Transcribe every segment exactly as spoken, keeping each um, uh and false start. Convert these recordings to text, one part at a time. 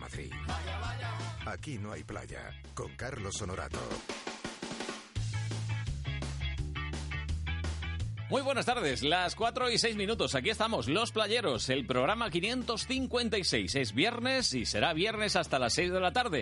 Madrid. Aquí no hay playa, con Carlos Honorato. Muy buenas tardes, las cuatro y seis minutos, aquí estamos, Los Playeros, el programa quinientos cincuenta y seis. Es viernes y será viernes hasta las seis de la tarde.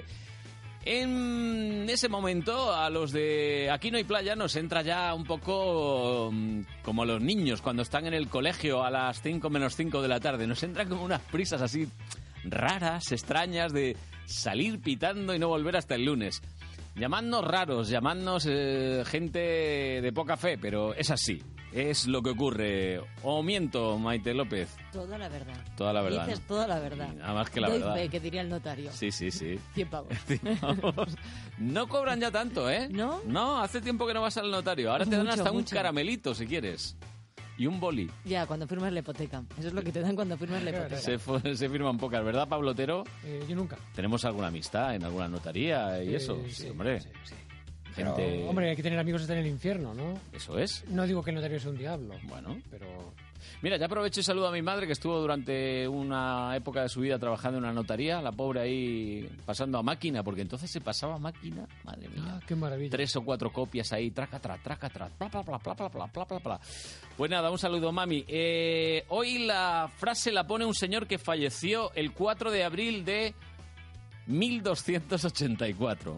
En ese momento, a los de Aquí no hay playa nos entra ya un poco como a los niños cuando están en el colegio a las cinco menos cinco de la tarde. Nos entran como unas prisas así raras, extrañas, de salir pitando y no volver hasta el lunes. Llamadnos raros, llamadnos eh, gente de poca fe, pero es así, es lo que ocurre. ¿O miento, Maite López? Toda la verdad. Toda la verdad. Dices toda la verdad. Nada más que la Doy verdad. fe, que diría el notario. Sí, sí, sí. Cien pavos. cien pavos. No cobran ya tanto, ¿eh? ¿No? No, hace tiempo que no vas al notario. Ahora te dan Mucho, hasta un mucho. caramelito, si quieres. Y un boli. Ya, cuando firmas la hipoteca. Eso es lo que te dan cuando firmas la hipoteca. Se, fu- se firman pocas, ¿verdad, Pablo Otero? Eh, yo nunca. ¿Tenemos alguna amistad en alguna notaría y Eh, eso? Sí, sí, hombre. sí, sí. Gente... Pero, hombre, hay que tener amigos hasta en el infierno, ¿no? Eso es. No digo que el notario sea un diablo. Bueno. Pero... Mira, ya aprovecho y saludo a mi madre, que estuvo durante una época de su vida trabajando en una notaría, la pobre ahí pasando a máquina, porque entonces se pasaba a máquina, madre mía. Ah, qué maravilla. Tres o cuatro copias ahí, traca, tra, traca, tra, pla, pla, pla, pla, pla, pla, pla, pla, pla. Pues nada, un saludo, mami. Eh, hoy la frase la pone un señor que falleció el cuatro de abril de mil doscientos ochenta y cuatro.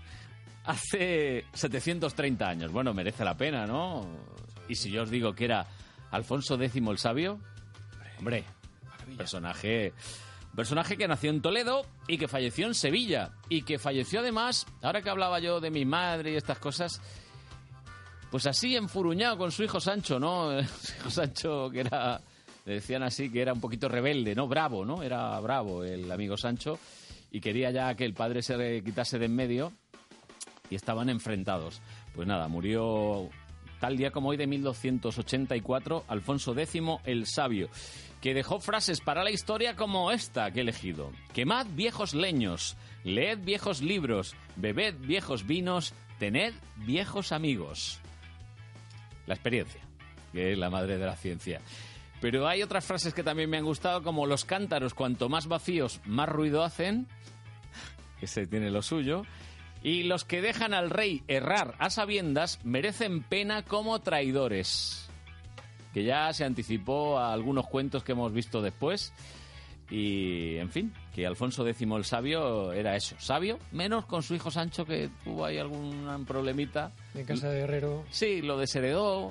Hace setecientos treinta años. Bueno, merece la pena, ¿no? Y si yo os digo que era Alfonso décimo el Sabio, hombre, personaje, personaje que nació en Toledo y que falleció en Sevilla. Y que falleció además, ahora que hablaba yo de mi madre y estas cosas, pues así enfuruñado con su hijo Sancho, ¿no? Su hijo Sancho, que era, le decían así, que era un poquito rebelde, ¿no? Bravo, ¿no? Era bravo el amigo Sancho y quería ya que el padre se le quitase de en medio. Y estaban enfrentados. Pues nada, murió tal día como hoy de mil doscientos ochenta y cuatro Alfonso décimo el Sabio, que dejó frases para la historia como esta que he elegido. Quemad viejos leños, leed viejos libros, bebed viejos vinos, tened viejos amigos. La experiencia, que es la madre de la ciencia. Pero hay otras frases que también me han gustado, como los cántaros cuanto más vacíos, más ruido hacen. Ese tiene lo suyo. Y los que dejan al rey errar a sabiendas merecen pena como traidores. Que ya se anticipó a algunos cuentos que hemos visto después. Y, en fin, que Alfonso décimo el Sabio era eso, sabio, menos con su hijo Sancho, que tuvo ahí algún problemita. En casa de Herrero. Sí, lo desheredó.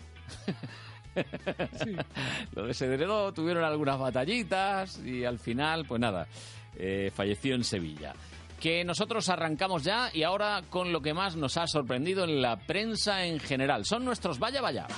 Sí. Lo desheredó, tuvieron algunas batallitas y al final, pues nada, eh, falleció en Sevilla. Que nosotros arrancamos ya y ahora con lo que más nos ha sorprendido en la prensa en general. Son nuestros Vaya Vaya.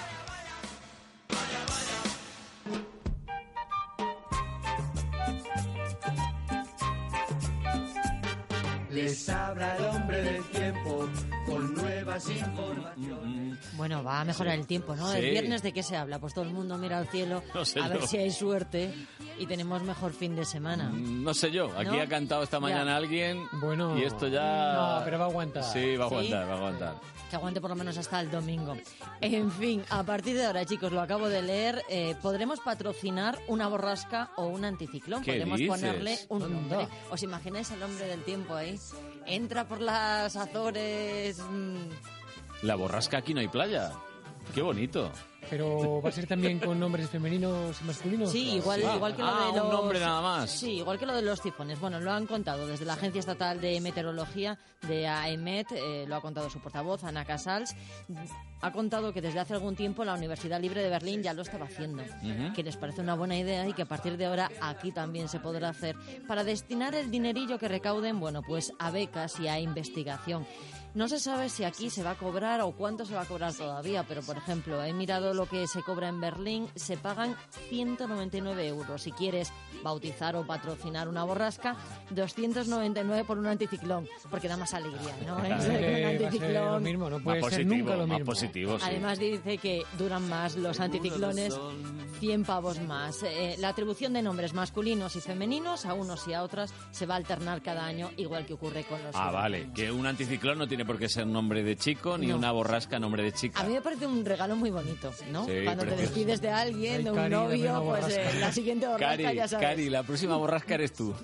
Les habla el hombre del tiempo con nuevas informaciones. Bueno, va a mejorar el tiempo, ¿no? Sí. El viernes, ¿de qué se habla? Pues todo el mundo mira al cielo No sé a ver yo. si hay suerte y tenemos mejor fin de semana. No sé yo, aquí ¿No? ha cantado esta mañana Ya. alguien Bueno. y esto ya... No, pero va a aguantar. Sí, va a ¿Sí? aguantar, va a aguantar. Que aguante por lo menos hasta el domingo. En fin, a partir de ahora, chicos, lo acabo de leer, eh, podremos patrocinar una borrasca o un anticiclón. ¿Qué Podemos dices? ponerle un Anda. nombre. ¿Os imagináis el hombre del tiempo ahí? Entra por las Azores... mmm, La borrasca aquí no hay playa. Qué bonito. Pero va a ser también con nombres femeninos y masculinos. Sí, igual, Sí. igual que lo Ah, de un los... nombre nada más. Sí, igual que lo de los tifones. Bueno, lo han contado desde la Agencia Estatal de Meteorología de A E M E T, eh, lo ha contado su portavoz, Ana Casals. Ha contado que desde hace algún tiempo la Universidad Libre de Berlín ya lo estaba haciendo, Ujú. que les parece una buena idea y que a partir de ahora aquí también se podrá hacer para destinar el dinerillo que recauden, bueno, pues a becas y a investigación. No se sabe si aquí se va a cobrar o cuánto se va a cobrar todavía, pero por ejemplo, he mirado lo que se cobra en Berlín, se pagan ciento noventa y nueve euros. Si quieres bautizar o patrocinar una borrasca, doscientos noventa y nueve por un anticiclón, porque da más alegría, ¿no? Es Eh, un va a ser lo anticiclón. mismo, no Más puede ser positivo, nunca lo más mismo. positivo, sí. Además dice que duran más los anticiclones, cien pavos más. Eh, la atribución de nombres masculinos y femeninos a unos y a otras se va a alternar cada año, igual que ocurre con los Ah, vale. huracanes. Que un anticiclón no tiene por qué ser nombre de chico, ni No. una borrasca nombre de chica. A mí me parece un regalo muy bonito, ¿no? Sí, Cuando te precioso. despides de alguien, Ay, de un Cari, dame novio, una pues borrasca. eh, la siguiente borrasca Cari, ya sabes. Cari, la próxima borrasca eres tú.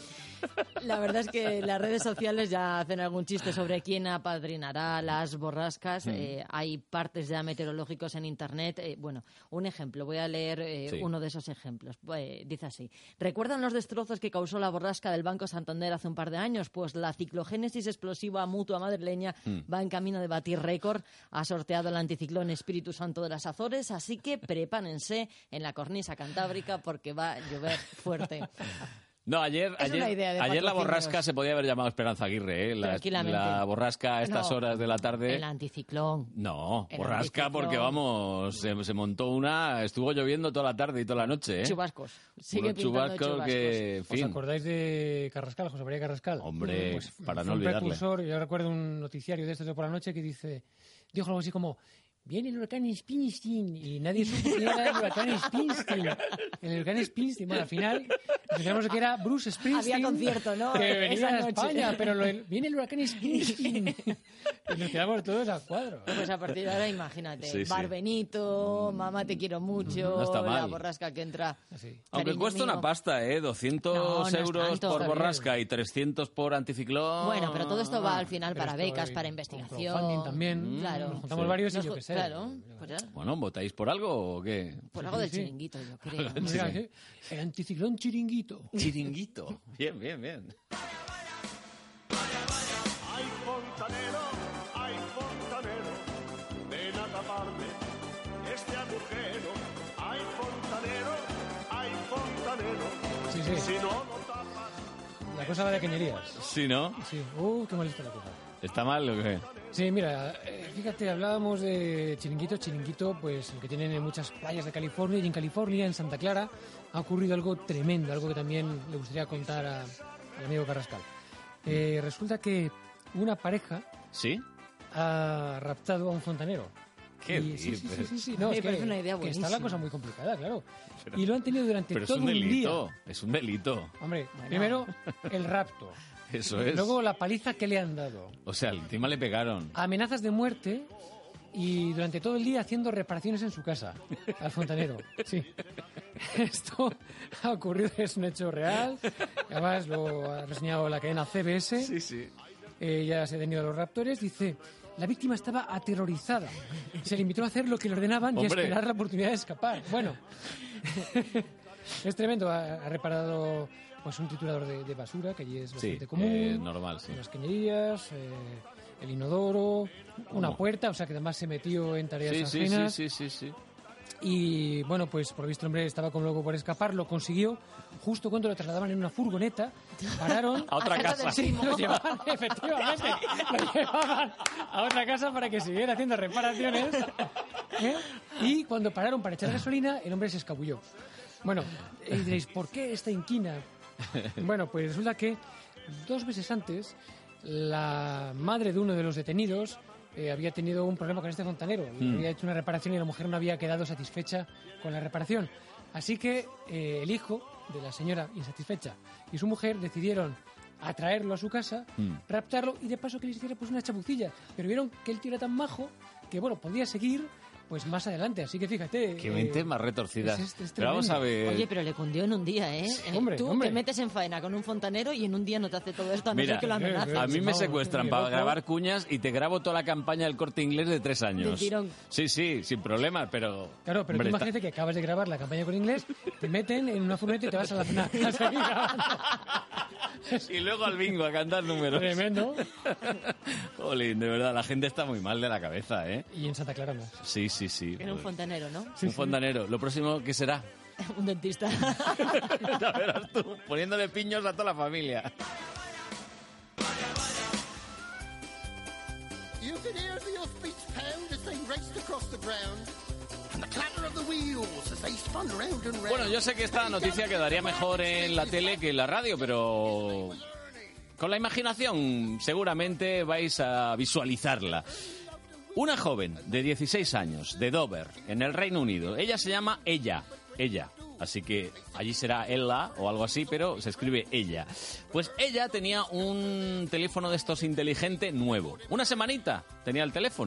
La verdad es que las redes sociales ya hacen algún chiste sobre quién apadrinará las borrascas. Mm. Eh, hay partes ya meteorológicos en Internet. Eh, bueno, un ejemplo. Voy a leer eh, sí. uno de esos ejemplos. Eh, dice así. ¿Recuerdan los destrozos que causó la borrasca del Banco Santander hace un par de años? Pues la ciclogénesis explosiva mutua madrileña mm. va en camino de batir récord. Ha sorteado el anticiclón Espíritu Santo de las Azores, así que prepárense en la cornisa cantábrica porque va a llover fuerte. No, ayer, ayer, ayer la borrasca se podía haber llamado Esperanza Aguirre, ¿eh? La, Tranquilamente. La borrasca a estas no, horas de la tarde. El anticiclón. No, el borrasca anticiclón. Porque, vamos, se, se montó una, estuvo lloviendo toda la tarde y toda la noche, ¿eh? Chubascos. Sigue Unos chubascos, chubascos que, en fin. ¿Os acordáis de Carrascal, José María Carrascal? Hombre, pues, para no un olvidarle. Precursor, yo recuerdo un noticiario de estos de por la noche que dice, dijo algo así como... Viene el huracán Springsteen y nadie supo quién era el huracán Springsteen. El huracán Springsteen, bueno, al final nos enteramos que era Bruce Springsteen. Había concierto, ¿no? Que venía Esa a noche. España, pero lo, viene el huracán Springsteen. Y nos quedamos todos a cuadro. Pues a partir de ahora, imagínate, Sí, sí. Barbenito, mamá te quiero mucho, No está mal. la borrasca que entra. Así. Aunque Cariño cuesta mío. una pasta, ¿eh? doscientos No, no es euros tanto. por Está borrasca bien. y trescientos por anticiclón. Bueno, pero todo esto va al final Pero para esto becas, hay para con investigación. crowdfunding también. Claro. Nos juntamos Sí. varios y Nos yo ju- qué sé. Claro, pues ya. Bueno, ¿votáis por algo o qué? Por algo del Sí, sí. chiringuito, yo creo. Mira, ¿eh? El anticiclón chiringuito. Chiringuito. Bien, bien, bien. Ay, fontanero, ay, fontanero, ven a taparme este agujero. Ay, fontanero, ay, fontanero, Sí, sí. si no lo tapas. La cosa va de cañerías. Sí, ¿no? Sí. Uh, qué mal está la cosa. ¿Está mal o qué? Sí, mira, eh, fíjate, hablábamos de chiringuito, chiringuito, pues el que tienen en muchas playas de California, y en California, en Santa Clara, ha ocurrido algo tremendo, algo que también le gustaría contar a- al amigo Carrascal. Eh, resulta que una pareja ¿Sí? ha raptado a un fontanero. ¿Qué Y- sí, sí, dices? sí, sí, sí, no, Me es que, parece una idea que está la buenísima. cosa muy complicada, claro. Pero- y lo han tenido durante Pero es todo un un día. delito. Es un delito. Hombre, Bueno. primero el rapto, Eso es. luego la paliza que le han dado. O sea, encima le pegaron. Amenazas de muerte y durante todo el día haciendo reparaciones en su casa al fontanero. Sí. Esto ha ocurrido, es un hecho real. Además lo ha reseñado la cadena C B S. Sí, sí. Eh, ya se ha detenido a los raptores. Dice, la víctima estaba aterrorizada. Se le invitó a hacer lo que le ordenaban y a Hombre. esperar la oportunidad de escapar. Bueno, es tremendo. Ha, ha reparado pues un triturador de, de basura, que allí es Sí, bastante común. eh, normal, sí. Unas cañerías, eh, el inodoro, una ¿Cómo? puerta, o sea que además se metió en tareas Sí, sí, sí, ajenas. sí, sí, sí. Y bueno, pues por lo visto el hombre estaba como loco por escapar, lo consiguió. Justo cuando lo trasladaban en una furgoneta, pararon. A otra Acerca casa. del Sí, primo. lo llevaban, efectivamente, lo llevaban a otra casa para que siguiera haciendo reparaciones. ¿eh? Y cuando pararon para echar gasolina, el hombre se escabulló. Bueno, y diréis, ¿por qué esta inquina? Bueno, pues resulta que dos meses antes, la madre de uno de los detenidos eh, había tenido un problema con este fontanero. Le Mm. había hecho una reparación y la mujer no había quedado satisfecha con la reparación. Así que eh, el hijo de la señora insatisfecha y su mujer decidieron atraerlo a su casa, Mm. raptarlo y de paso que les hiciera pues una chapucilla. Pero vieron que el tío era tan majo que bueno, podía seguir pues más adelante. Así que fíjate. Qué eh, mente más retorcida. es- es- es Pero vamos a tremendo. ver. Oye, pero le cundió en un día, ¿eh? Eh, hombre, Tú hombre. te metes en faena con un fontanero y en un día no te hace todo esto, a no Mira, ser que lo amenaces. A mí me Vamos, secuestran qué para loco. grabar cuñas y te grabo toda la campaña del Corte Inglés de tres años. Del tirón. Sí, sí, sin problemas, pero... Claro, pero Hombre, tú está- imagínate que acabas de grabar la campaña con inglés, te meten en una furgoneta y te vas a la cena. a seguir grabando. Y luego al bingo a cantar números. Tremendo. Jolín, de verdad, la gente está muy mal de la cabeza, ¿eh? Y en Santa Clara más. Sí, sí, sí. Era un fontanero, ¿no? Un fontanero. Lo próximo, ¿qué será? Un dentista. Ya verás tú, poniéndole piños a toda la familia. You could hear the hoof-beats pound as they raced across the ground, and the clatter of the wheels as they spun round and round. Bueno, yo sé que esta noticia quedaría mejor en la tele que en la radio, pero con la imaginación seguramente vais a visualizarla. Una joven de dieciséis años, de Dover, en el Reino Unido. Ella se llama Ella, ella. Así que allí será Ella o algo así, pero se escribe Ella. Pues ella tenía un teléfono de estos inteligente nuevo. Una semanita tenía el teléfono.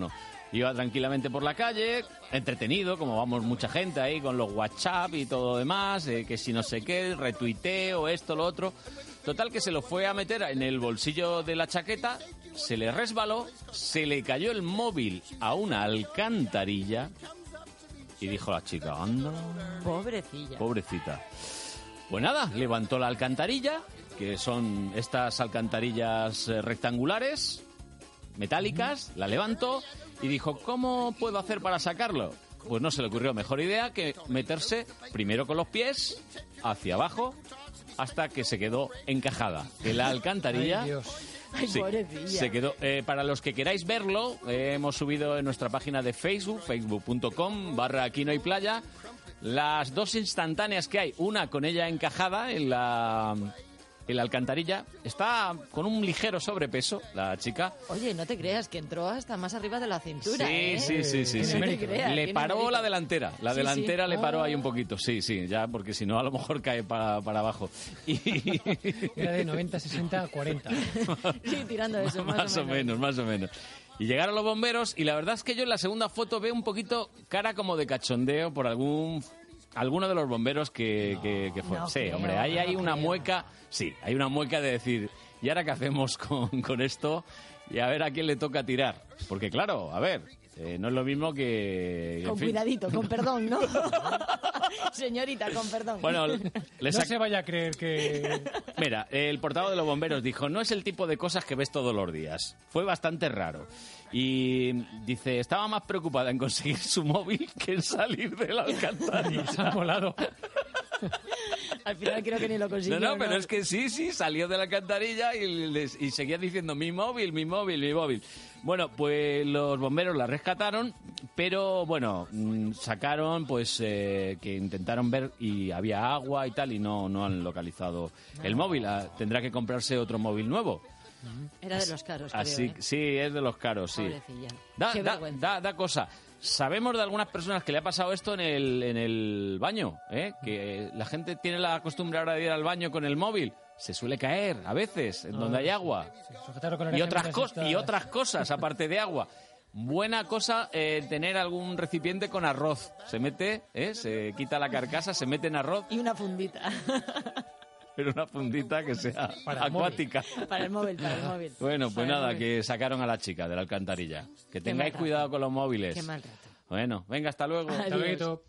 Iba tranquilamente por la calle, entretenido, como vamos mucha gente ahí con los WhatsApp y todo lo demás, eh, que si no sé qué, retuiteo, esto, lo otro. Total, que se lo fue a meter en el bolsillo de la chaqueta, se le resbaló, se le cayó el móvil a una alcantarilla y dijo la chica, anda, Pobrecilla. pobrecita. Pues nada, levantó la alcantarilla, que son estas alcantarillas eh, rectangulares, metálicas, la levantó y dijo, ¿cómo puedo hacer para sacarlo? Pues no se le ocurrió mejor idea que meterse primero con los pies hacia abajo hasta que se quedó encajada. Que la alcantarilla... Ay, Dios. Ay, Sí, pobrecilla. se quedó. Eh, para los que queráis verlo, eh, hemos subido en nuestra página de Facebook, facebook punto com barra aquí no hay playa, las dos instantáneas que hay. Una con ella encajada en la, en la alcantarilla. Está con un ligero sobrepeso, la chica. Oye, no te creas que entró hasta más arriba de la cintura, Sí, ¿eh? sí, sí, sí, No sí. te creas, Le tiene paró mérito. la delantera. La Sí, delantera sí. le paró Oh. ahí un poquito. Sí, sí, ya, porque si no a lo mejor cae para, para abajo. Y... Era de noventa, sesenta, cuarenta. Sí, tirando eso, más, más o menos, más o menos. Y llegaron los bomberos y la verdad es que yo en la segunda foto veo un poquito cara como de cachondeo por algún alguno de los bomberos que, que, que fue. no Sí, creo, hombre, ahí no hay una creo. mueca, sí, hay una mueca de decir, ¿y ahora qué hacemos con, con esto? Y a ver a quién le toca tirar. Porque claro, a ver, eh, no es lo mismo que... en Con fin. cuidadito, con perdón, ¿no? Señorita, con perdón. Bueno, le No sac- se vaya a creer que... Mira, el portavoz de los bomberos dijo, no es el tipo de cosas que ves todos los días. Fue bastante raro. Y dice, estaba más preocupada en conseguir su móvil que en salir de la alcantarilla. Se ha molado. Al final creo que ni lo consiguió. No, no, pero es que sí, sí, salió de la alcantarilla y, les- y seguía diciendo, mi móvil, mi móvil, mi móvil. Bueno, pues los bomberos la rescataron, pero bueno, mm, sacaron, pues, eh, que intentaron ver y había agua y tal, y no, no han localizado el móvil. Ah, tendrá que comprarse otro móvil nuevo. Era de los caros, creo, Así, ¿eh? sí, es de los caros, sí. Pobrecilla. Da, Qué da, vergüenza. da, da cosa. Sabemos de algunas personas que le ha pasado esto en el, en el baño, ¿eh? Que la gente tiene la costumbre ahora de ir al baño con el móvil. Se suele caer, a veces, en donde hay agua. Sí, sujetarlo con la Y oreja otras, mientras cos- y estás- otras cosas, aparte de agua. Buena cosa eh, tener algún recipiente con arroz. Se mete, ¿eh? Se quita la carcasa, se mete en arroz, Y una fundita. pero una fundita que sea Para el móvil. acuática. Para el móvil, para el móvil. Bueno, pues Para el nada, móvil. que sacaron a la chica de la alcantarilla. Que tengáis mal rato. cuidado con los móviles. Qué mal rato. Bueno, venga, hasta luego. Adiós. Hasta luego.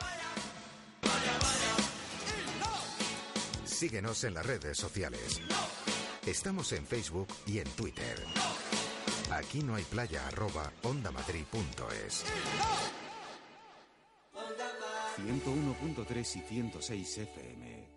Síguenos en las redes sociales. Estamos en Facebook y en Twitter. Aquí no hay playa arroba ondamadrid punto es. ciento uno punto tres y ciento seis F M.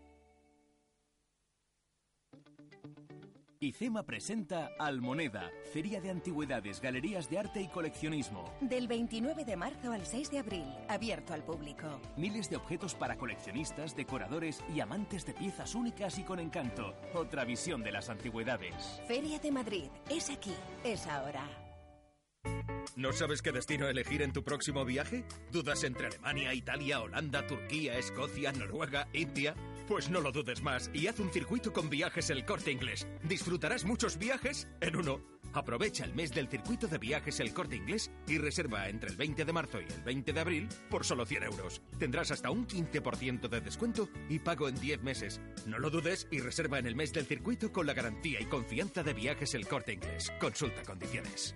IFEMA presenta Almoneda, Feria de Antigüedades, Galerías de Arte y Coleccionismo. Del veintinueve de marzo al seis de abril, abierto al público. Miles de objetos para coleccionistas, decoradores y amantes de piezas únicas y con encanto. Otra visión de las antigüedades. Feria de Madrid, es aquí, es ahora. ¿No sabes qué destino elegir en tu próximo viaje? ¿Dudas entre Alemania, Italia, Holanda, Turquía, Escocia, Noruega, India? Pues no lo dudes más y haz un circuito con Viajes El Corte Inglés. Disfrutarás muchos viajes en uno. Aprovecha el mes del circuito de Viajes El Corte Inglés y reserva entre el veinte de marzo y el veinte de abril por solo cien euros. Tendrás hasta un quince por ciento de descuento y pago en diez meses. No lo dudes y reserva en el mes del circuito con la garantía y confianza de Viajes El Corte Inglés. Consulta condiciones.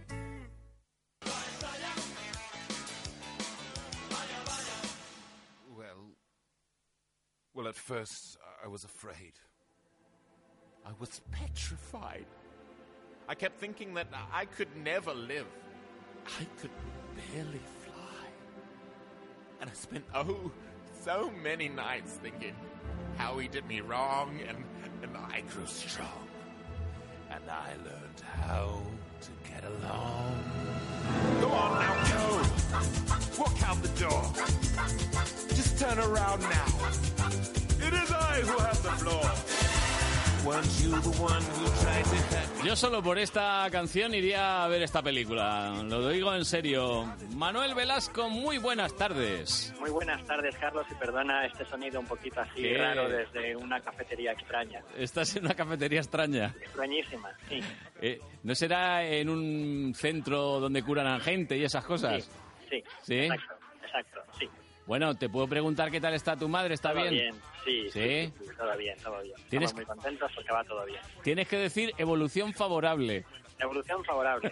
Well, well, at first I was afraid. I was petrified. I kept thinking that I could never live. I could barely fly. And I spent, oh, so many nights thinking how he did me wrong, and, and I grew strong. And I learned how to get along. Go on now, go. Walk out the door. Just turn around now. It is I who have the floor. Weren't you the one who tried to hack? Yo solo por esta canción iría a ver esta película. Lo digo en serio. Manuel Velasco, muy buenas tardes. Muy buenas tardes, Carlos, y perdona este sonido un poquito así ¿Qué? raro desde una cafetería extraña. Estás en una cafetería extraña. Extrañísima, sí. Eh, ¿No será en un centro donde curan a gente y esas cosas? Sí, sí, ¿Sí? exacto, exacto, sí. Bueno, ¿te puedo preguntar qué tal está tu madre? ¿Está todo bien? bien? Sí, ¿Sí? sí, sí, sí, todo bien, todo bien. ¿Tienes- Estamos muy contentos porque va todo bien. Tienes que decir evolución favorable. Evolución favorable.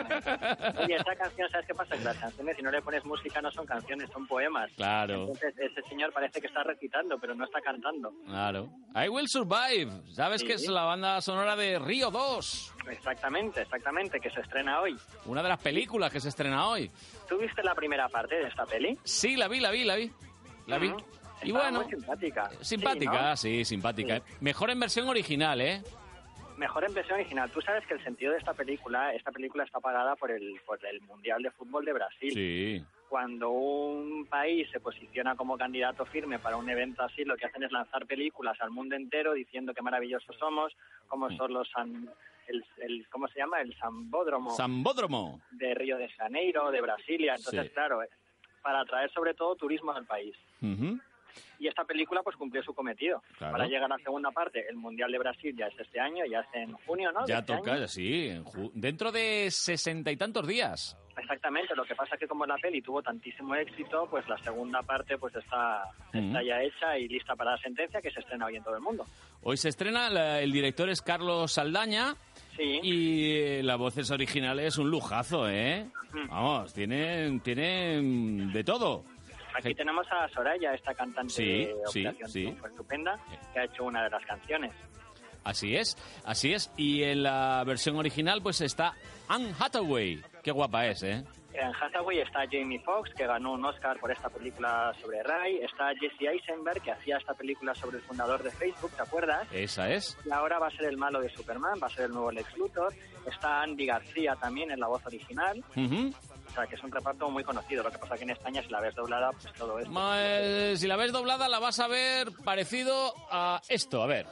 Oye, esta canción, ¿sabes qué pasa? Que las canciones, si no le pones música, no son canciones, son poemas. Claro. Entonces, ese señor parece que está recitando, pero no está cantando. Claro. I Will Survive. ¿Sabes Sí. que es la banda sonora de Río dos? Exactamente, exactamente, que se estrena hoy. Una de las películas que se estrena hoy. ¿Tú viste la primera parte de esta peli? Sí, la vi, la vi, la vi. La vi. Ujú. Y Estaba bueno, muy simpática. simpática, Sí, sí, simpática. Sí. Mejor en versión original, ¿eh? ¿no? Mejor en versión original. Tú sabes que el sentido de esta película, esta película está pagada por el, por el Mundial de Fútbol de Brasil. Sí. Cuando un país se posiciona como candidato firme para un evento así, lo que hacen es lanzar películas al mundo entero diciendo qué maravillosos somos, cómo son los san, el, el ¿cómo se llama? El Sambódromo Sambódromo. de Río de Janeiro, de Brasilia. Entonces, Sí. claro, para atraer sobre todo turismo al país. Ujú. Y esta película pues cumplió su cometido. Claro. Para llegar a la segunda parte, el Mundial de Brasil ya es este año, ya es en junio, ¿no? De Ya este toca, año. sí. en ju- Dentro de sesenta y tantos días. Exactamente, lo que pasa es que como la peli tuvo tantísimo éxito, pues la segunda parte pues está, Ujú. está ya hecha y lista para la sentencia, que se estrena hoy en todo el mundo. Hoy se estrena, la- el director es Carlos Saldaña. Sí. Y eh, la voz es original, es un lujazo, ¿eh? Mm. Vamos, tienen, tienen de todo. Aquí tenemos a Soraya, esta cantante Sí, de sí, Operación sí. Triunfo estupenda, que ha hecho una de las canciones. Así es, así es. Y en la versión original pues está Anne Hathaway. Qué guapa es, ¿eh? En Hathaway está Jamie Foxx, que ganó un Oscar por esta película sobre Ray. Está Jesse Eisenberg, que hacía esta película sobre el fundador de Facebook, ¿te acuerdas? Esa es. Y ahora va a ser el malo de Superman, va a ser el nuevo Lex Luthor. Está Andy García también en la voz original. Ujú. O sea, que es un reparto muy conocido. Lo que pasa que en España, si la ves doblada, pues todo esto. Ma- eh, si la ves doblada la vas a ver parecido a esto, a ver.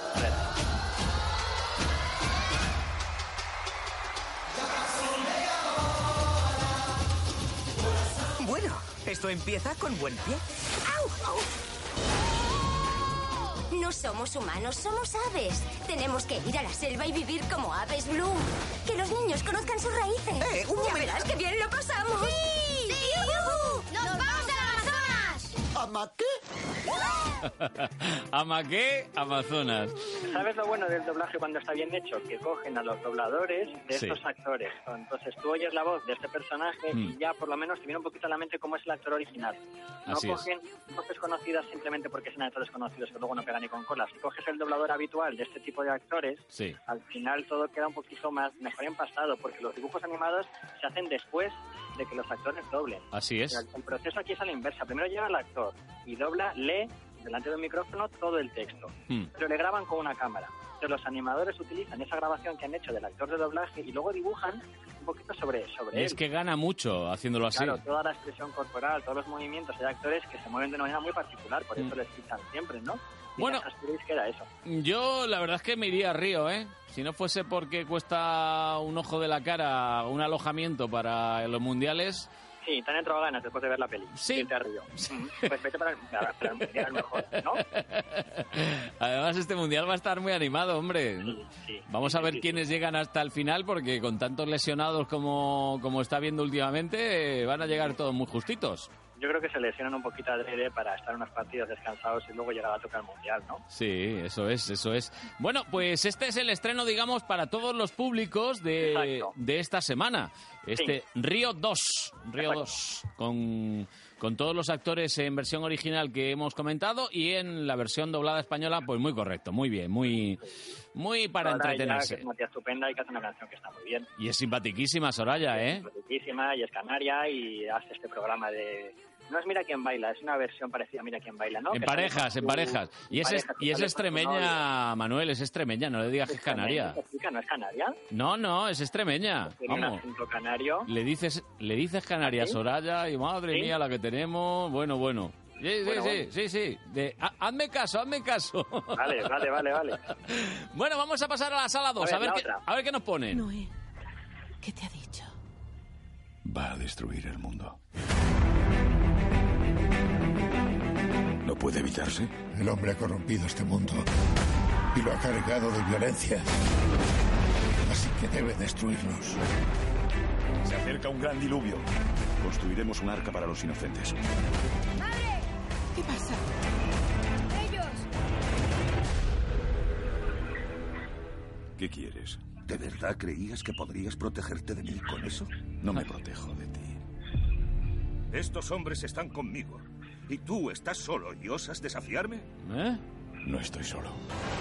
Bueno, esto empieza con buen pie. ¡Au! ¡Au! No somos humanos, somos aves. Tenemos que ir a la selva y vivir como aves, Blue. Que los niños conozcan sus raíces. Eh, un ya momento. verás qué bien lo pasamos. ¡Sí! ¡Sí! ¡Yujú! ¡Nos vamos al Amazonas! ¿Ama qué? Amaqué, Amazonas. ¿Sabes lo bueno del doblaje cuando está bien hecho? Que cogen a los dobladores de Sí. estos actores. Entonces tú oyes la voz de este personaje Mm. y ya por lo menos te viene un poquito a la mente cómo es el actor original. No Así es. cogen voces conocidas simplemente porque son actores conocidos que luego no pegan ni con colas. Si coges el doblador habitual de este tipo de actores, Sí. al final todo queda un poquito más mejor empastado porque los dibujos animados se hacen después de que los actores doblen. Así es. El, el proceso aquí es a la inversa. Primero llega el actor y dobla, lee delante de un micrófono todo el texto, Hmm. pero le graban con una cámara. Entonces los animadores utilizan esa grabación que han hecho del actor de doblaje y luego dibujan un poquito sobre, sobre Y es él. que gana mucho haciéndolo así. Claro, toda la expresión corporal, todos los movimientos de actores que se mueven de una manera muy particular, por eso Mm. les citan siempre, ¿no? Y Bueno. en esas pelis queda eso. Yo la verdad es que me iría a Río, ¿eh? Si no fuese porque cuesta un ojo de la cara un alojamiento para los mundiales. Sí, te han entrado ganas después de ver la peli. Sí. Irte a Río. Mm. Pues vete para, para, para el mundial mejor, ¿no? Además este mundial va a estar muy animado, hombre. sí. Vamos a Sí, ver sí, quiénes llegan hasta el final porque con tantos lesionados como, como está viendo últimamente eh, van a llegar todos muy justitos. Yo creo que se lesionan un poquito adrede para estar unos partidos descansados y luego llegar a tocar el mundial, ¿no? Sí, eso es, eso es. Bueno, pues este es el estreno, digamos, para todos los públicos de, Exacto. de esta semana. Este Sí. Río dos, Río Exacto. dos, con, con todos los actores en versión original que hemos comentado y en la versión doblada española, pues muy correcto, muy bien, muy, muy para Soraya, entretenerse. que es una tía estupenda y que hace una canción que está muy bien. Y es simpatiquísima Soraya, ¿eh? Riquísima y es canaria y hace este programa de... No es Mira quién baila, es una versión parecida a Mira quién baila, ¿no? En Que parejas, sale en con su- parejas. Y es, pareja, y es sale con su novio. extremeña, Manuel, es extremeña, no le digas que es canaria. ¿Esta chica no es canaria? No, no, es extremeña. Tiene un Vamos. acento canario. Le dices, le dices Canarias, ¿Sí? Soraya, y madre ¿Sí? mía la que tenemos. Bueno, bueno. Sí, sí, Bueno, sí, bueno. sí, sí. De, ha- hazme caso, hazme caso. Vale, vale, vale, vale. Bueno, vamos a pasar a la sala dos, A a ver, ver, la qué, otra. a ver qué nos ponen. Noé, ¿qué te ha dicho? Va a destruir el mundo. ¿No puede evitarse? El hombre ha corrompido este mundo y lo ha cargado de violencia. Así que debe destruirnos. Se acerca un gran diluvio. Construiremos un arca para los inocentes. ¿Qué pasa? ¡Ellos! ¿Qué quieres? ¿De verdad creías que podrías protegerte de mí con eso? No me protejo de ti. Estos hombres están conmigo. ¿Y tú estás solo y osas desafiarme? ¿Eh? No estoy solo.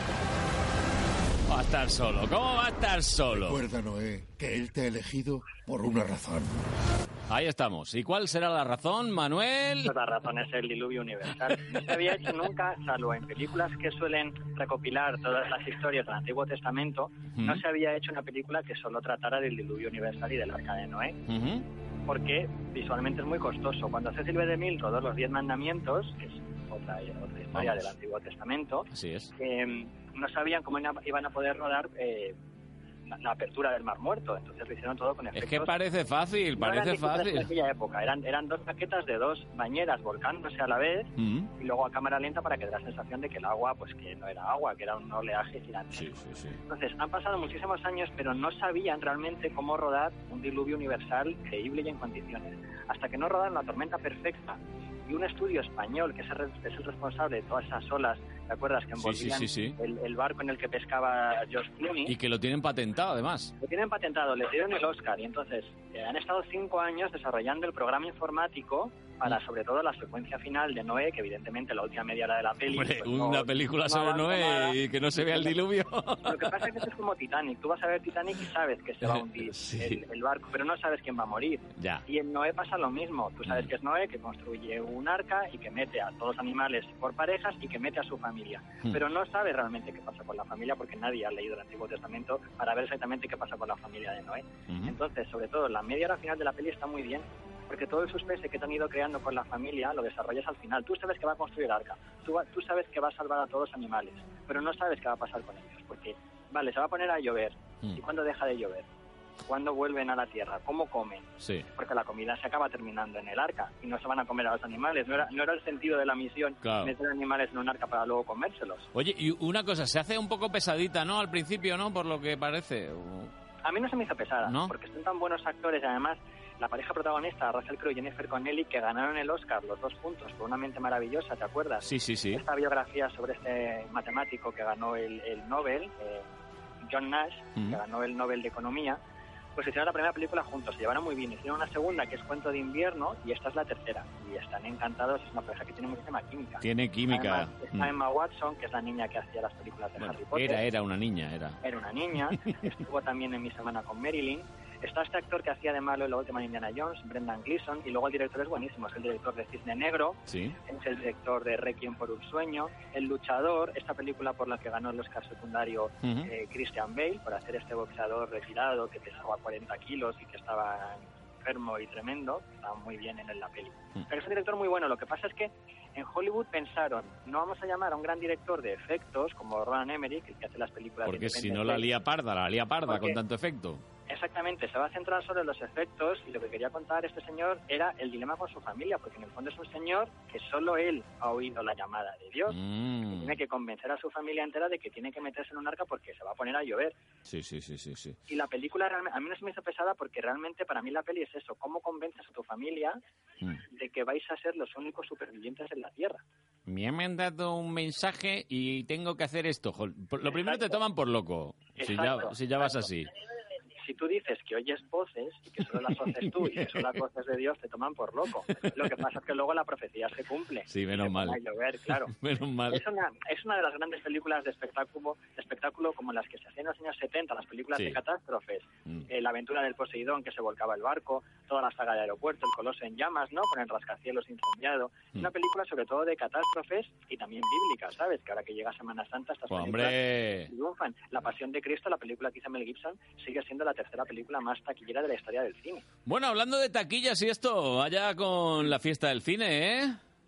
Va a estar solo. ¿Cómo va a estar solo? Recuerda, Noé, que él te ha elegido por una razón. Ahí estamos. ¿Y cuál será la razón, Manuel? Pues la razón es el diluvio universal. No se había hecho nunca, salvo en películas que suelen recopilar todas las historias del Antiguo Testamento, Ujú. no se había hecho una película que solo tratara del diluvio universal y del arca de Noé. Ujú. Porque visualmente es muy costoso. Cuando Cecil B. DeMille rodó Los Diez Mandamientos, que es otra, otra historia Vamos. del Antiguo Testamento, Así es. eh, no sabían cómo ina- iban a poder rodar eh, la, la apertura del Mar Muerto. Entonces lo hicieron todo con Es efectos. que parece fácil, No eran parece digitales En fácil. aquella época eran, eran dos maquetas de dos bañeras volcándose a la vez Mm. y luego a cámara lenta para que dé la sensación de que el agua, pues que no era agua, que era un oleaje gigante. Sí, sí, sí. Entonces, han pasado muchísimos años, pero no sabían realmente cómo rodar un diluvio universal creíble y en condiciones. Hasta que no rodaron La Tormenta Perfecta y un estudio español, que es el, re- es el responsable de todas esas olas, ¿te acuerdas? Que Sí, sí, envolvían sí, sí. El, el barco en el que pescaba George Clooney. Y que lo tienen patentado, además. Lo tienen patentado, le dieron el Oscar y entonces eh, han estado cinco años desarrollando el programa informático para sobre todo la secuencia final de Noé, que evidentemente la última media hora de la peli... Hombre, pues, no- una película no sobre avanza Noé nada. y que no se vea el diluvio. Lo que pasa es que esto es como Titanic. Tú vas a ver Titanic y sabes que se va a hundir Sí. el, el barco, pero no sabes quién va a morir. Ya. Y en Noé pasa lo mismo. Tú sabes Mm. que es Noé, que construye un arca y que mete a todos los animales por parejas y que mete a su familia. Mm. Pero no sabes realmente qué pasa con la familia porque nadie ha leído el Antiguo Testamento para ver exactamente qué pasa con la familia de Noé. Ujú. Entonces, sobre todo, la media hora final de la peli está muy bien porque todo el suspense que te han ido creando con la familia lo desarrollas al final. Tú sabes que va a construir el arca, tú, va- tú sabes que va a salvar a todos los animales, pero no sabes qué va a pasar con ellos porque, vale, se va a poner a llover. Mm. ¿Y cuándo deja de llover? ¿Cuándo vuelven a la tierra? ¿Cómo comen? Sí. Porque la comida se acaba terminando en el arca y no se van a comer a los animales. No era, no era el sentido de la misión Claro. meter animales en un arca para luego comérselos. Oye, y una cosa, se hace un poco pesadita, ¿no? Al principio, ¿no? Por lo que parece. O- A mí no se me hizo pesada, ¿No? porque son tan buenos actores y además la pareja protagonista, Russell Crowe y Jennifer Connelly, que ganaron el Oscar los dos juntos por Una mente maravillosa, ¿te acuerdas? Sí, sí, sí. Esta biografía sobre este matemático que ganó el, el Nobel, eh, John Nash, Ujú. que ganó el Nobel de Economía, pues hicieron la primera película juntos, se llevaron muy bien. Hicieron una segunda que es Cuento de invierno y esta es la tercera. Y están encantados, es una pareja que tiene muchísima química. Tiene química. Además, está Mm. Emma Watson, que es la niña que hacía las películas de Bueno, Harry Potter. era, era una niña, era. Era una niña, estuvo también en Mi semana con Marilyn. Está este actor que hacía de malo en la última Indiana Jones, Brendan Gleeson, y luego el director es buenísimo, es el director de Cisne Negro, Sí. es el director de Requiem por un sueño, El luchador, esta película por la que ganó el Oscar secundario Ujú. eh, Christian Bale, por hacer este boxeador retirado que pesaba cuarenta kilos y que estaba enfermo y tremendo, estaba muy bien en la peli. Mm. Pero es un director muy bueno, lo que pasa es que en Hollywood pensaron, no vamos a llamar a un gran director de efectos como Roland Emmerich, el que hace las películas de Porque si Independence no la Day. lía parda, la lía parda Porque- con tanto efecto. Exactamente, se va a centrar solo en los efectos y lo que quería contar este señor era el dilema con su familia, porque en el fondo es un señor que solo él ha oído la llamada de Dios. Mm. Tiene que convencer a su familia entera de que tiene que meterse en un arca porque se va a poner a llover. Sí, sí, sí, sí, sí. Y la película realmente, a mí no se me hizo pesada porque realmente para mí la peli es eso, cómo convences a tu familia Mm. de que vais a ser los únicos supervivientes en la Tierra. Me han mandado un mensaje y tengo que hacer esto. Jol- por- Lo primero te Exacto. toman por loco, si ya, Exacto, si ya vas exacto. así. Si tú dices que oyes voces y que solo las haces tú y que son las voces de Dios, te toman por loco. Lo que pasa es que luego la profecía se cumple. Sí, menos Se mal. pone a llover, claro. Menos mal. Es una, es una de las grandes películas de espectáculo, de espectáculo como las que se hacían en los años setenta, las películas Sí. de catástrofes. Mm. Eh, la aventura del Poseidón, que se volcaba el barco, toda la saga de Aeropuerto, El Coloso en llamas, ¿no? Con el rascacielos incendiado. Mm. Una película sobre todo de catástrofes y también bíblica, ¿sabes? Que ahora que llega Semana Santa, estas Pues, películas hombre. triunfan. La Pasión de Cristo, la película que hizo Mel Gibson, sigue siendo la tercera película más taquillera de la historia del cine. Bueno, hablando de taquillas y esto, vaya con la fiesta del cine, ¿eh?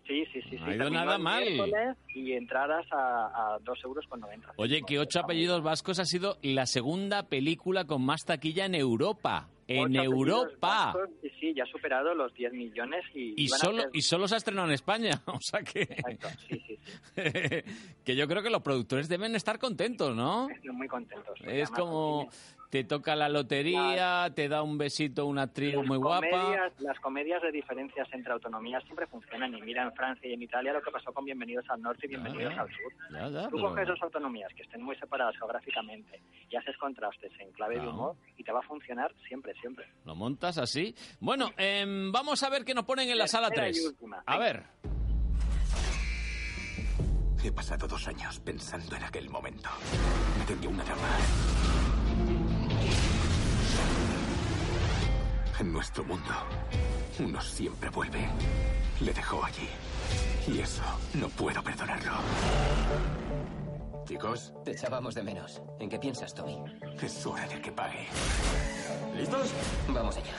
Sí, sí, sí. No sí. ha ido Terminó nada el mal. miércoles y entradas a, a dos euros con noventa. Oye, que Ocho apellidos vascos ha sido la segunda película con más taquilla en Europa. En Ocho apellidos Europa. vascos, sí, sí, ya ha superado los diez millones y... Y van a solo, ser- y solo se ha estrenado en España. O sea que... Exacto, sí, sí, sí. que yo creo que los productores deben estar contentos, ¿no? Estoy muy contentos. Es Además, como... Te toca la lotería, te da un besito una actriz muy guapa. Comedias, las comedias de diferencias entre autonomías siempre funcionan. Y mira en Francia y en Italia lo que pasó con Bienvenidos al Norte y Bienvenidos Ya, al Sur. ya, ya, Tú pero- coges dos autonomías que estén muy separadas geográficamente y haces contrastes en clave de Claro. humor y te va a funcionar siempre, siempre. Lo montas así. Bueno, em, vamos a ver qué nos ponen en la sala Tercera y tres. última. A ver. He pasado dos años pensando en aquel momento. Tenía una dama. En nuestro mundo, uno siempre vuelve. Le dejó allí. Y eso no puedo perdonarlo. Chicos, Te echábamos de menos. ¿En qué piensas, Tommy? es hora de que pague. ¿Listos? Vamos allá.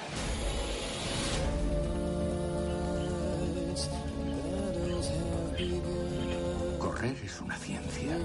Correr es una ciencia.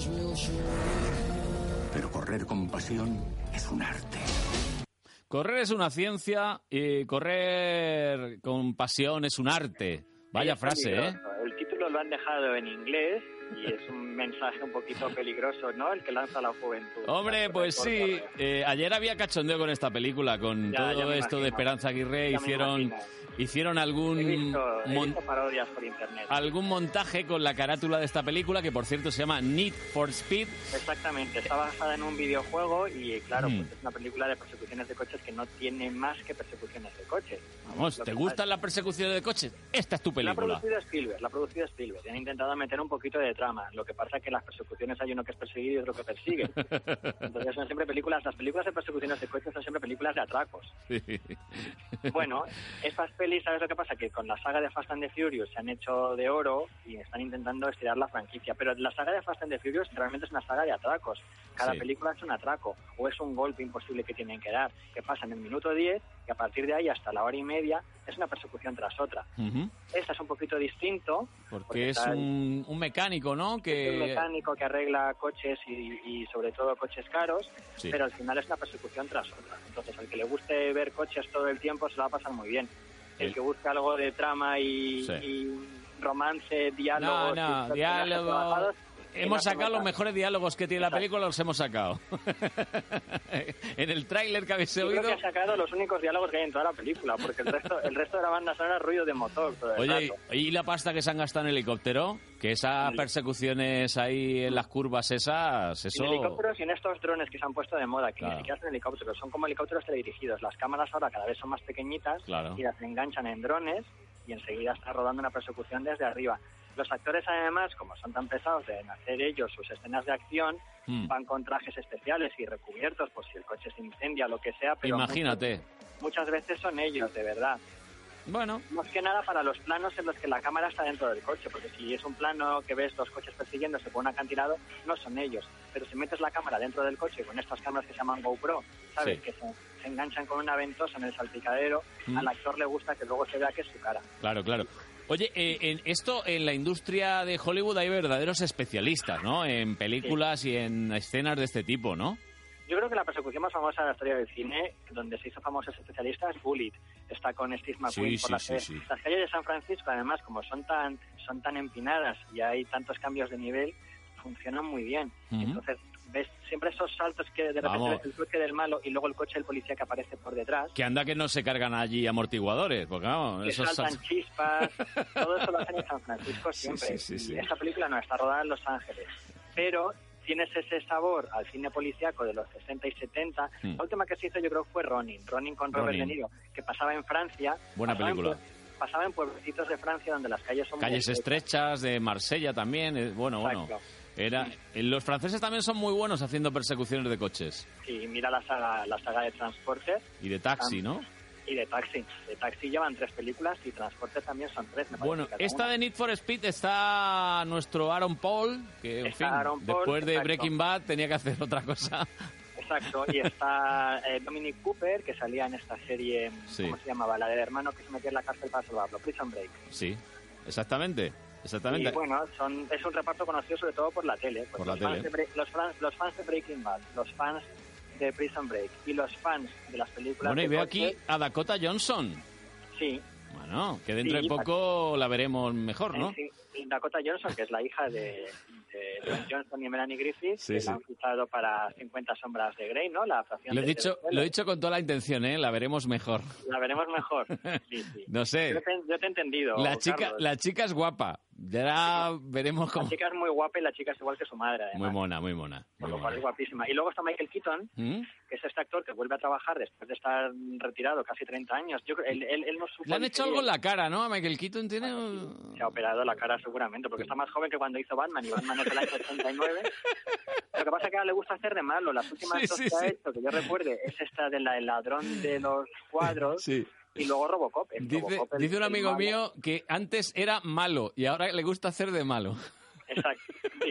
Pero correr con pasión es un arte. Correr es una ciencia y correr con pasión es un arte. Vaya Es frase, ¿eh? peligroso. El título lo han dejado en inglés y es un mensaje un poquito peligroso, ¿no? El que lanza la juventud. Hombre, pues Por sí. correr. Eh, ayer había cachondeo con esta película, con Ya, ya todo me esto de imagino. Esperanza Aguirre. Ya me Hicieron, imagino. hicieron algún, He visto, he mon- visto parodias por internet. algún montaje con la carátula de esta película, que por cierto se llama Need for Speed. Exactamente, está basada en un videojuego y claro, Mm. pues es una película de persecuciones de coches que no tiene más que persecuciones de coches. Vamos, Lo ¿te que gustan las persecuciones de coches? Esta es tu La ha película. producido Spielberg, la ha producido Spielberg. Y han intentado meter un poquito de trama. Lo que pasa es que las persecuciones hay uno que es perseguido y otro que persigue. Entonces son siempre películas, las películas de persecuciones de coches son siempre películas de atracos. Bueno, estas pelis, ¿sabes lo que pasa? Que con la saga de Fast and the Furious se han hecho de oro y están intentando estirar la franquicia. Pero la saga de Fast and the Furious realmente es una saga de atracos. Cada Sí. película es un atraco o es un golpe imposible que tienen que dar, que pasa en el minuto diez y a partir de ahí hasta la hora y media es una persecución tras otra. Ujú. Esta es un poquito distinto. Porque es está el- un, un mecánico, ¿no? es un Que mecánico que arregla coches y, y sobre todo coches caros, Sí. pero al final es una persecución tras otra. Entonces, al que le guste ver coches todo el tiempo se lo va a pasar muy bien. El El- que busque algo de trama y, Sí. y romance, No, diálogos... y no, personajes diálogo. trabajados, Hemos que no sacado se los nota. mejores diálogos que tiene la Exacto. película, los hemos sacado. En el tráiler que habéis Yo creo oído. que ha sacado los únicos diálogos que hay en toda la película, porque el resto, el resto de la banda sonora es ruido de motor todo el Oye, rato. ¿y la pasta que se han gastado en helicóptero? Que esas persecuciones ahí en las curvas esas, eso... En helicópteros y en estos drones que se han puesto de moda, que Claro. ni siquiera son helicópteros, son como helicópteros teledirigidos. Las cámaras ahora cada vez son más pequeñitas Claro. y las enganchan en drones y enseguida está rodando una persecución desde arriba. Los actores, además, como son tan pesados de hacer ellos sus escenas de acción, Mm. van con trajes especiales y recubiertos por si el coche se incendia o lo que sea. Pero Imagínate. Muchas, muchas veces son ellos, de verdad. Bueno. Más que nada para los planos en los que la cámara está dentro del coche, porque si es un plano que ves dos coches persiguiéndose por un acantilado, no son ellos. Pero si metes la cámara dentro del coche con estas cámaras que se llaman GoPro, ¿sabes? Sí. Que se, se enganchan con una ventosa en el salpicadero, Mm. al actor le gusta que luego se vea que es su cara. Claro, claro. Oye, eh, en esto, en la industria de Hollywood hay verdaderos especialistas, ¿no? En películas y en escenas de este tipo, ¿no? Yo creo que la persecución más famosa de la historia del cine, donde se hizo famoso ese especialista, es Bullitt. Está con Steve McQueen Sí, por sí, las, sí, calles. sí. las calles de San Francisco, además, como son tan son tan empinadas y hay tantos cambios de nivel, funcionan muy bien. Ujú. Entonces, ves siempre esos saltos que de repente Vamos. ves el coche del malo y luego el coche del policía que aparece por detrás. Que anda que no se cargan allí amortiguadores, porque vamos, Que esos saltan sal- chispas, todo eso lo hacen en San Francisco Sí, siempre. sí, sí, sí. Y esta película no está rodada en Los Ángeles, pero tienes ese sabor al cine policíaco de los sesenta y setenta. Hmm. La última que se hizo yo creo fue Ronin, Ronin con Robert Ronin. De Niro, que pasaba en Francia. Buena pasaba en película. pue- pasaba en pueblecitos de Francia donde las calles son muy Calles estrechas, de Marsella también, eh, bueno, bueno. Exacto. Era, eh, los franceses también son muy buenos haciendo persecuciones de coches. Sí, mira la saga, la saga de Transporter Y de taxi, Ah, ¿no? y de Taxi. De Taxi llevan tres películas y Transporter también son tres, me parece. Bueno, cada esta una. de Need for Speed está nuestro Aaron Paul, que en Está fin, Aaron Paul, después de exacto. Breaking Bad tenía que hacer otra cosa. Exacto, y está eh, Dominic Cooper, que salía en esta serie, Sí. ¿cómo se llamaba? La del hermano que se metía en la cárcel para salvarlo, Prison Break. Sí. exactamente. Exactamente. Y bueno, son, es un reparto conocido sobre todo por la tele. Pues por los, la fans tele. De, los, fans, los fans de Breaking Bad, los fans de Prison Break y los fans de las películas Bueno, y de veo coches, aquí a Dakota Johnson. Sí. Bueno, que dentro Sí, de poco la veremos mejor, ¿no? Sí, Dakota Johnson, que es la hija de, de Dwayne Johnson y Melanie Griffith, Sí, que sí. la han fichado para cincuenta sombras de Grey, ¿no? La fracción Lo he de dicho, Telesuelo. lo he dicho con toda la intención, ¿eh? La veremos mejor. La veremos mejor. Sí, sí. No sé. Yo te, yo te he entendido, La chica, Carlos. la chica es guapa. Ya veremos cómo. La chica es muy guapa y la chica es igual que su madre, además. Muy mona, muy mona. Por Muy lo cual es mona. guapísima. Y luego está Michael Keaton, ¿Mm? que es este actor que vuelve a trabajar después de estar retirado casi treinta años. Yo creo él, él, él no supo Le han ni hecho qué- algo en la cara, ¿no? A Michael Keaton tiene... Se ha operado la cara seguramente, porque está más joven que cuando hizo Batman, y Batman es del año ochenta y nueve. Lo que pasa es que ahora le gusta hacer de malo. Las últimas Sí, dos sí, que ha sí. hecho, que yo recuerde, es esta del ladrón de los cuadros, Sí. y luego Robocop. El Dice, Robocop, el- dice un el amigo malo. mío que antes era malo y ahora le gusta hacer de malo. Exacto, sí.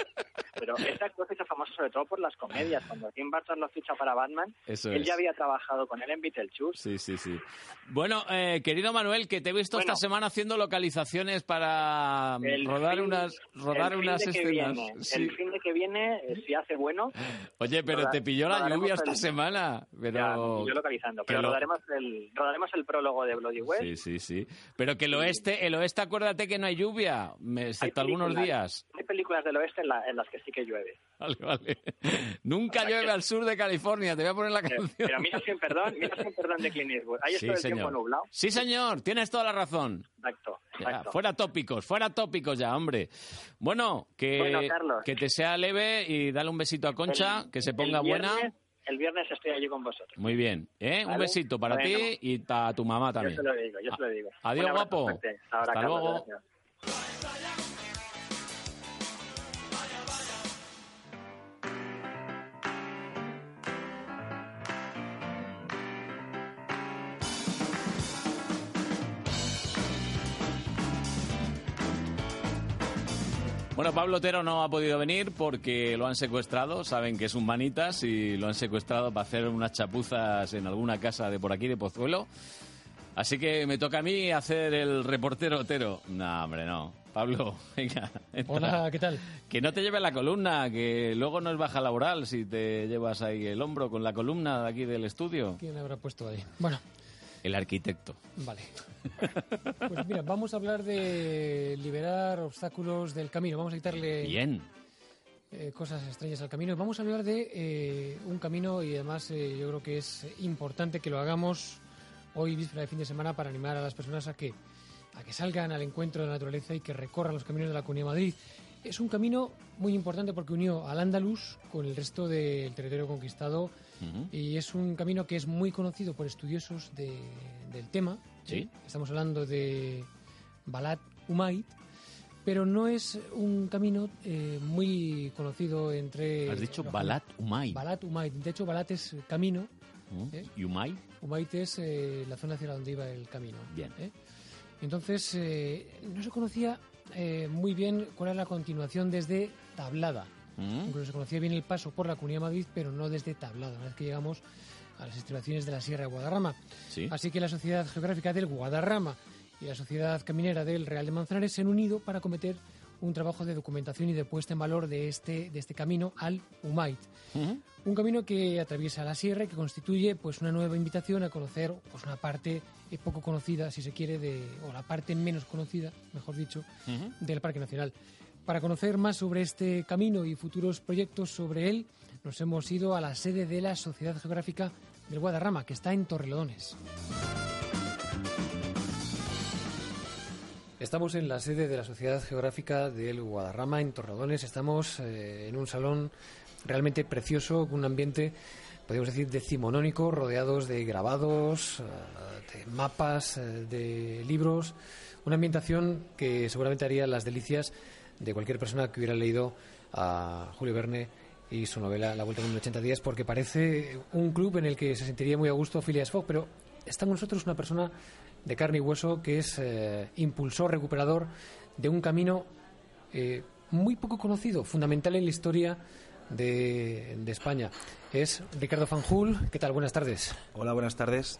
Pero este actor se hizo famoso sobre todo por las comedias. Cuando Tim Burton lo ficha para Batman, Eso él es. ya había trabajado con él en Beetlejuice. Sí, sí, sí. Bueno, eh, querido Manuel, que te he visto Bueno. esta semana haciendo localizaciones para El rodar fin- unas rodar el fin unas de que escenas. viene, Sí. El fin de que viene, eh, si hace bueno, Oye, pero roda- te pilló la rodaremos lluvia esta el- semana. Pero... ya, me pilló localizando. Pero que lo- rodaremos, el, rodaremos el prólogo de Bloody West. Sí, sí, sí. Pero que el oeste, el oeste, acuérdate que no hay lluvia, me- excepto algunos películas- días. Hay películas del oeste en, la- en las que sí que llueve. Vale, vale. Nunca llueve al sur de California. Te voy a poner la Pero, canción. pero mira sin perdón, mira sin perdón de Clint Eastwood. Ahí Sí, está el señor. tiempo nublado. Sí, señor. Tienes toda la razón. Exacto, Ya, exacto. fuera tópicos, fuera tópicos ya, hombre. Bueno, que, Bueno, Carlos. que te sea leve y dale un besito a Concha, El- que se el ponga viernes- buena. El viernes estoy allí con vosotros. Muy bien, ¿eh? Un ¿Vale? besito para Bueno. ti y para tu mamá Yo también. se lo digo, yo se lo digo. Adiós, Un abrazo guapo. fuerte. Hasta ahora, Hasta Carlos, luego. gracias. Bueno, Pablo Otero no ha podido venir porque lo han secuestrado. Saben que es un manitas y lo han secuestrado para hacer unas chapuzas en alguna casa de por aquí, de Pozuelo. Así que me toca a mí hacer el reportero Otero. No, hombre, no. Pablo, venga. entra. Hola, ¿qué tal? Que no te lleve la columna, que luego no es baja laboral si te llevas ahí el hombro con la columna de aquí del estudio. ¿Quién habrá puesto ahí? Bueno, El arquitecto. vale. Pues mira, vamos a hablar de liberar obstáculos del camino. Vamos a quitarle Bien. eh, cosas extrañas al camino. Vamos a hablar de eh, un camino y además eh, yo creo que es importante que lo hagamos hoy, víspera de fin de semana, para animar a las personas a que, a que salgan al encuentro de la naturaleza y que recorran los caminos de la Comunidad de Madrid. Es un camino muy importante porque unió al Andaluz con el resto del territorio conquistado. Ujú. Y es un camino que es muy conocido por estudiosos de- del tema. Sí. ¿eh? Estamos hablando de Balat Umaid, pero no es un camino eh, muy conocido entre... Has dicho los- Balat Umaid. Balat Umaid. De hecho, Balat es camino. ¿Mm? ¿eh? ¿Y Umaid? Umaid es eh, la zona hacia donde iba el camino. Bien. ¿eh? Entonces, eh, no se conocía eh, muy bien cuál era la continuación desde Tablada. ¿Mm? Incluso se conocía bien el paso por la Comunidad de Madrid, pero no desde Tablada, una vez que llegamos a las estribaciones de la Sierra de Guadarrama. Sí. Así que la Sociedad Geográfica del Guadarrama y la Sociedad Caminera del Real de Manzanares se han unido para cometer un trabajo de documentación y de puesta en valor de este, de este camino al Umaid. Ujú. Un camino que atraviesa la sierra y que constituye pues una nueva invitación a conocer pues una parte eh, poco conocida, si se quiere, de, o la parte menos conocida, mejor dicho, Ujú. del Parque Nacional. Para conocer más sobre este camino y futuros proyectos sobre él, nos hemos ido a la sede de la Sociedad Geográfica del Guadarrama, que está en Torrelodones. Estamos en la sede de la Sociedad Geográfica del Guadarrama, en Torrelodones. Estamos eh, en un salón realmente precioso, con un ambiente, podríamos decir, decimonónico, rodeados de grabados, eh, de mapas, eh, de libros. Una ambientación que seguramente haría las delicias de cualquier persona que hubiera leído a Julio Verne y su novela La Vuelta al Mundo en ochenta días, porque parece un club en el que se sentiría muy a gusto Phileas Fogg, pero está con nosotros una persona de carne y hueso que es eh, impulsor, recuperador de un camino eh, muy poco conocido, fundamental en la historia de, de España. Es Ricardo Fanjul. ¿Qué tal? Buenas tardes. Hola, buenas tardes.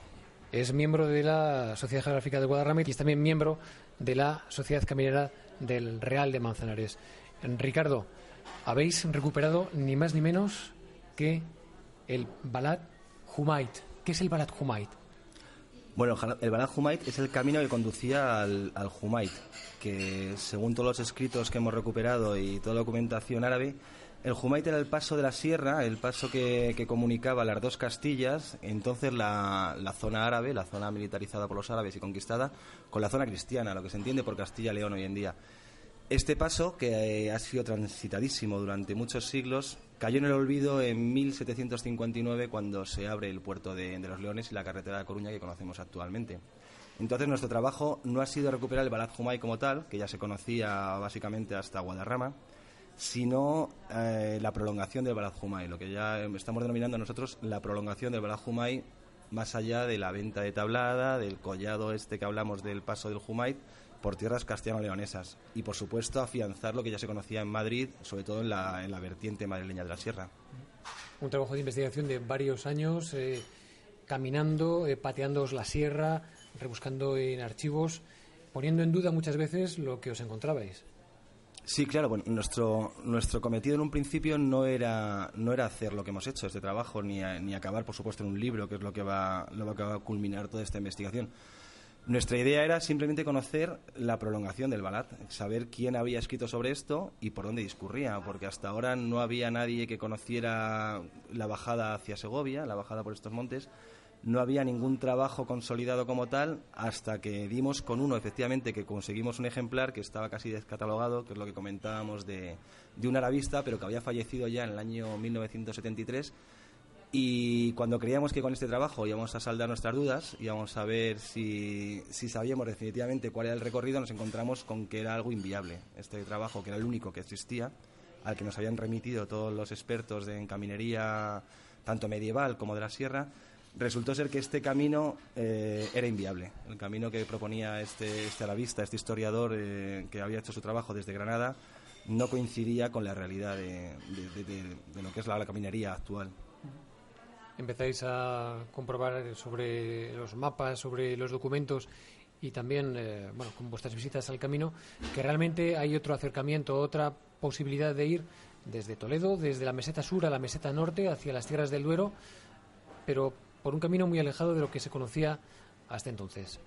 es miembro de la Sociedad Geográfica de Guadarrama y es también miembro de la Sociedad Caminera del Real de Manzanares. Ricardo, habéis recuperado ni más ni menos que el Balad Jumaid. ¿Qué es el Balad Jumaid? Bueno, el Balad Jumaid es el camino que conducía al, al Jumaid, que según todos los escritos que hemos recuperado y toda la documentación árabe, el Jumaid era el paso de la sierra, el paso que, que comunicaba las dos Castillas, entonces la, la zona árabe, la zona militarizada por los árabes y conquistada, con la zona cristiana, lo que se entiende por Castilla-León hoy en día. Este paso, que eh, ha sido transitadísimo durante muchos siglos, cayó en el olvido en mil setecientos cincuenta y nueve cuando se abre el puerto de, de Los Leones y la carretera de Coruña que conocemos actualmente. Entonces nuestro trabajo no ha sido recuperar el Balad Jumaid como tal, que ya se conocía básicamente hasta Guadarrama, sino eh, la prolongación del Balad Jumaid, lo que ya estamos denominando nosotros la prolongación del Balad Jumaid, más allá de la venta de tablada, del collado este que hablamos del paso del Jumaid, por tierras castellano-leonesas. Y, por supuesto, afianzar lo que ya se conocía en Madrid, sobre todo en la, en la vertiente madrileña de la sierra. Un trabajo de investigación de varios años, eh, caminando, eh, pateándoos la sierra, rebuscando en archivos, poniendo en duda muchas veces lo que os encontrabais. Sí, claro. Bueno, nuestro nuestro cometido en un principio no era no era hacer lo que hemos hecho, este trabajo, ni, a, ni acabar, por supuesto, en un libro, que es lo que va lo que va a culminar toda esta investigación. Nuestra idea era simplemente conocer la prolongación del Balad, saber quién había escrito sobre esto y por dónde discurría, porque hasta ahora no había nadie que conociera la bajada hacia Segovia, la bajada por estos montes. No había ningún trabajo consolidado como tal hasta que dimos con uno, efectivamente, que conseguimos un ejemplar que estaba casi descatalogado, que es lo que comentábamos de, de un arabista, pero que había fallecido ya en el año mil novecientos setenta y tres. Y cuando creíamos que con este trabajo íbamos a saldar nuestras dudas, íbamos a ver si, si sabíamos definitivamente cuál era el recorrido, nos encontramos con que era algo inviable. Este trabajo, que era el único que existía, al que nos habían remitido todos los expertos de, en caminería, tanto medieval como de la sierra, resultó ser que este camino eh, era inviable. El camino que proponía este, este arabista, este historiador eh, que había hecho su trabajo desde Granada, no coincidía con la realidad de, de, de, de, de lo que es la, la caminería actual. Empezáis a comprobar sobre los mapas, sobre los documentos y también, eh, bueno, con vuestras visitas al camino, que realmente hay otro acercamiento, otra posibilidad de ir desde Toledo, desde la meseta sur a la meseta norte, hacia las tierras del Duero, pero por un camino muy alejado de lo que se conocía hasta entonces.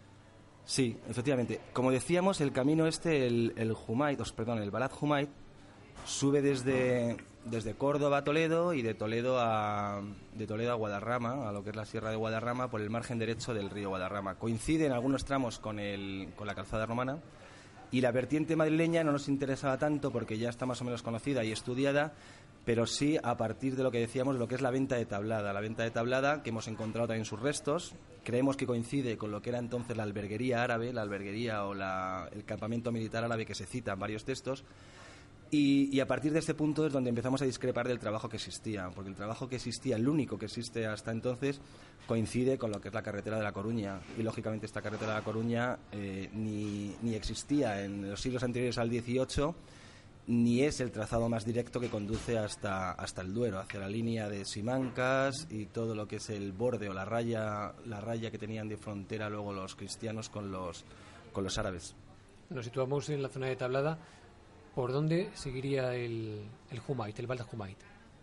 Sí, efectivamente. Como decíamos, el camino este, el, el Jumaid, os, perdón, el Balad Jumaid, sube desde, desde Córdoba a Toledo y de Toledo a de Toledo a Guadarrama, a lo que es la sierra de Guadarrama, por el margen derecho del río Guadarrama. Coincide en algunos tramos con, el, con la calzada romana, y la vertiente madrileña no nos interesaba tanto porque ya está más o menos conocida y estudiada, pero sí a partir de lo que decíamos, de lo que es la venta de tablada. La venta de tablada, que hemos encontrado también sus restos, creemos que coincide con lo que era entonces la alberguería árabe, la alberguería o la, el campamento militar árabe que se cita en varios textos. Y, y a partir de este punto es donde empezamos a discrepar del trabajo que existía, porque el trabajo que existía, el único que existe hasta entonces, coincide con lo que es la carretera de La Coruña. Y lógicamente esta carretera de La Coruña eh, ni, ni existía en los siglos anteriores al dieciocho, ni es el trazado más directo que conduce hasta, hasta el Duero, hacia la línea de Simancas y todo lo que es el borde o la raya, la raya que tenían de frontera luego los cristianos con los, con los árabes. Nos situamos en la zona de Tablada. ¿Por dónde seguiría el, el Jumaid, el Balad Jumaid?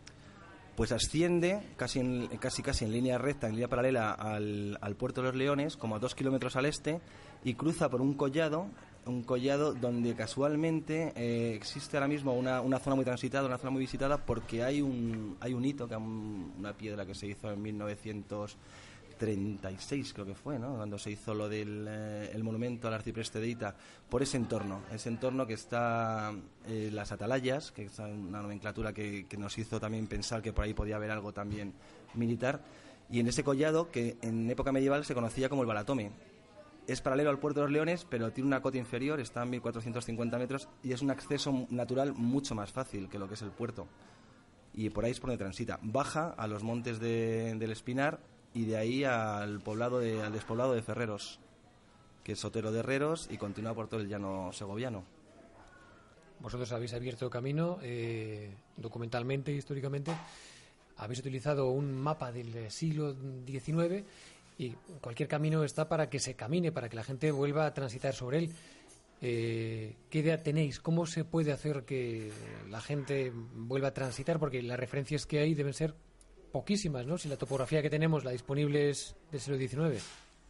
Pues asciende casi, en, casi, casi en línea recta, en línea paralela al, al puerto de Los Leones, como a dos kilómetros al este, y cruza por un collado, un collado donde casualmente eh, existe ahora mismo una, una zona muy transitada, una zona muy visitada, porque hay un, hay un hito, que un, una piedra que se hizo en mil novecientos treinta y seis, creo que fue, ¿no?, cuando se hizo lo del eh, el monumento al arcipreste de Ita, por ese entorno, ese entorno que está eh, las atalayas, que es una nomenclatura que, que nos hizo también pensar que por ahí podía haber algo también militar, y en ese collado que en época medieval se conocía como el Balatome. Es paralelo al puerto de Los Leones, pero tiene una cota inferior, está a mil cuatrocientos cincuenta metros y es un acceso natural mucho más fácil que lo que es el puerto, y por ahí es por donde transita. Baja a los montes de, del Espinar y de ahí al poblado de, al despoblado de Ferreros, que es Sotero de Herreros, y continúa por todo el llano segoviano. Vosotros habéis abierto camino eh, documentalmente, históricamente. Habéis utilizado un mapa del siglo diecinueve y cualquier camino está para que se camine, para que la gente vuelva a transitar sobre él. Eh, ¿Qué idea tenéis? ¿Cómo se puede hacer que la gente vuelva a transitar? Porque las referencias que hay deben ser poquísimas, ¿no? Si la topografía que tenemos, la disponible, es del siglo diecinueve.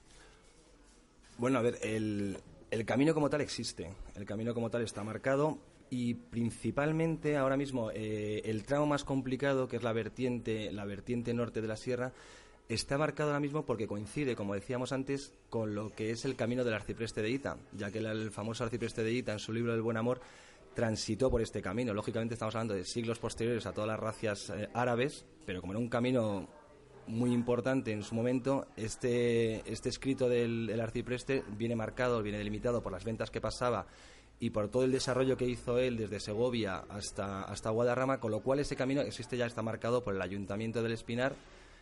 Bueno, a ver, el, el camino como tal existe. El camino como tal está marcado y principalmente ahora mismo eh, el tramo más complicado, que es la vertiente, la vertiente norte de la sierra, está marcado ahora mismo porque coincide, como decíamos antes, con lo que es el camino del arcipreste de Hita, ya que el, el famoso arcipreste de Hita, en su libro El Buen Amor, transitó por este camino. Lógicamente estamos hablando de siglos posteriores a todas las razzias eh, árabes, pero como era un camino muy importante en su momento, este, este escrito del, del arcipreste viene marcado, viene delimitado por las ventas que pasaba y por todo el desarrollo que hizo él desde Segovia hasta, hasta Guadarrama, con lo cual ese camino existe ya, está marcado por el Ayuntamiento del Espinar.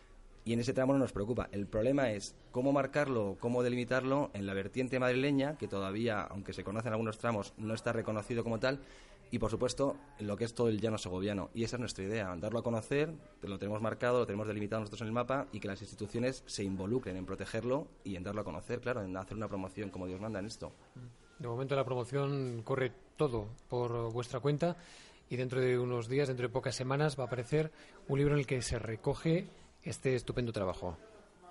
Y en ese tramo no nos preocupa. El problema es cómo marcarlo, cómo delimitarlo en la vertiente madrileña, que todavía, aunque se conocen algunos tramos, no está reconocido como tal, y por supuesto lo que es todo el llano segoviano. Y esa es nuestra idea, darlo a conocer, lo tenemos marcado, lo tenemos delimitado nosotros en el mapa, y que las instituciones se involucren en protegerlo y en darlo a conocer, claro, en hacer una promoción como Dios manda en esto. De momento la promoción corre todo por vuestra cuenta, y dentro de unos días, dentro de pocas semanas, va a aparecer un libro en el que se recoge este estupendo trabajo.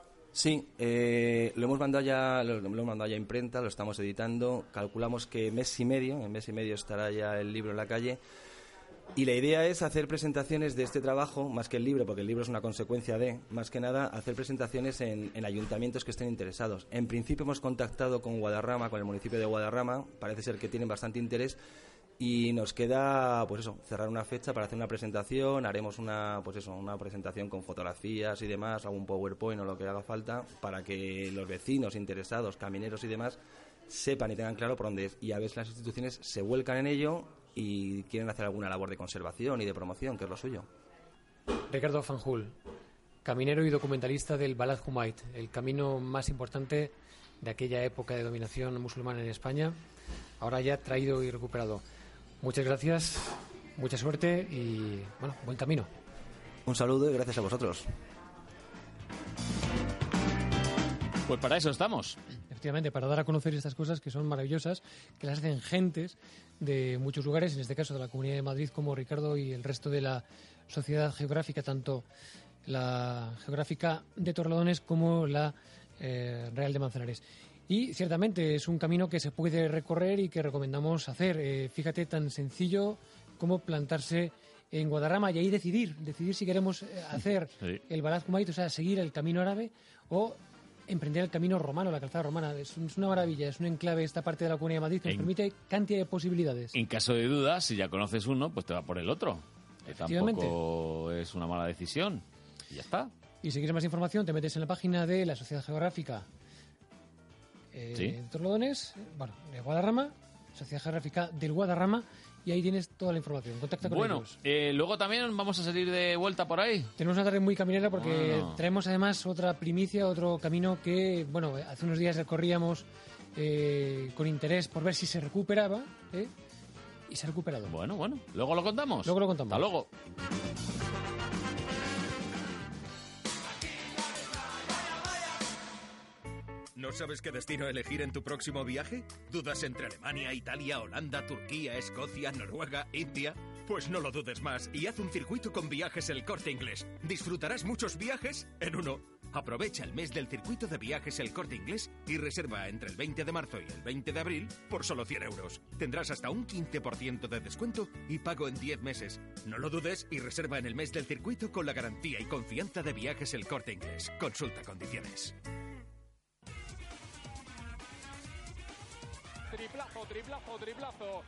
Sí, eh, lo hemos mandado ya, lo, lo hemos mandado ya a imprenta, lo estamos editando. Calculamos que mes y medio, en mes y medio estará ya el libro en la calle. Y la idea es hacer presentaciones de este trabajo, más que el libro, porque el libro es una consecuencia de, más que nada, hacer presentaciones en, en ayuntamientos que estén interesados. En principio hemos contactado con Guadarrama, con el municipio de Guadarrama, parece ser que tienen bastante interés. Y nos queda, pues eso, cerrar una fecha para hacer una presentación. Haremos una, pues eso, una presentación con fotografías y demás, algún PowerPoint o lo que haga falta, para que los vecinos interesados, camineros y demás, sepan y tengan claro por dónde es. Y a veces las instituciones se vuelcan en ello y quieren hacer alguna labor de conservación y de promoción, que es lo suyo. Ricardo Fanjul, caminero y documentalista del Balad Humayt, el camino más importante de aquella época de dominación musulmana en España, ahora ya traído y recuperado. Muchas gracias, mucha suerte y, bueno, buen camino. Un saludo y gracias a vosotros. Pues para eso estamos. Efectivamente, para dar a conocer estas cosas que son maravillosas, que las hacen gentes de muchos lugares, en este caso de la Comunidad de Madrid, como Ricardo y el resto de la sociedad geográfica, tanto la geográfica de Torrelodones como la eh, Real de Manzanares. Y ciertamente es un camino que se puede recorrer y que recomendamos hacer. Eh, fíjate, tan sencillo como plantarse en Guadarrama y ahí decidir, decidir si queremos hacer sí. el Balad Humayt, o sea, seguir el camino árabe o emprender el camino romano, la calzada romana. Es, un, es una maravilla, es un enclave esta parte de la Comunidad de Madrid que en, nos permite cantidad de posibilidades. En caso de dudas, si ya conoces uno, pues te va por el otro. Que tampoco es una mala decisión. Y ya está. Y si quieres más información, te metes en la página de la Sociedad Geográfica eh, ¿Sí? de Torrelodones, bueno, de Guadarrama, Sociedad Geográfica del Guadarrama, y ahí tienes toda la información. Contacta con bueno, ellos. Bueno, eh, luego también vamos a salir de vuelta por ahí. Tenemos una tarde muy caminera porque bueno. traemos además otra primicia, otro camino que, bueno, hace unos días recorríamos eh, con interés por ver si se recuperaba, ¿eh? Y se ha recuperado. Bueno, bueno, luego lo contamos. Luego lo contamos. Hasta luego. ¿No sabes qué destino elegir en tu próximo viaje? ¿Dudas entre Alemania, Italia, Holanda, Turquía, Escocia, Noruega, India? Pues no lo dudes más y haz un circuito con Viajes El Corte Inglés. Disfrutarás muchos viajes en uno. Aprovecha el mes del circuito de Viajes El Corte Inglés y reserva entre el veinte de marzo y el veinte de abril por solo cien euros. Tendrás hasta un quince por ciento de descuento y pago en diez meses. No lo dudes y reserva en el mes del circuito con la garantía y confianza de Viajes El Corte Inglés. Consulta condiciones. Triplazo, triplazo, triplazo,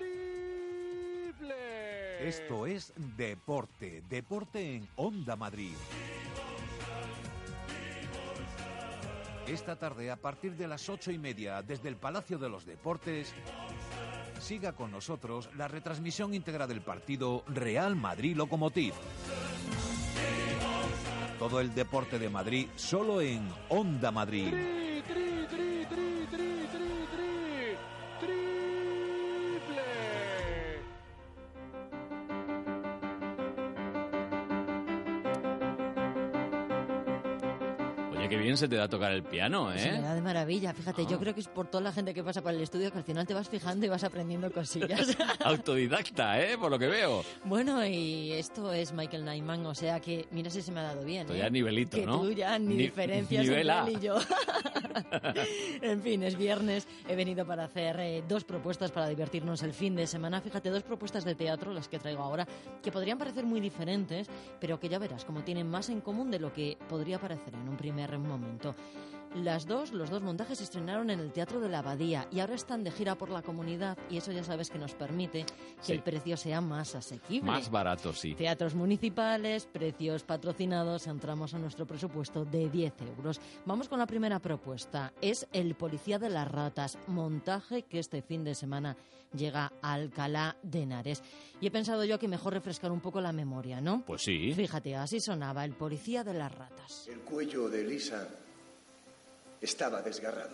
triple. Esto es Deporte, Deporte en Onda Madrid. Esta tarde, a partir de las ocho y media, desde el Palacio de los Deportes, siga con nosotros la retransmisión íntegra del partido Real Madrid-Lokomotiv. Todo el deporte de Madrid solo en Onda Madrid. Tri, tri, tri, tri, tri, tri, tri. Oye, qué bien se te da tocar el piano, ¿eh? Se me da de maravilla. Fíjate, Ah. yo creo que es por toda la gente que pasa por el estudio que al final te vas fijando y vas aprendiendo cosillas. Autodidacta, ¿eh? Por lo que veo. Bueno, y esto es Michael Nyman, o sea que mira si se me ha dado bien, Esto ¿eh? ya nivelito, que ¿no? tú ya ni, Ni- diferencias nivel entre A. él y yo. En fin, es viernes, he venido para hacer eh, dos propuestas para divertirnos el fin de semana. Fíjate, dos propuestas de teatro, las que traigo ahora, que podrían parecer muy diferentes, pero que ya verás, como tienen más en común de lo que podría parecer en un primer momento. Las dos, los dos montajes se estrenaron en el Teatro de la Abadía y ahora están de gira por la comunidad y eso ya sabes que nos permite que Sí. el precio sea más asequible. Más barato, sí. Teatros municipales, precios patrocinados, entramos a nuestro presupuesto de diez euros. Vamos con la primera propuesta. Es El Policía de las Ratas, montaje que este fin de semana llega a Alcalá de Henares. Y he pensado yo que mejor refrescar un poco la memoria, ¿no? Pues sí. Fíjate, así sonaba El Policía de las Ratas. El cuello de Elisa estaba desgarrado.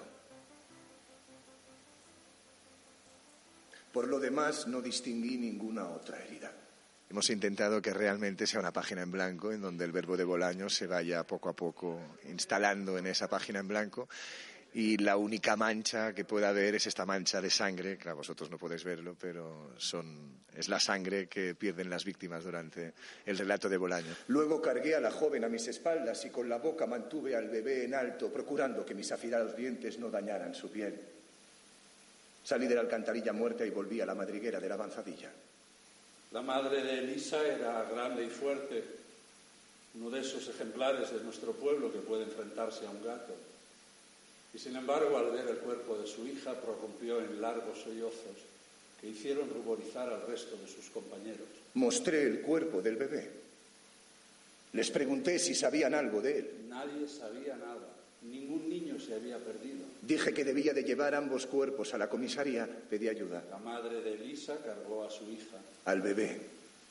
Por lo demás, no distinguí ninguna otra herida. Hemos intentado que realmente sea una página en blanco, en donde el verbo de Bolaños se vaya poco a poco instalando en esa página en blanco. Y la única mancha que pueda haber es esta mancha de sangre. Claro, vosotros no podéis verlo, pero son, es la sangre que pierden las víctimas durante el relato de Bolaño. Luego cargué a la joven a mis espaldas y con la boca mantuve al bebé en alto, procurando que mis afilados dientes no dañaran su piel. Salí de la alcantarilla muerta y volví a la madriguera de la avanzadilla. La madre de Elisa era grande y fuerte, uno de esos ejemplares de nuestro pueblo que puede enfrentarse a un gato. Y sin embargo, al ver el cuerpo de su hija, prorrumpió en largos sollozos que hicieron ruborizar al resto de sus compañeros. Mostré el cuerpo del bebé. Les pregunté si sabían algo de él. Nadie sabía nada, ningún niño se había perdido. Dije que debía de llevar ambos cuerpos a la comisaría. Pedí ayuda. La madre de Elisa cargó a su hija. Al bebé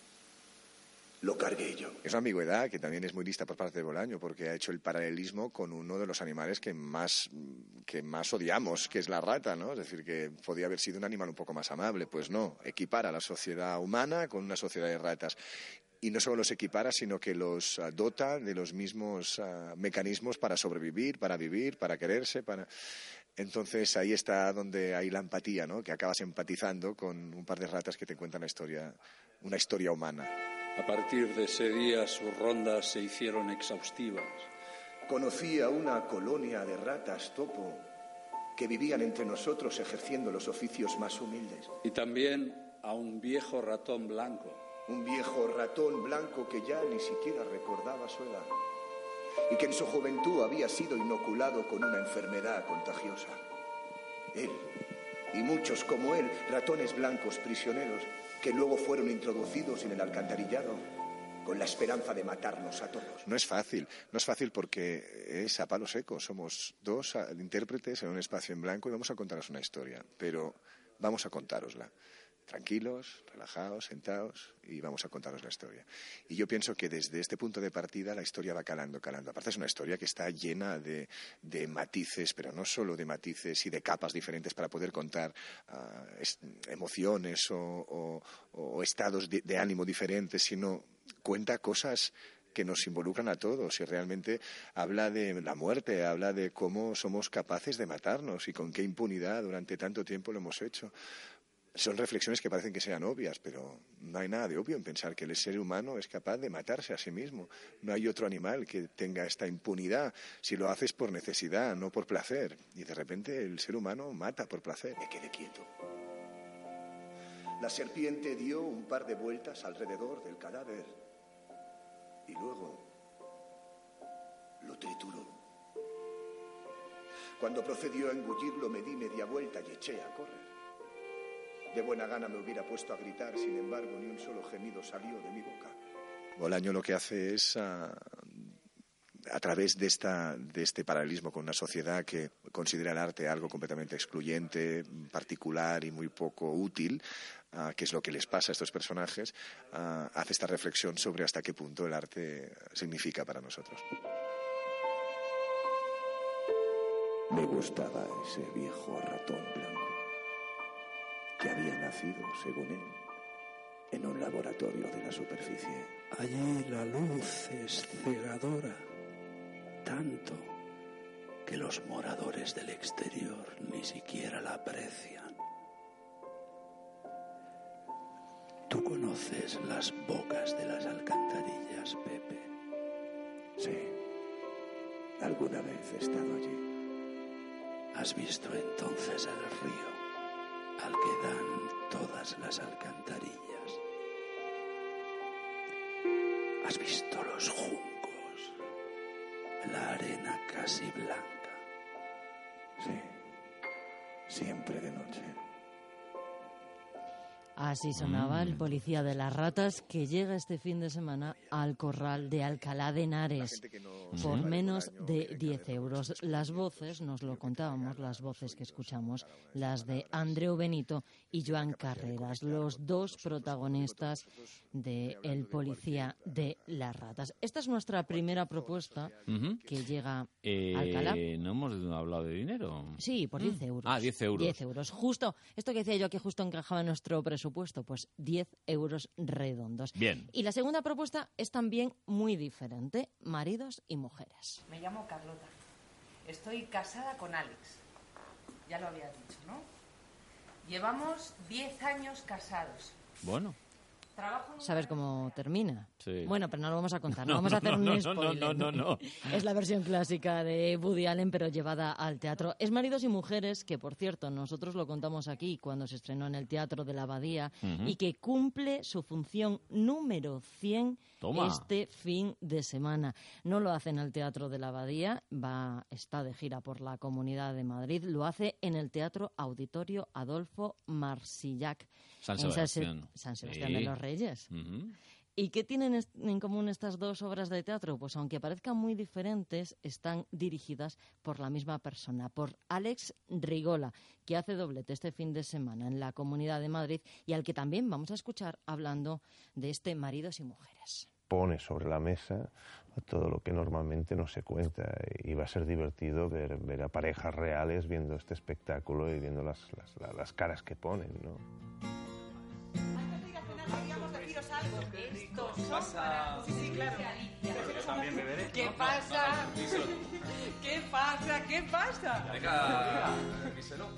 lo cargué yo. Es una ambigüedad que también es muy lista por parte de Bolaño, porque ha hecho el paralelismo con uno de los animales que más, que más odiamos, que es la rata, ¿no? Es decir, que podía haber sido un animal un poco más amable. Pues no, equipara a la sociedad humana con una sociedad de ratas. Y no solo los equipara, sino que los uh, dota de los mismos uh, mecanismos para sobrevivir, para vivir, para quererse, para... Entonces ahí está donde hay la empatía, ¿no? Que acabas empatizando con un par de ratas que te cuentan la historia, una historia humana. A partir de ese día sus rondas se hicieron exhaustivas. Conocí a una colonia de ratas topo que vivían entre nosotros ejerciendo los oficios más humildes. Y también a un viejo ratón blanco. Un viejo ratón blanco que ya ni siquiera recordaba su edad y que en su juventud había sido inoculado con una enfermedad contagiosa. Él y muchos como él, ratones blancos prisioneros, que luego fueron introducidos en el alcantarillado con la esperanza de matarnos a todos. No es fácil, no es fácil porque es a palo seco. Somos dos intérpretes en un espacio en blanco y vamos a contaros una historia, pero vamos a contárosla. Tranquilos, relajados, sentados y vamos a contaros la historia. Y yo pienso que desde este punto de partida la historia va calando, calando. Aparte es una historia que está llena de, de matices, pero no solo de matices y de capas diferentes para poder contar uh, es, emociones o, o, o estados de, de ánimo diferentes, sino cuenta cosas que nos involucran a todos y realmente habla de la muerte, habla de cómo somos capaces de matarnos y con qué impunidad durante tanto tiempo lo hemos hecho. Son reflexiones que parecen que sean obvias, pero no hay nada de obvio en pensar que el ser humano es capaz de matarse a sí mismo. No hay otro animal que tenga esta impunidad si lo haces por necesidad, no por placer. Y de repente el ser humano mata por placer. Me quedé quieto. La serpiente dio un par de vueltas alrededor del cadáver y luego lo trituró. Cuando procedió a engullirlo me di media vuelta y eché a correr. De buena gana me hubiera puesto a gritar, sin embargo, ni un solo gemido salió de mi boca. Bolaño lo que hace es, a, a través de, esta, de este paralelismo con una sociedad que considera el arte algo completamente excluyente, particular y muy poco útil, uh, que es lo que les pasa a estos personajes, uh, hace esta reflexión sobre hasta qué punto el arte significa para nosotros. Me gustaba ese viejo ratón blanco que había nacido, según él, en un laboratorio de la superficie. Allí la luz es cegadora, tanto que los moradores del exterior ni siquiera la aprecian. Tú conoces las bocas de las alcantarillas, Pepe. Sí, alguna vez he estado allí. ¿Has visto entonces el río al que dan todas las alcantarillas? ¿Has visto los juncos? La arena casi blanca. Sí, siempre de noche. Así sonaba el policía de las ratas que llega este fin de semana al corral de Alcalá de Henares por menos de diez euros. Las voces, nos lo contábamos, las voces que escuchamos, las de Andreu Benito y Joan Carreras, los dos protagonistas de El policía de las ratas. Esta es nuestra primera propuesta Uh-huh. que llega Eh, a Alcalá. no hemos hablado de dinero. Sí, por diez euros. Ah, diez euros. diez euros. Justo, esto que decía yo que justo encajaba en nuestro presupuesto, pues diez euros redondos. Bien. Y la segunda propuesta es también muy diferente, maridos y mujeres. Me llamo Carlota. Estoy casada con Alex. Ya lo había dicho, ¿no? Llevamos diez años casados. Bueno. Trabajo en... ¿Sabes cómo termina? Sí. Bueno, pero no lo vamos a contar, no, No, vamos a no, hacer no, un no, spoiler. no, no, no, no. Es la versión clásica de Woody Allen, pero llevada al teatro. Es Maridos y Mujeres, que por cierto, nosotros lo contamos aquí cuando se estrenó en el Teatro de la Abadía, Ujú. y que cumple su función número cien Toma. este fin de semana. No lo hace en el Teatro de la Abadía, va, está de gira por la Comunidad de Madrid, lo hace en el Teatro Auditorio Adolfo Marsillac. San en San Se- Sebastián. San Sebastián Sí. de los Reyes. Ujú. ¿Y qué tienen est- en común estas dos obras de teatro? Pues aunque parezcan muy diferentes, están dirigidas por la misma persona, por Alex Rigola, que hace doblete este fin de semana en la Comunidad de Madrid y al que también vamos a escuchar hablando de este Maridos y Mujeres. Pone sobre la mesa todo lo que normalmente no se cuenta y va a ser divertido ver, ver a parejas reales viendo este espectáculo y viendo las, las, las- las caras que ponen, ¿no? Estos son Pasa. para... Sí, sí, claro. Yo también beberé. ¿Qué No, pasa? no, no, díselo. ¿Qué pasa? ¿Qué pasa? Venga, díselo.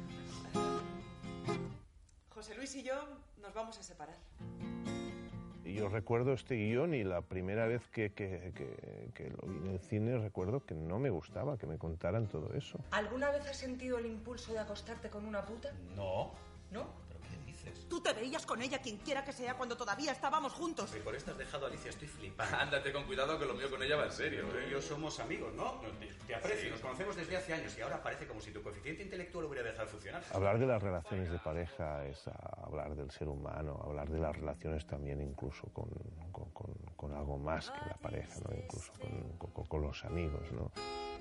José Luis y yo nos vamos a separar. Y yo recuerdo este guión y la primera vez que, que, que, que lo vi en el cine recuerdo que no me gustaba que me contaran todo eso. ¿Alguna vez has sentido el impulso de acostarte con una puta? No. ¿No? ¿Pero qué dices? Tú te veías con ella, quien quiera que sea, cuando todavía estábamos juntos. Y por esto has dejado a Alicia, estoy flipando. Ándate con cuidado que lo mío con ella va en serio. Tú ¿eh? y yo somos amigos, ¿no? Te, te aprecio, Sí. nos conocemos desde hace años y ahora parece como si tu coeficiente intelectual hubiera dejado de funcionar. Hablar de las relaciones de pareja es ah, hablar del ser humano, hablar de las relaciones también incluso con, con, con, con algo más que la pareja, ¿no? Incluso con, con, con los amigos, ¿no?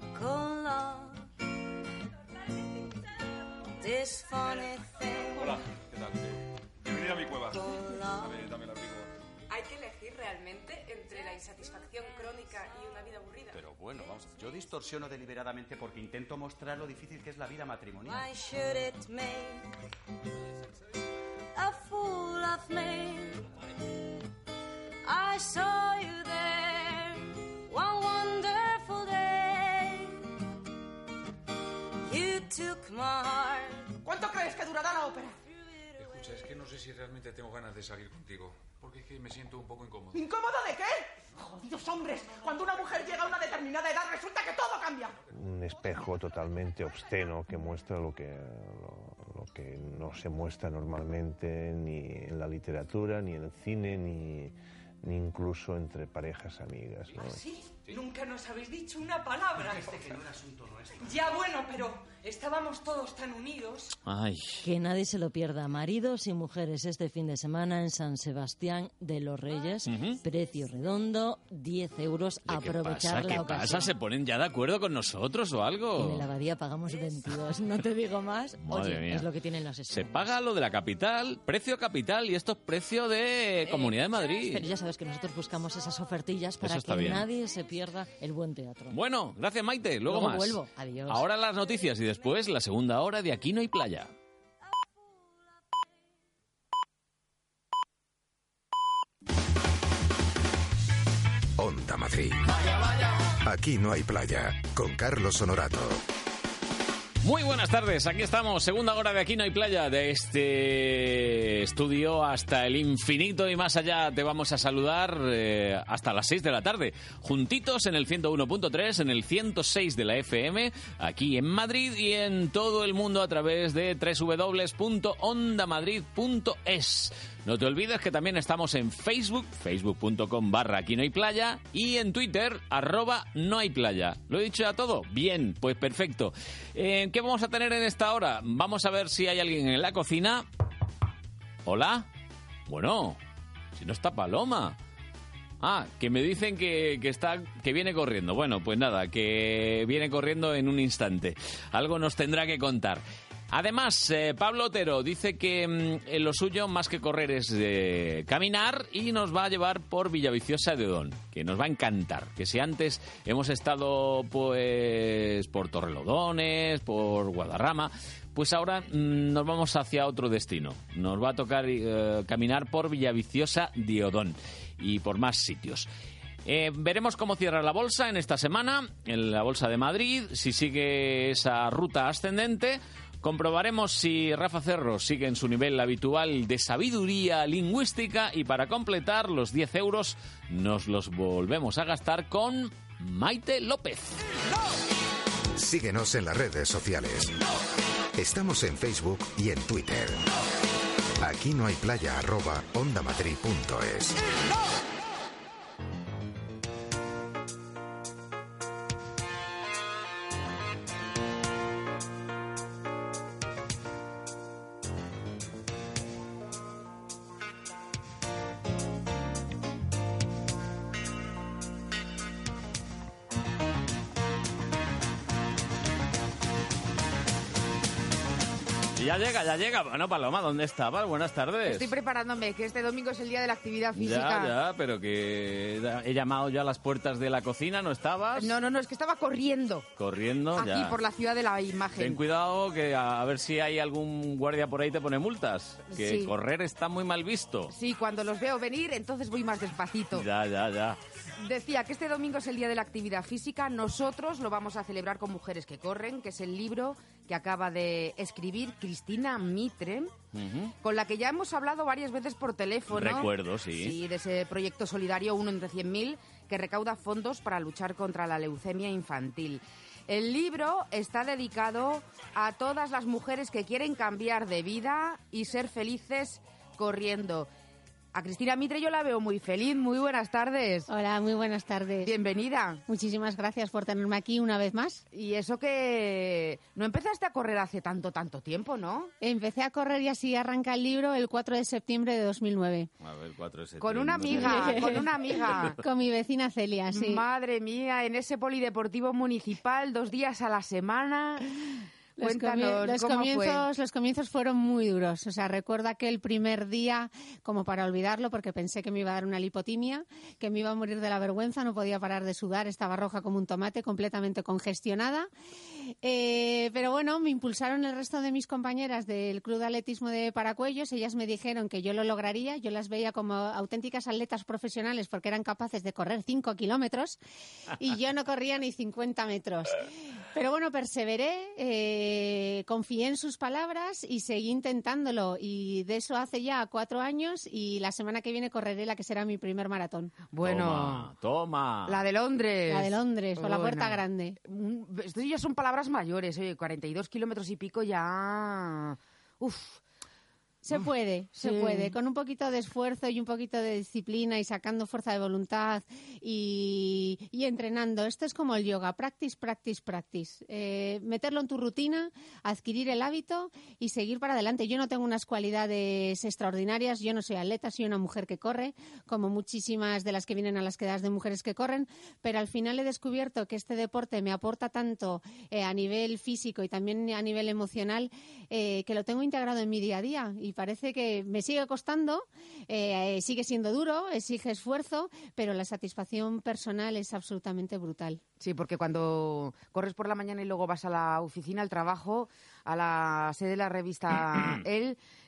Hola, ¿qué tal? Bienvenida a mi cueva. Dame, dame el abrigo. Hay que elegir realmente entre la insatisfacción crónica y una vida aburrida. Pero bueno, vamos, yo distorsiono deliberadamente porque intento mostrar lo difícil que es la vida matrimonial. Why should it make a fool of me? I saw you there one wonderful day. You took my heart. ¿Cuánto crees que durará la ópera? Escucha, es que no sé si realmente tengo ganas de salir contigo. Porque es que me siento un poco incómodo. ¿Incómodo de qué? Jodidos hombres, cuando una mujer llega a una determinada edad resulta que todo cambia. Un espejo totalmente obsceno que muestra lo que, lo, lo que no se muestra normalmente ni en la literatura, ni en el cine, ni, ni incluso entre parejas amigas, ¿no? ¿Sí? Nunca nos habéis dicho una palabra. Este que no era asunto nuestro. Ya bueno, pero estábamos todos tan unidos. Ay. Que nadie se lo pierda. Maridos y Mujeres este fin de semana en San Sebastián de los Reyes. Ujú. Precio redondo, diez euros. ¿Qué Aprovechar pasa? la ¿Qué ocasión. pasa? ¿Se ponen ya de acuerdo con nosotros o algo? En la Abadía pagamos veintidós, no te digo más. Madre Oye, mía. es lo que tienen los Se estrenos. paga lo de la capital, precio capital, y esto es precio de Comunidad de Madrid. Pero ya sabes que nosotros buscamos esas ofertillas para Eso está que bien. nadie se pierda el buen teatro. Bueno, gracias Maite, luego, Luego más. vuelvo. Adiós. Ahora las noticias y después la segunda hora de Aquí no hay playa. Onda Madrid. Aquí no hay playa, con Carlos Honorato. Muy buenas tardes, aquí estamos, segunda hora de Aquí no hay playa, de este estudio hasta el infinito y más allá. Te vamos a saludar eh, hasta las seis de la tarde, juntitos en el ciento uno punto tres, en el ciento seis de la F M, aquí en Madrid y en todo el mundo a través de doble u doble u doble u punto onda madrid punto es. No te olvides que también estamos en Facebook, facebook punto com barra aquí no hay playa, y en Twitter, arroba no hay playa. ¿Lo he dicho ya todo? Bien, pues perfecto. Eh, ¿Qué vamos a tener en esta hora? Vamos a ver si hay alguien en la cocina. ¿Hola? Bueno, si no está Paloma. Ah, que me dicen que, que está, que viene corriendo. Bueno, pues nada, que viene corriendo en un instante. Algo nos tendrá que contar. Además, eh, Pablo Otero dice que mmm, lo suyo más que correr es eh, caminar, y nos va a llevar por Villaviciosa de Odón, que nos va a encantar. Que si antes hemos estado pues por Torrelodones, por Guadarrama, pues ahora mmm, nos vamos hacia otro destino. Nos va a tocar eh, caminar por Villaviciosa de Odón y por más sitios. Eh, veremos cómo cierra la bolsa en esta semana, en la Bolsa de Madrid, si sigue esa ruta ascendente. Comprobaremos si Rafa Cerro sigue en su nivel habitual de sabiduría lingüística, y para completar los diez euros nos los volvemos a gastar con Maite López. Síguenos en las redes sociales. Estamos en Facebook y en Twitter. Aquí no hay playa, arroba onda madrid punto es. Ya llega, ya llega. Bueno, Paloma, ¿dónde estabas? Buenas tardes. Estoy preparándome, que este domingo es el día de la actividad física. Ya, ya, pero que he llamado ya a las puertas de la cocina, ¿no estabas? No, no, no, es que estaba corriendo. Corriendo, Aquí, ya. por la ciudad de la imagen. Ten cuidado, que a, a ver si hay algún guardia por ahí te pone multas. Que Sí. correr está muy mal visto. Sí, cuando los veo venir, entonces voy más despacito. Ya, ya, ya. Decía que este domingo es el día de la actividad física. Nosotros lo vamos a celebrar con Mujeres que Corren, que es el libro que acaba de escribir Cristina Mitre, Ujú. con la que ya hemos hablado varias veces por teléfono. Recuerdo, sí. Sí, de ese proyecto solidario Uno entre cien mil, que recauda fondos para luchar contra la leucemia infantil. El libro está dedicado a todas las mujeres que quieren cambiar de vida y ser felices corriendo. A Cristina Mitre yo la veo muy feliz. Muy buenas tardes. Hola, muy buenas tardes. Bienvenida. Muchísimas gracias por tenerme aquí una vez más. Y eso que no empezaste a correr hace tanto, tanto tiempo, ¿no? Empecé a correr y así arranca el libro el cuatro de septiembre de dos mil nueve. A ver, cuatro de septiembre. Con una amiga, con una amiga. Con mi vecina Celia, sí. Madre mía, en ese polideportivo municipal, dos días a la semana. Los, Cuéntanos, comi- los ¿cómo comienzos, fue? los comienzos fueron muy duros. O sea, recuerdo aquel primer día como para olvidarlo, porque pensé que me iba a dar una lipotimia, que me iba a morir de la vergüenza, no podía parar de sudar, estaba roja como un tomate, completamente congestionada. Eh, pero bueno, me impulsaron el resto de mis compañeras del Club de Atletismo de Paracuellos. Ellas me dijeron que yo lo lograría. Yo las veía como auténticas atletas profesionales porque eran capaces de correr cinco kilómetros y yo no corría ni cincuenta metros. Pero bueno, perseveré, eh, confié en sus palabras y seguí intentándolo. Y de eso hace ya cuatro años, y la semana que viene correré la que será mi primer maratón. Bueno, Toma, toma. la de Londres. La de Londres, por la Puerta Bueno. Grande. Mm, Esto ya son palabras mayores, oye, cuarenta y dos kilómetros y pico ya... Uf. Se puede, se Sí. puede, con un poquito de esfuerzo y un poquito de disciplina y sacando fuerza de voluntad y, y entrenando. Esto es como el yoga, practice, practice, practice. Eh, meterlo en tu rutina, adquirir el hábito y seguir para adelante. Yo no tengo unas cualidades extraordinarias, yo no soy atleta, soy una mujer que corre, como muchísimas de las que vienen a las quedadas de mujeres que corren, pero al final he descubierto que este deporte me aporta tanto eh, a nivel físico y también a nivel emocional, eh, que lo tengo integrado en mi día a día. Y parece que me sigue costando, eh, sigue siendo duro, exige esfuerzo, pero la satisfacción personal es absolutamente brutal. Sí, porque cuando corres por la mañana y luego vas a la oficina, al trabajo, a la sede de la revista El,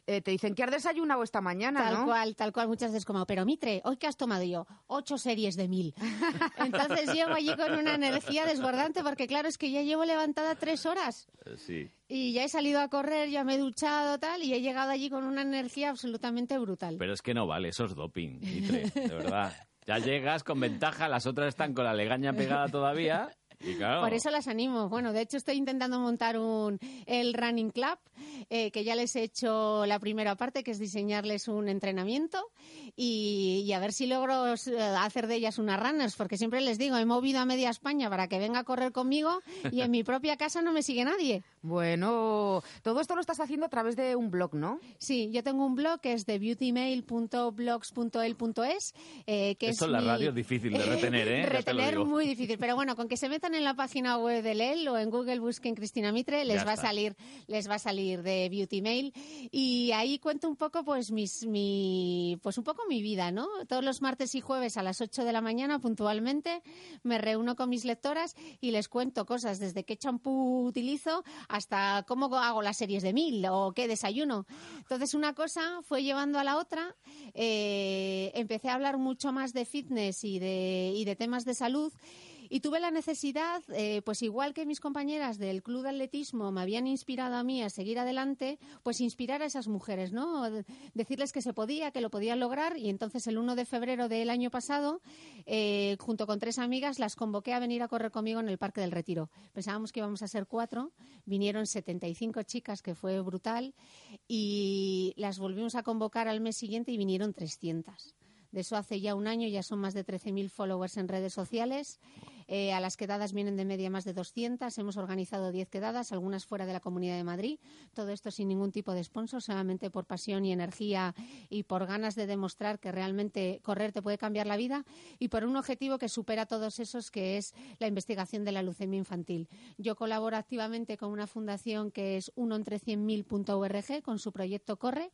eh, te dicen que has desayunado esta mañana, Tal ¿no? cual, tal cual, muchas veces como, pero Mitre, ¿hoy qué has tomado yo? Ocho series de mil. Entonces llego allí con una energía desbordante porque claro, es que ya llevo levantada tres horas. Sí. Y ya he salido a correr, ya me he duchado, tal, y he llegado allí con una energía absolutamente brutal. Pero es que no vale, eso es doping, Mitre, de verdad. Ya llegas con ventaja, las otras están con la legaña pegada todavía. Y claro. Por eso las animo. Bueno, de hecho estoy intentando montar un el Running Club, eh, que ya les he hecho la primera parte, que es diseñarles un entrenamiento y, y a ver si logro eh, hacer de ellas unas runners, porque siempre les digo, he movido a media España para que venga a correr conmigo y en mi propia casa no me sigue nadie. Bueno, todo esto lo estás haciendo a través de un blog, ¿no? Sí, yo tengo un blog que es de beautymail punto blogs punto el punto es. Eh, que Esto es en la mi... radio es difícil de retener, ¿eh? Ya te lo Retener digo. muy difícil, pero bueno, con que se metan en la página web de L E L o en Google busquen Cristina Mitre, les Ya va está. a salir, les va a salir de Beauty Mail y ahí cuento un poco pues mis mi pues un poco mi vida, ¿no? Todos los martes y jueves a las ocho de la mañana puntualmente me reúno con mis lectoras y les cuento cosas desde qué champú utilizo hasta cómo hago las series de mil o qué desayuno. Entonces una cosa fue llevando a la otra, eh, empecé a hablar mucho más de fitness y de y de temas de salud. Y tuve la necesidad, eh, pues igual que mis compañeras del club de atletismo me habían inspirado a mí a seguir adelante, pues inspirar a esas mujeres, ¿no? De- Decirles que se podía, que lo podían lograr. Y entonces el uno de febrero del año pasado, eh, junto con tres amigas, las convoqué a venir a correr conmigo en el Parque del Retiro. Pensábamos que íbamos a ser cuatro, vinieron setenta y cinco chicas, que fue brutal, y las volvimos a convocar al mes siguiente y vinieron trescientas. De eso hace ya un año, ya son más de trece mil followers en redes sociales. Eh, a las quedadas vienen de media más de doscientas. Hemos organizado diez quedadas, algunas fuera de la Comunidad de Madrid. Todo esto sin ningún tipo de sponsor, solamente por pasión y energía y por ganas de demostrar que realmente correr te puede cambiar la vida y por un objetivo que supera todos esos, que es la investigación de la leucemia infantil. Yo colaboro activamente con una fundación que es uno entre cien mil punto org con su proyecto Corre,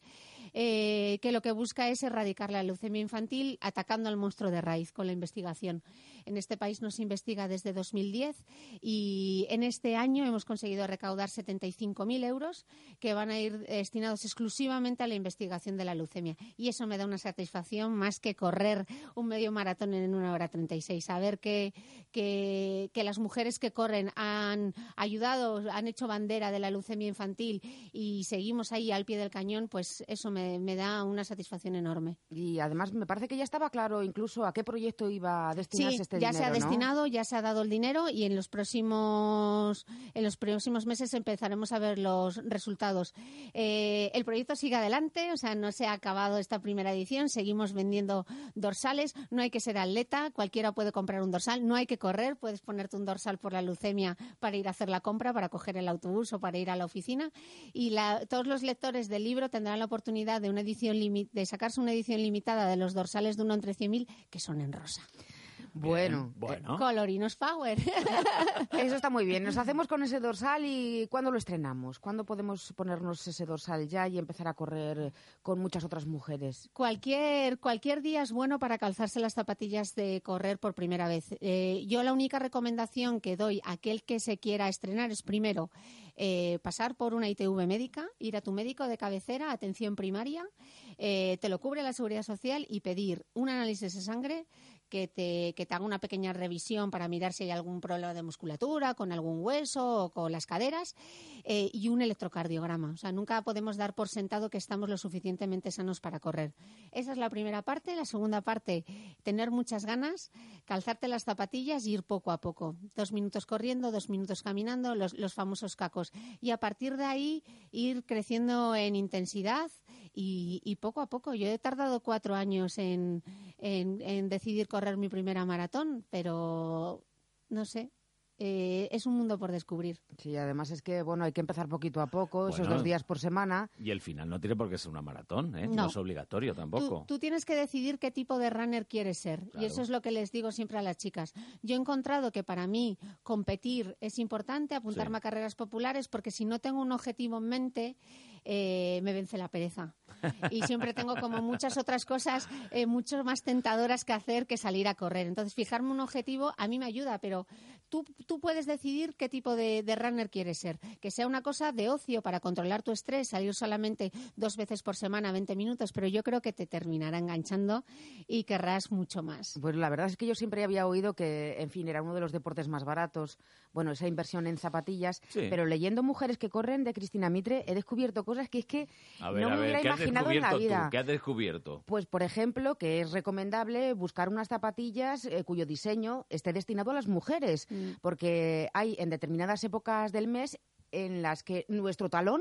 eh, que lo que busca es erradicar la leucemia infantil atacando al monstruo de raíz con la investigación. En este país no se investiga desde dos mil diez y en este año hemos conseguido recaudar setenta y cinco mil euros que van a ir destinados exclusivamente a la investigación de la leucemia. Y eso me da una satisfacción más que correr un medio maratón en una hora treinta y seis. Saber que, que, que las mujeres que corren han ayudado, han hecho bandera de la leucemia infantil y seguimos ahí al pie del cañón, pues eso me, me da una satisfacción enorme. Y además me parece que ya estaba claro incluso a qué proyecto iba a destinarse Sí, este ya dinero, se ha ¿no? destinado, ya se ha dado el dinero y en los próximos en los próximos meses empezaremos a ver los resultados. Eh, el proyecto sigue adelante, o sea, no se ha acabado esta primera edición, seguimos vendiendo dorsales, no hay que ser atleta, cualquiera puede comprar un dorsal, no hay que correr, puedes ponerte un dorsal por la leucemia para ir a hacer la compra, para coger el autobús o para ir a la oficina y la, todos los lectores del libro tendrán la oportunidad de una edición limi- de sacarse una edición limitada de los dorsales de uno entre cien mil que son en rosa. Bueno, bueno. Colorinos Power. Eso está muy bien. Nos hacemos con ese dorsal y ¿cuándo lo estrenamos? ¿Cuándo podemos ponernos ese dorsal ya y empezar a correr con muchas otras mujeres? Cualquier, cualquier día es bueno para calzarse las zapatillas de correr por primera vez. Eh, yo la única recomendación que doy a aquel que se quiera estrenar es primero eh, pasar por una I T V médica, ir a tu médico de cabecera, atención primaria, eh, te lo cubre la Seguridad Social y pedir un análisis de sangre que te, que te haga una pequeña revisión para mirar si hay algún problema de musculatura, con algún hueso o con las caderas, eh, y un electrocardiograma. O sea, nunca podemos dar por sentado que estamos lo suficientemente sanos para correr. Esa es la primera parte. La segunda parte, tener muchas ganas, calzarte las zapatillas y ir poco a poco. Dos minutos corriendo, dos minutos caminando, los, los famosos cacos. Y a partir de ahí, ir creciendo en intensidad y, y poco a poco. Yo he tardado cuatro años en, en, en decidir correr mi primera maratón, pero no sé, eh, es un mundo por descubrir. Sí, además es que, bueno, hay que empezar poquito a poco, esos Bueno. dos días por semana. Y el final no tiene por qué ser una maratón, ¿eh? No, No. es obligatorio tampoco. Tú, tú tienes que decidir qué tipo de runner quieres ser. Claro. Y eso es lo que les digo siempre a las chicas. Yo he encontrado que para mí competir es importante, apuntarme Sí. a carreras populares, porque si no tengo un objetivo en mente, eh, me vence la pereza. Y siempre tengo como muchas otras cosas eh, mucho más tentadoras que hacer que salir a correr. Entonces, fijarme un objetivo a mí me ayuda, pero tú, tú puedes decidir qué tipo de, de runner quieres ser. Que sea una cosa de ocio para controlar tu estrés, salir solamente dos veces por semana, veinte minutos, pero yo creo que te terminará enganchando y querrás mucho más. Pues la verdad es que yo siempre había oído que, en fin, era uno de los deportes más baratos, bueno, esa inversión en zapatillas, Sí. pero leyendo Mujeres que corren de Cristina Mitre he descubierto cosas que es que A ver, no a me ver, hubiera ¿qué has imaginado en la descubierto vida. tú? ¿Qué has descubierto? Pues, por ejemplo, que es recomendable buscar unas zapatillas eh, cuyo diseño esté destinado a las mujeres, Mm. porque hay en determinadas épocas del mes en las que nuestro talón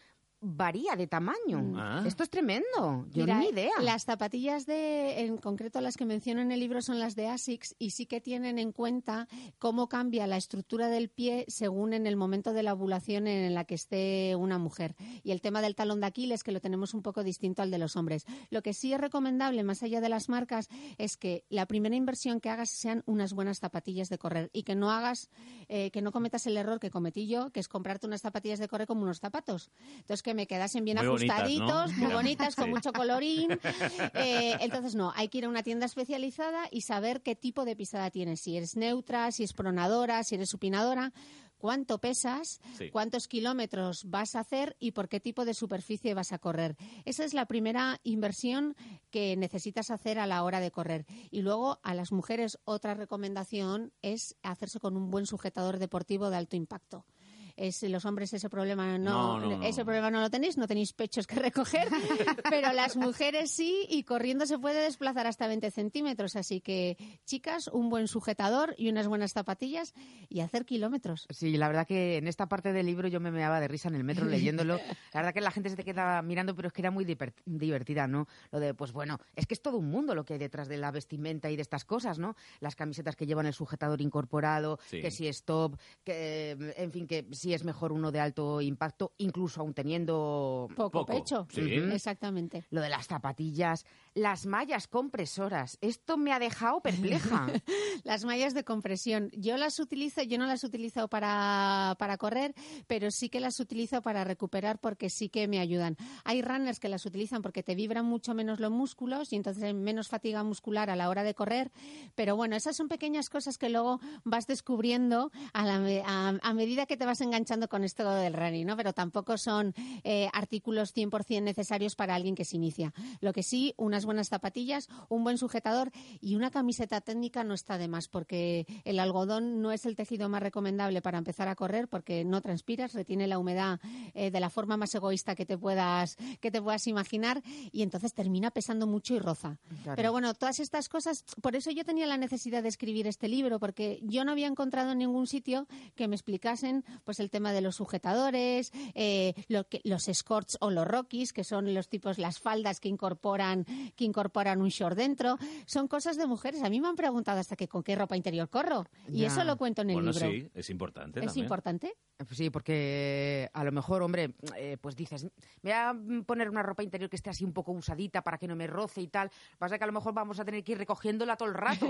varía de tamaño. Ah. Esto es tremendo. Yo Mira, ni idea. Las zapatillas de, en concreto las que menciono en el libro son las de Asics y sí que tienen en cuenta cómo cambia la estructura del pie según en el momento de la ovulación en la que esté una mujer. Y el tema del talón de Aquiles, que lo tenemos un poco distinto al de los hombres. Lo que sí es recomendable, más allá de las marcas, es que la primera inversión que hagas sean unas buenas zapatillas de correr y que no hagas, eh, que no cometas el error que cometí yo, que es comprarte unas zapatillas de correr como unos zapatos. Entonces, que me quedasen bien Muy bonitas, ajustaditos, ¿no? muy Mira, bonitas, con sí. mucho colorín. Eh, entonces, no, hay que ir a una tienda especializada y saber qué tipo de pisada tienes. Si eres neutra, si es pronadora, si eres supinadora, cuánto pesas, Sí. cuántos kilómetros vas a hacer y por qué tipo de superficie vas a correr. Esa es la primera inversión que necesitas hacer a la hora de correr. Y luego, a las mujeres, otra recomendación es hacerse con un buen sujetador deportivo de alto impacto. Es, los hombres ese problema no, No, no, no. ese problema no lo tenéis, no tenéis pechos que recoger, pero las mujeres sí, y corriendo se puede desplazar hasta veinte centímetros, así que chicas, un buen sujetador y unas buenas zapatillas y hacer kilómetros. Sí, la verdad que en esta parte del libro yo me meaba de risa en el metro leyéndolo. La verdad que la gente se te queda mirando, pero es que era muy diver- divertida, ¿no? Lo de, pues bueno, es que es todo un mundo lo que hay detrás de la vestimenta y de estas cosas, ¿no? Las camisetas que llevan el sujetador incorporado, Sí. que si es top, que, en fin, que si es mejor uno de alto impacto, incluso aún teniendo Poco, pecho. Sí. Ujú. Exactamente. Lo de las zapatillas, las mallas compresoras, esto me ha dejado perpleja. Las mallas de compresión. Yo las utilizo, yo no las utilizo para, para correr, pero sí que las utilizo para recuperar porque sí que me ayudan. Hay runners que las utilizan porque te vibran mucho menos los músculos y entonces hay menos fatiga muscular a la hora de correr, pero bueno, esas son pequeñas cosas que luego vas descubriendo a, la me- a, a medida que te vas enganchando con esto del running, ¿no? Pero tampoco son eh, artículos cien por ciento necesarios para alguien que se inicia. Lo que sí, unas buenas zapatillas, un buen sujetador y una camiseta técnica no está de más, porque el algodón no es el tejido más recomendable para empezar a correr porque no transpiras, retiene la humedad eh, de la forma más egoísta que te puedas que te puedas imaginar y entonces termina pesando mucho y roza. Claro. Pero bueno, todas estas cosas, por eso yo tenía la necesidad de escribir este libro, porque yo no había encontrado en ningún sitio que me explicasen pues el tema de los sujetadores, eh, lo que, los escorts o los rockies, que son los tipos, las faldas que incorporan que incorporan un short dentro. Son cosas de mujeres. A mí me han preguntado hasta que con qué ropa interior corro. Y Ya. eso lo cuento en el Bueno, libro. sí, es importante ¿Es también. importante? Pues sí, porque a lo mejor, hombre, eh, pues dices, me voy a poner una ropa interior que esté así un poco usadita para que no me roce y tal. Lo que pasa es que a lo mejor vamos a tener que ir recogiéndola todo el rato.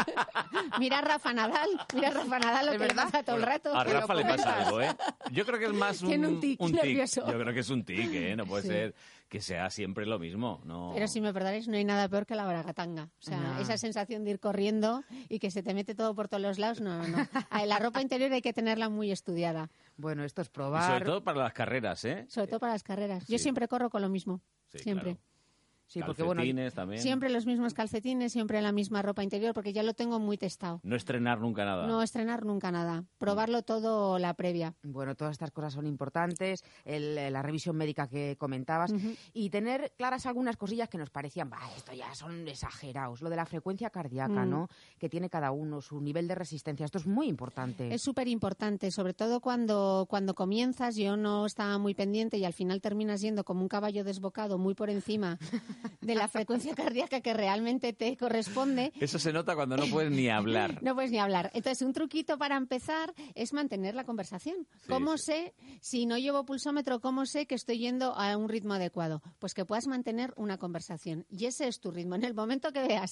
Mira a Rafa Nadal, mira a Rafa Nadal lo ¿Es que le verdad? pasa todo el rato. A Que lo Rafa le pasa comentas. algo, ¿eh? Yo creo que es más un, Tiene un tic nervioso. Yo creo que es un tic, ¿eh? No puede Sí. ser que sea siempre lo mismo. No. Pero si me perdonáis, no hay nada peor que la bragatanga. O sea, No. esa sensación de ir corriendo y que se te mete todo por todos los lados, no, no, no. Ah, La ropa interior hay que tenerla muy estudiada, Bueno, esto es Y probar. sobre todo para las carreras, ¿eh? sobre todo para las carreras. Yo Sí. siempre corro con lo mismo, Sí, siempre. claro. Sí, porque bueno, Calcetines también. Siempre los mismos calcetines, siempre la misma ropa interior, porque ya lo tengo muy testado. No estrenar nunca nada. No estrenar nunca nada. Probarlo todo la previa. Bueno, todas estas cosas son importantes, el- la revisión médica que comentabas, Ujú. y tener claras algunas cosillas que nos parecían, bah, esto ya son exagerados. Lo de la frecuencia cardíaca, Mm. ¿no? Que tiene cada uno, su nivel de resistencia. Esto es muy importante. Es súper importante, sobre todo cuando, cuando comienzas. Yo no estaba muy pendiente y al final terminas yendo como un caballo desbocado muy por encima de la frecuencia cardíaca que realmente te corresponde. Eso se nota cuando no puedes ni hablar. No puedes ni hablar. Entonces, un truquito para empezar es mantener la conversación. Sí, ¿Cómo sí. sé, si no llevo pulsómetro, cómo sé que estoy yendo a un ritmo adecuado? Pues que puedas mantener una conversación. Y ese es tu ritmo. En el momento que veas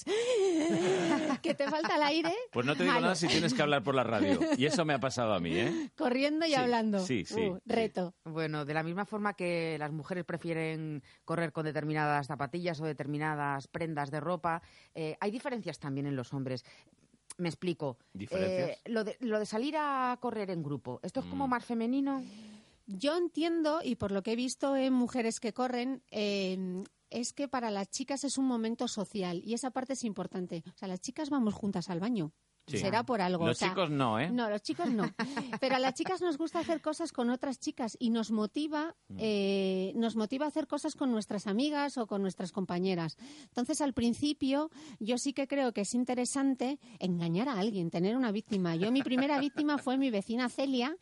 que te falta el aire, Pues no te digo malo. nada si tienes que hablar por la radio. Y eso me ha pasado a mí, ¿eh? Corriendo y Sí, hablando. sí, sí, Uh, reto. Bueno, de la misma forma que las mujeres prefieren correr con determinadas zapatillas o determinadas prendas de ropa, eh, hay diferencias también en los hombres. Me explico. ¿Diferencias? Eh, lo, de, lo de salir a correr en grupo, ¿esto es como Mm. más femenino? Yo entiendo, y por lo que he visto en mujeres que corren, eh, es que para las chicas es un momento social y esa parte es importante. O sea, las chicas vamos juntas al baño. Sí. Será por algo. Los o sea, chicos no, ¿eh? No, los chicos no. Pero a las chicas nos gusta hacer cosas con otras chicas y nos motiva, eh, nos motiva a hacer cosas con nuestras amigas o con nuestras compañeras. Entonces, al principio, yo sí que creo que es interesante engañar a alguien, tener una víctima. Yo, mi primera víctima fue mi vecina Celia,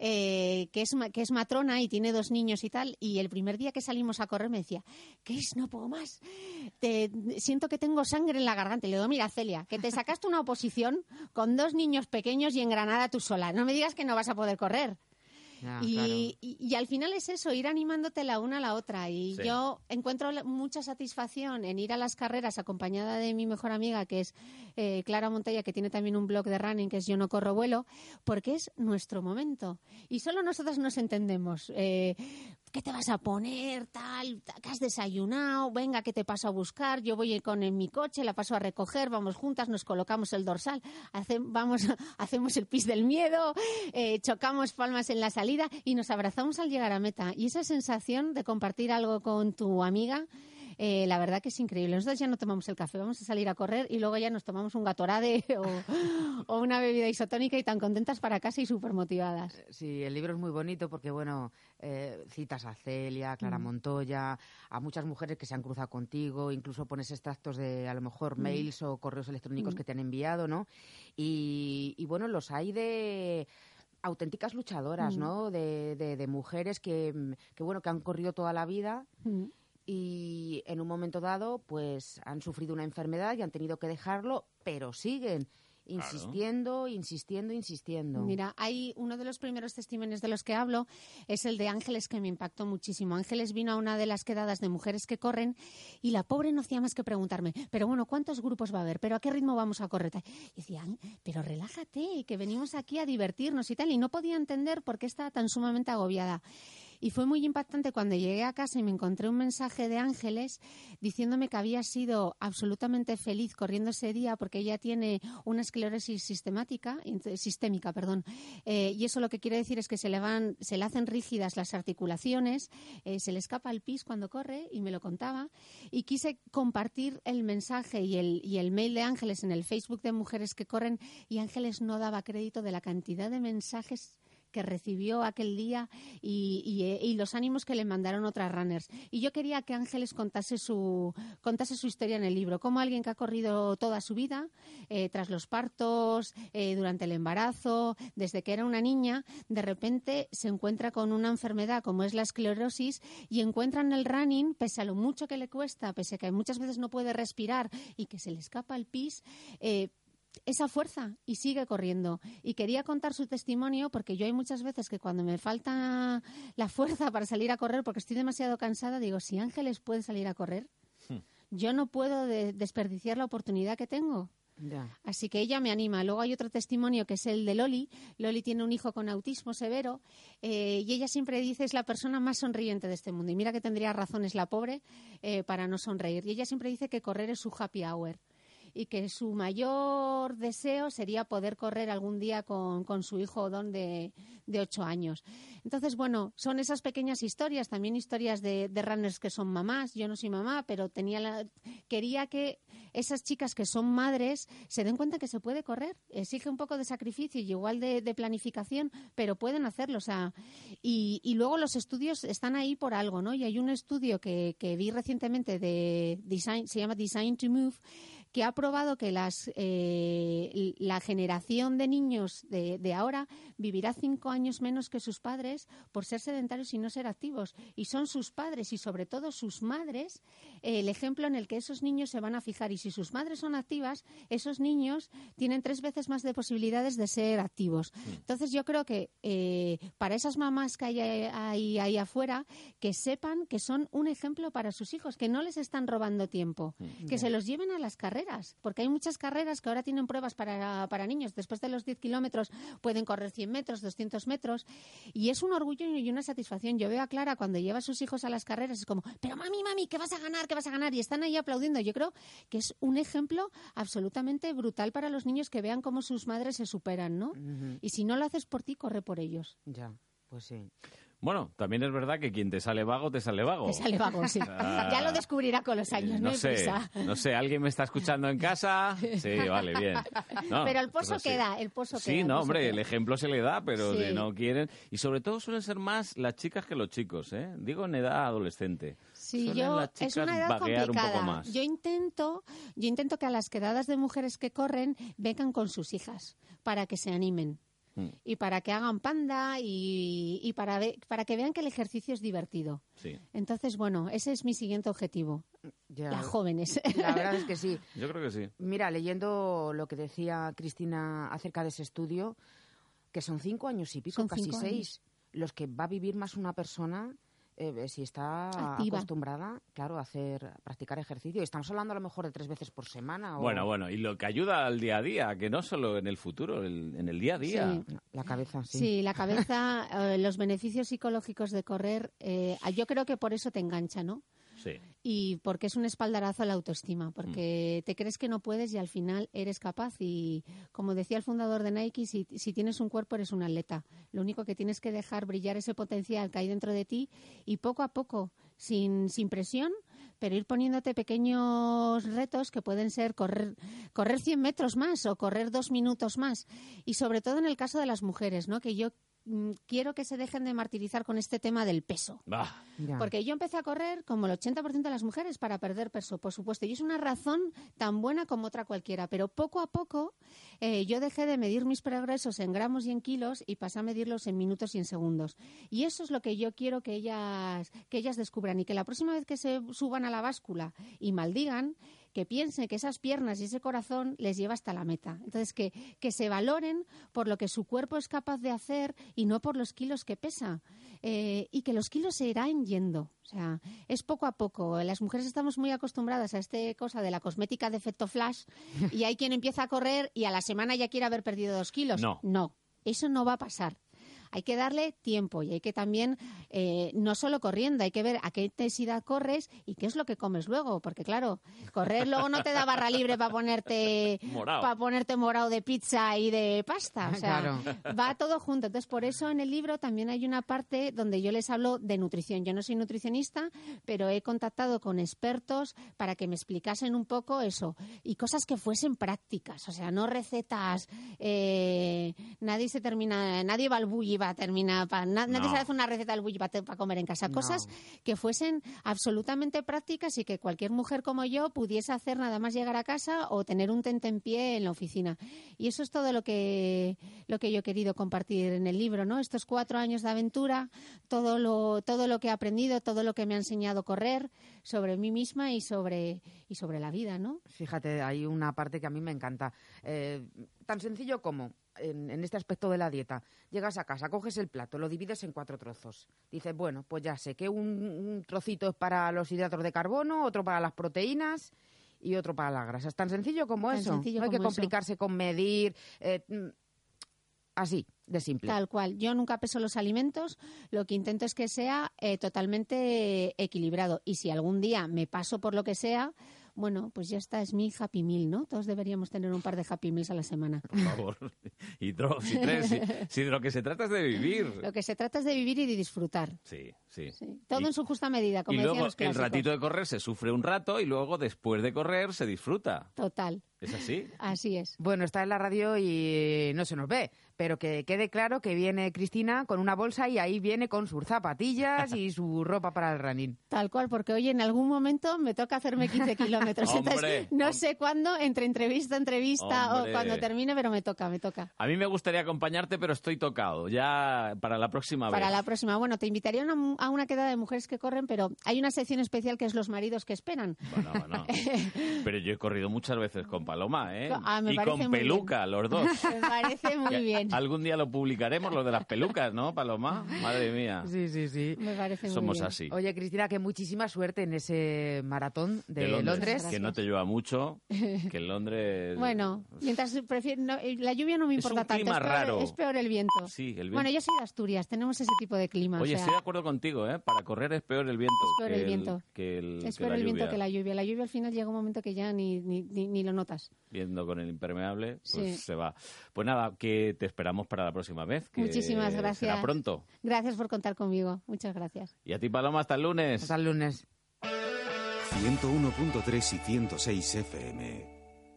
eh, que es ma- que es matrona y tiene dos niños y tal. Y el primer día que salimos a correr me decía, ¿qué es? No puedo más. Te, siento que tengo sangre en la garganta. Y le digo, mira, Celia, que te sacaste una oposición con dos niños pequeños y en Granada tú sola. No me digas que no vas a poder correr. Ah, y, claro. y, y al final es eso, ir animándote la una a la otra. Y Sí. yo encuentro la- mucha satisfacción en ir a las carreras acompañada de mi mejor amiga, que es eh, Clara Montella, que tiene también un blog de running, que es Yo no corro vuelo, porque es nuestro momento. Y solo nosotras nos entendemos. Eh, ¿Qué te vas a poner? Tal, ¿qué has desayunado? Venga, ¿qué te paso a buscar? Yo voy con en mi coche, la paso a recoger, vamos juntas, nos colocamos el dorsal, hace- vamos, hacemos el pis del miedo, eh, chocamos palmas en la salida y nos abrazamos al llegar a meta. Y esa sensación de compartir algo con tu amiga, eh, la verdad que es increíble. Nosotros ya no tomamos el café, vamos a salir a correr y luego ya nos tomamos un Gatorade o, o una bebida isotónica y tan contentas para casa y súper motivadas. Sí, el libro es muy bonito porque, bueno, eh, citas a Celia, a Clara Mm. Montoya, a muchas mujeres que se han cruzado contigo, incluso pones extractos de, a lo mejor, Mm. mails o correos electrónicos Mm. que te han enviado, ¿no? Y, y, bueno, los hay de auténticas luchadoras, Mm. ¿no? De, de, de mujeres que, que, bueno, que han corrido toda la vida Mm. y en un momento dado, pues, han sufrido una enfermedad y han tenido que dejarlo, pero siguen insistiendo, insistiendo, insistiendo. Mira, hay uno de los primeros testimonios de los que hablo, es el de Ángeles, que me impactó muchísimo. Ángeles vino a una de las quedadas de mujeres que corren y la pobre no hacía más que preguntarme, pero bueno, ¿cuántos grupos va a haber? ¿Pero a qué ritmo vamos a correr? Y decía, pero relájate, que venimos aquí a divertirnos y tal. Y no podía entender por qué estaba tan sumamente agobiada. Y fue muy impactante cuando llegué a casa y me encontré un mensaje de Ángeles diciéndome que había sido absolutamente feliz corriendo ese día porque ella tiene una esclerosis sistemática, sistémica, perdón. Eh, y eso lo que quiere decir es que se le, van, se le hacen rígidas las articulaciones, eh, se le escapa el pis cuando corre y me lo contaba. Y quise compartir el mensaje y el, y el mail de Ángeles en el Facebook de Mujeres que Corren y Ángeles no daba crédito de la cantidad de mensajes que recibió aquel día y, y, y los ánimos que le mandaron otras runners. Y yo quería que Ángeles contase su, contase su historia en el libro, como alguien que ha corrido toda su vida, eh, tras los partos, eh, durante el embarazo, desde que era una niña, de repente se encuentra con una enfermedad como es la esclerosis y encuentra en el running, pese a lo mucho que le cuesta, pese a que muchas veces no puede respirar y que se le escapa el pis, eh, esa fuerza y sigue corriendo. Y quería contar su testimonio porque yo hay muchas veces que cuando me falta la fuerza para salir a correr porque estoy demasiado cansada, digo, si Ángeles puede salir a correr, Hmm. yo no puedo de- desperdiciar la oportunidad que tengo. Ya. Así que ella me anima. Luego hay otro testimonio que es el de Loli. Loli tiene un hijo con autismo severo eh, y ella siempre dice es la persona más sonriente de este mundo. Y mira que tendría razones la pobre eh, para no sonreír. Y ella siempre dice que correr es su happy hour y que su mayor deseo sería poder correr algún día con, con su hijo Don de, de ocho años. Entonces, bueno, son esas pequeñas historias, también historias de, de runners que son mamás. Yo no soy mamá, pero tenía la, quería que esas chicas que son madres se den cuenta que se puede correr. Exige un poco de sacrificio y igual de, de planificación, pero pueden hacerlo. O sea, y, y luego los estudios están ahí por algo, ¿no? Y hay un estudio que, que vi recientemente de Design, se llama Design to Move, que ha probado que las, eh, la generación de niños de, de ahora vivirá cinco años menos que sus padres por ser sedentarios y no ser activos. Y son sus padres y sobre todo sus madres el ejemplo en el que esos niños se van a fijar. Y si sus madres son activas, esos niños tienen tres veces más de posibilidades de ser activos. Entonces yo creo que eh, para esas mamás que hay ahí, ahí afuera, que sepan que son un ejemplo para sus hijos, que no les están robando tiempo, que se los lleven a las carreras, porque hay muchas carreras que ahora tienen pruebas para, para niños. Después de los diez kilómetros pueden correr cien metros, doscientos metros, y es un orgullo y una satisfacción. Yo veo a Clara cuando lleva a sus hijos a las carreras, es como, pero mami, mami, ¿qué vas a ganar? ¿Qué vas a ganar? Y están ahí aplaudiendo. Yo creo que es un ejemplo absolutamente brutal para los niños, que vean cómo sus madres se superan, ¿no? Ujú. Y si no lo haces por ti, corre por ellos. Ya, pues sí. Bueno, también es verdad que quien te sale vago, te sale vago. Te sale vago, sí. Ah, Ya lo descubrirá con los años, no, no hay sé, prisa. no sé, ¿alguien me está escuchando en casa? Sí, vale, bien. No, Pero el pozo pues así. queda, el pozo queda. Sí, el no, pozo hombre, queda. el ejemplo se le da, pero Sí. si no quieren... Y sobre todo suelen ser más las chicas que los chicos, ¿eh? Digo en edad adolescente. Sí, Suelen yo, las es chicas una edad vaguear complicada. un poco más. Yo intento, yo intento que a las quedadas de mujeres que corren vengan con sus hijas para que se animen. Mm. Y para que hagan panda y, y para, ve- para que vean que el ejercicio es divertido. Sí. Entonces, bueno, ese es mi siguiente objetivo. Ya. Las jóvenes. La verdad es que sí. Yo creo que sí. Mira, leyendo lo que decía Cristina acerca de ese estudio, que son cinco años y pico, Son casi cinco seis, los que va a vivir más una persona eh, si está Activa. acostumbrada, claro, a hacer, a practicar ejercicio. Y estamos hablando a lo mejor de tres veces por semana. O... Bueno, bueno, y lo que ayuda al día a día, que no solo en el futuro, el- en el día a día. Sí. La cabeza, sí. Sí, la cabeza, eh, los beneficios psicológicos de correr, eh, yo creo que por eso te engancha, ¿no? Sí. Y porque es un espaldarazo a la autoestima, porque te crees que no puedes y al final eres capaz. Y como decía el fundador de Nike, si, si tienes un cuerpo eres un atleta. Lo único que tienes que dejar brillar ese potencial que hay dentro de ti y poco a poco, sin, sin presión, pero ir poniéndote pequeños retos que pueden ser correr, correr cien metros más o correr dos minutos más. Y sobre todo en el caso de las mujeres, ¿no? Que yo mm, quiero que se dejen de martirizar con este tema del peso. Bah. Porque yo empecé a correr como el ochenta por ciento de las mujeres para perder peso, por supuesto. Y es una razón tan buena como otra cualquiera. Pero poco a poco eh, yo dejé de medir mis progresos en gramos y en kilos y pasé a medirlos en minutos y en segundos. Y eso es lo que yo quiero que ellas, que ellas descubran. Y que la próxima vez que se suban a la báscula y maldigan, que piensen que esas piernas y ese corazón les lleva hasta la meta. Entonces, que, que se valoren por lo que su cuerpo es capaz de hacer y no por los kilos que pesa. Eh, y que los kilos se irán yendo. O sea, es poco a poco. Las mujeres estamos muy acostumbradas a esta cosa de la cosmética de efecto flash y hay quien empieza a correr y a la semana ya quiere haber perdido dos kilos. No. No, eso no va a pasar. Hay que darle tiempo y hay que también, eh, no solo corriendo, hay que ver a qué intensidad corres y qué es lo que comes luego. Porque, claro, correr luego no te da barra libre para ponerte Morao. para ponerte morado de pizza y de pasta. O sea, Claro. va todo junto. Entonces, por eso en el libro también hay una parte donde yo les hablo de nutrición. Yo no soy nutricionista, pero he contactado con expertos para que me explicasen un poco eso y cosas que fuesen prácticas. O sea, no recetas. Eh, nadie se termina, nadie va al bulli va a terminar, pa- na- nadie No. sabe hacer una receta del bulli para comer en casa. No. Cosas que fuesen absolutamente prácticas y que cualquier mujer como yo pudiese hacer nada más llegar a casa o tener un tentempié en la oficina. Y eso es todo lo que lo que yo he querido compartir en el libro, ¿no? Estos cuatro años de aventura, todo lo todo lo que he aprendido, todo lo que me ha enseñado a correr sobre mí misma y sobre y sobre la vida, ¿no? Fíjate, hay una parte que a mí me encanta. Eh, tan sencillo como en, en este aspecto de la dieta. Llegas a casa, coges el plato, lo divides en cuatro trozos. Dices, bueno, pues ya sé que un, un trocito es para los hidratos de carbono, otro para las proteínas y otro para las grasas. Tan sencillo como Tan eso. sencillo No hay que como eso. complicarse con medir. eh, mm, así, de simple. Tal cual. Yo nunca peso los alimentos. Lo que intento es que sea eh, totalmente equilibrado. Y si algún día me paso por lo que sea, bueno, pues ya está, es mi Happy Meal, ¿no? Todos deberíamos tener un par de Happy Meals a la semana. Por favor. Y dos, y tres. Si, si de lo que se trata es de vivir. Lo que se trata es de vivir y de disfrutar. Sí, sí. Todo Y- en su justa medida, como y decían luego los el clásicos. ratito de correr se sufre un rato y luego después de correr se disfruta. Total. ¿Es así? Así es. Bueno, está en la radio y no se nos ve, pero que quede claro que viene Cristina con una bolsa y ahí viene con sus zapatillas y su ropa para el running. Tal cual, porque hoy en algún momento me toca hacerme quince kilómetros. Entonces, no sé cuándo, entre entrevista a entrevista Hombre. o cuando termine, pero me toca, me toca. A mí me gustaría acompañarte, pero estoy tocado. Ya para la próxima Para vez. la próxima. Bueno, te invitaría a una, a una quedada de mujeres que corren, pero hay una sección especial que es los maridos que esperan. Bueno, bueno. Pero yo he corrido muchas veces con Paloma, ¿eh? Ah, me y parece con muy peluca, bien. los dos. Me parece muy Que bien. Algún día lo publicaremos, lo de las pelucas, ¿no, Paloma? Madre mía. Sí, sí, sí. Me parece muy Somos bien. así. Oye, Cristina, que muchísima suerte en ese maratón de, De Londres, Londres. que no te llueva mucho, que en Londres... Bueno, mientras prefiero, no, la lluvia no me Es importa un tanto, clima es peor, raro. es peor el viento. Sí, el viento. Bueno, yo soy de Asturias, tenemos ese tipo de clima. Oye, o sea, estoy de acuerdo contigo, ¿eh? Para correr es peor el viento. Es peor que el viento. Que el, es que peor la el viento lluvia. que la lluvia. La lluvia al final llega un momento que ya ni, ni, ni, ni lo notas. Viendo con el impermeable, pues Sí. se va. Pues nada, que te esperamos para la próxima vez. Que Muchísimas gracias. Será pronto. Gracias por contar conmigo. Muchas gracias. Y a ti, Paloma, hasta el lunes. Hasta el lunes. ciento uno punto tres y ciento seis F M.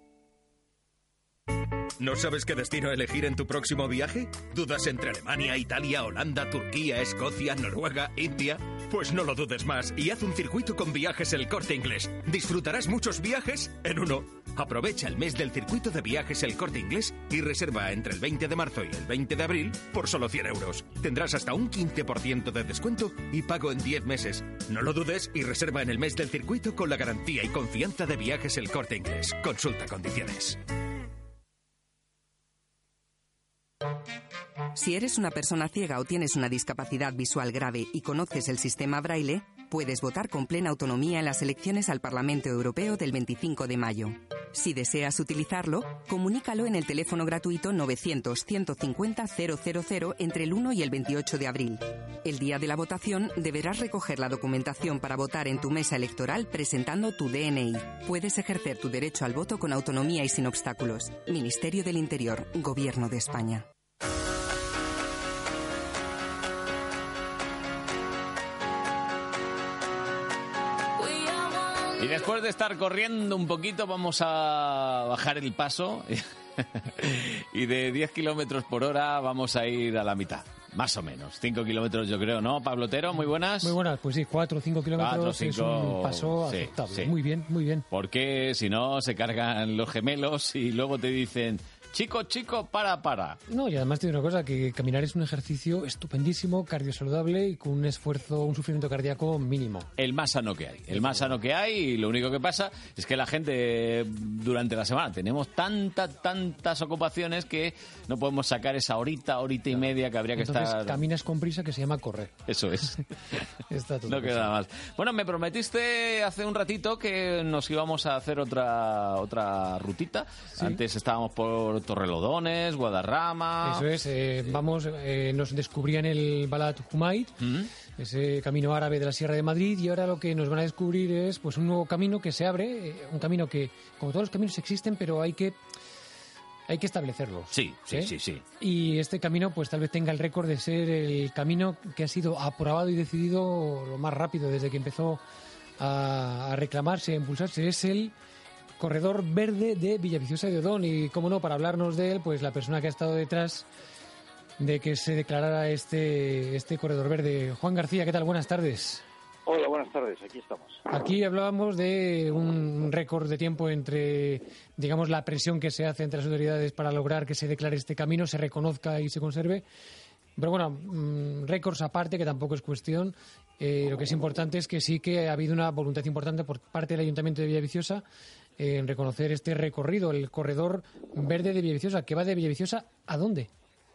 ¿No sabes qué destino elegir en tu próximo viaje? ¿Dudas entre Alemania, Italia, Holanda, Turquía, Escocia, Noruega, India? Pues no lo dudes más y haz un circuito con Viajes El Corte Inglés. Disfrutarás muchos viajes en uno. Aprovecha el mes del circuito de Viajes El Corte Inglés y reserva entre el veinte de marzo y el veinte de abril por solo cien euros. Tendrás hasta un quince por ciento de descuento y pago en diez meses. No lo dudes y reserva en el mes del circuito con la garantía y confianza de Viajes El Corte Inglés. Consulta condiciones. Si eres una persona ciega o tienes una discapacidad visual grave y conoces el sistema Braille, puedes votar con plena autonomía en las elecciones al Parlamento Europeo del veinticinco de mayo. Si deseas utilizarlo, comunícalo en el teléfono gratuito novecientos, ciento cincuenta, cero cero cero entre el uno y el veintiocho de abril. El día de la votación deberás recoger la documentación para votar en tu mesa electoral presentando tu D N I. Puedes ejercer tu derecho al voto con autonomía y sin obstáculos. Ministerio del Interior, Gobierno de España. Y después de estar corriendo un poquito, vamos a bajar el paso. Y de diez kilómetros por hora vamos a ir a la mitad. Más o menos. cinco kilómetros yo creo, ¿no, Pablo Otero? Muy buenas. Muy buenas, pues sí, cuatro o cinco kilómetros Cuatro, es cinco, un paso sí, aceptable. sí. Muy bien, muy bien. Porque si no, se cargan los gemelos y luego te dicen, chico, chico, para, para. No, y además te digo una cosa, que caminar es un ejercicio estupendísimo, cardiosaludable y con un esfuerzo, un sufrimiento cardíaco mínimo. El más sano que hay. El más sano que hay y lo único que pasa es que la gente durante la semana tenemos tantas, tantas ocupaciones que no podemos sacar esa horita, horita y media que habría que Entonces estar... caminas con prisa, que se llama correr. Eso es. Está todo No queda más. Bueno, me prometiste hace un ratito que nos íbamos a hacer otra otra rutita. Sí. Antes estábamos por Torrelodones, Guadarrama... Eso es, eh, vamos, eh, nos descubrían el Balat Humaid, ese camino árabe de la Sierra de Madrid, y ahora lo que nos van a descubrir es pues un nuevo camino que se abre, eh, un camino que, como todos los caminos, existen, pero hay que hay que establecerlos. Sí, sí, ¿eh? sí, sí. Y este camino pues tal vez tenga el récord de ser el camino que ha sido aprobado y decidido lo más rápido desde que empezó a, a reclamarse, a impulsarse. Es el Corredor Verde de Villaviciosa de Odón, y cómo no, para hablarnos de él, pues la persona que ha estado detrás de que se declarara este, este Corredor Verde. Juan García, ¿qué tal? Buenas tardes. Hola, buenas tardes, aquí estamos. Aquí hablábamos de un récord de tiempo entre, digamos, la presión que se hace entre las autoridades para lograr que se declare este camino, se reconozca y se conserve. Pero bueno, mmm, récords aparte, que tampoco es cuestión, eh, lo que es importante es que sí que ha habido una voluntad importante por parte del Ayuntamiento de Villaviciosa en reconocer este recorrido, el Corredor Verde de Villaviciosa, que va de Villaviciosa ¿a dónde?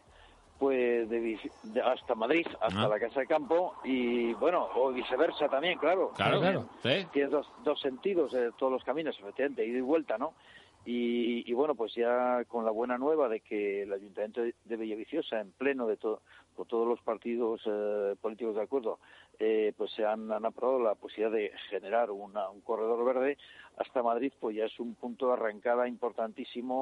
Pues de, Vic- de- hasta Madrid, hasta Ah. la Casa de Campo, y bueno, o viceversa también, claro. Claro, También claro, sí. Tienes dos, dos sentidos, eh, todos los caminos, efectivamente, ida y vuelta, ¿no? Y, y bueno, pues ya con la buena nueva de que el Ayuntamiento de, de Villaviciosa, en pleno de todo, con todos los partidos eh, políticos de acuerdo, eh, pues se han, han aprobado la posibilidad de generar una, un corredor verde hasta Madrid, pues ya es un punto de arrancada importantísimo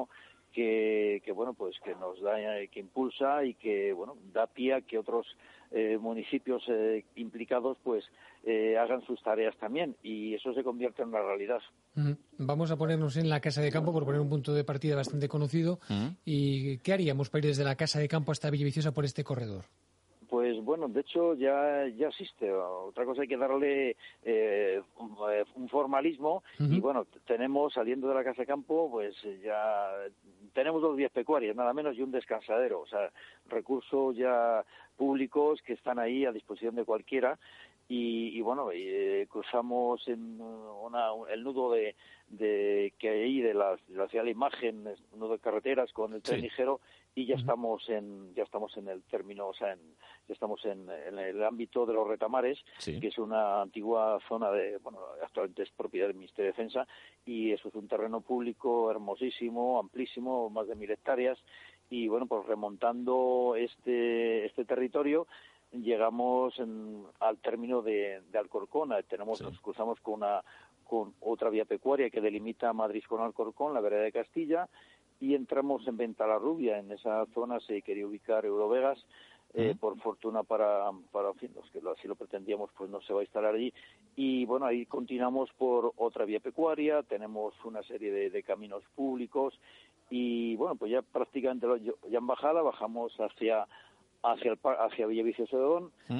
que, que bueno, pues que nos da, que impulsa y que, bueno, da pie a que otros eh, municipios eh, implicados, pues, eh, hagan sus tareas también, y eso se convierte en una realidad. Mm. Vamos a ponernos en la Casa de Campo, por poner un punto de partida bastante conocido. Mm. ¿Y qué haríamos para ir desde la Casa de Campo hasta Villaviciosa por este corredor? Pues bueno, de hecho ya ya existe. Otra cosa, hay que darle eh, un, un formalismo. Uh-huh. Y bueno, tenemos, saliendo de la Casa de Campo, pues ya tenemos dos vías pecuarias, nada menos, y un descansadero. O sea, recursos ya públicos que están ahí a disposición de cualquiera. Y, y bueno, eh, cruzamos en una, el nudo de, de que hay de la, de la ciudad de la imagen, el nudo de carreteras con el tren sí. ligero, y ya uh-huh. estamos en ya estamos en el término, o sea, en, ya estamos en, en el ámbito de los retamares, sí. que es una antigua zona de, bueno, actualmente es propiedad del Ministerio de Defensa, y eso es un terreno público hermosísimo, amplísimo, más de mil hectáreas, y bueno, pues remontando este este territorio, llegamos en, al término de, de Alcorcón. Tenemos, sí. nos cruzamos con una con otra vía pecuaria que delimita Madrid con Alcorcón, la vereda de Castilla, y entramos en Ventalarrubia. En esa zona se quería ubicar Eurovegas. Eh, uh-huh. Por fortuna para, para en fin, los que así lo pretendíamos, pues no se va a instalar allí. Y bueno, ahí continuamos por otra vía pecuaria, tenemos una serie de, de caminos públicos, y bueno, pues ya prácticamente ya en bajada bajamos hacia hacia el, hacia Villaviciosa de Odón, ¿Mm?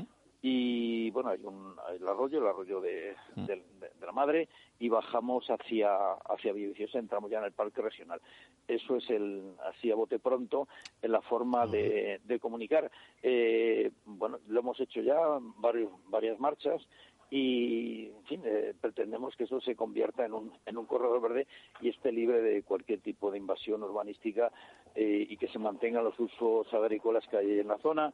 y bueno, hay un hay el arroyo, el arroyo de, ¿Mm? de, de, de la Madre, y bajamos hacia hacia Villaviciosa, entramos ya en el Parque Regional. Eso es el así a bote pronto en la forma uh-huh. de, de comunicar. Eh, bueno, lo hemos hecho ya varios, varias marchas, y en fin, eh, pretendemos que eso se convierta en un en un corredor verde y esté libre de cualquier tipo de invasión urbanística, eh, y que se mantengan los usos agrícolas que hay en la zona.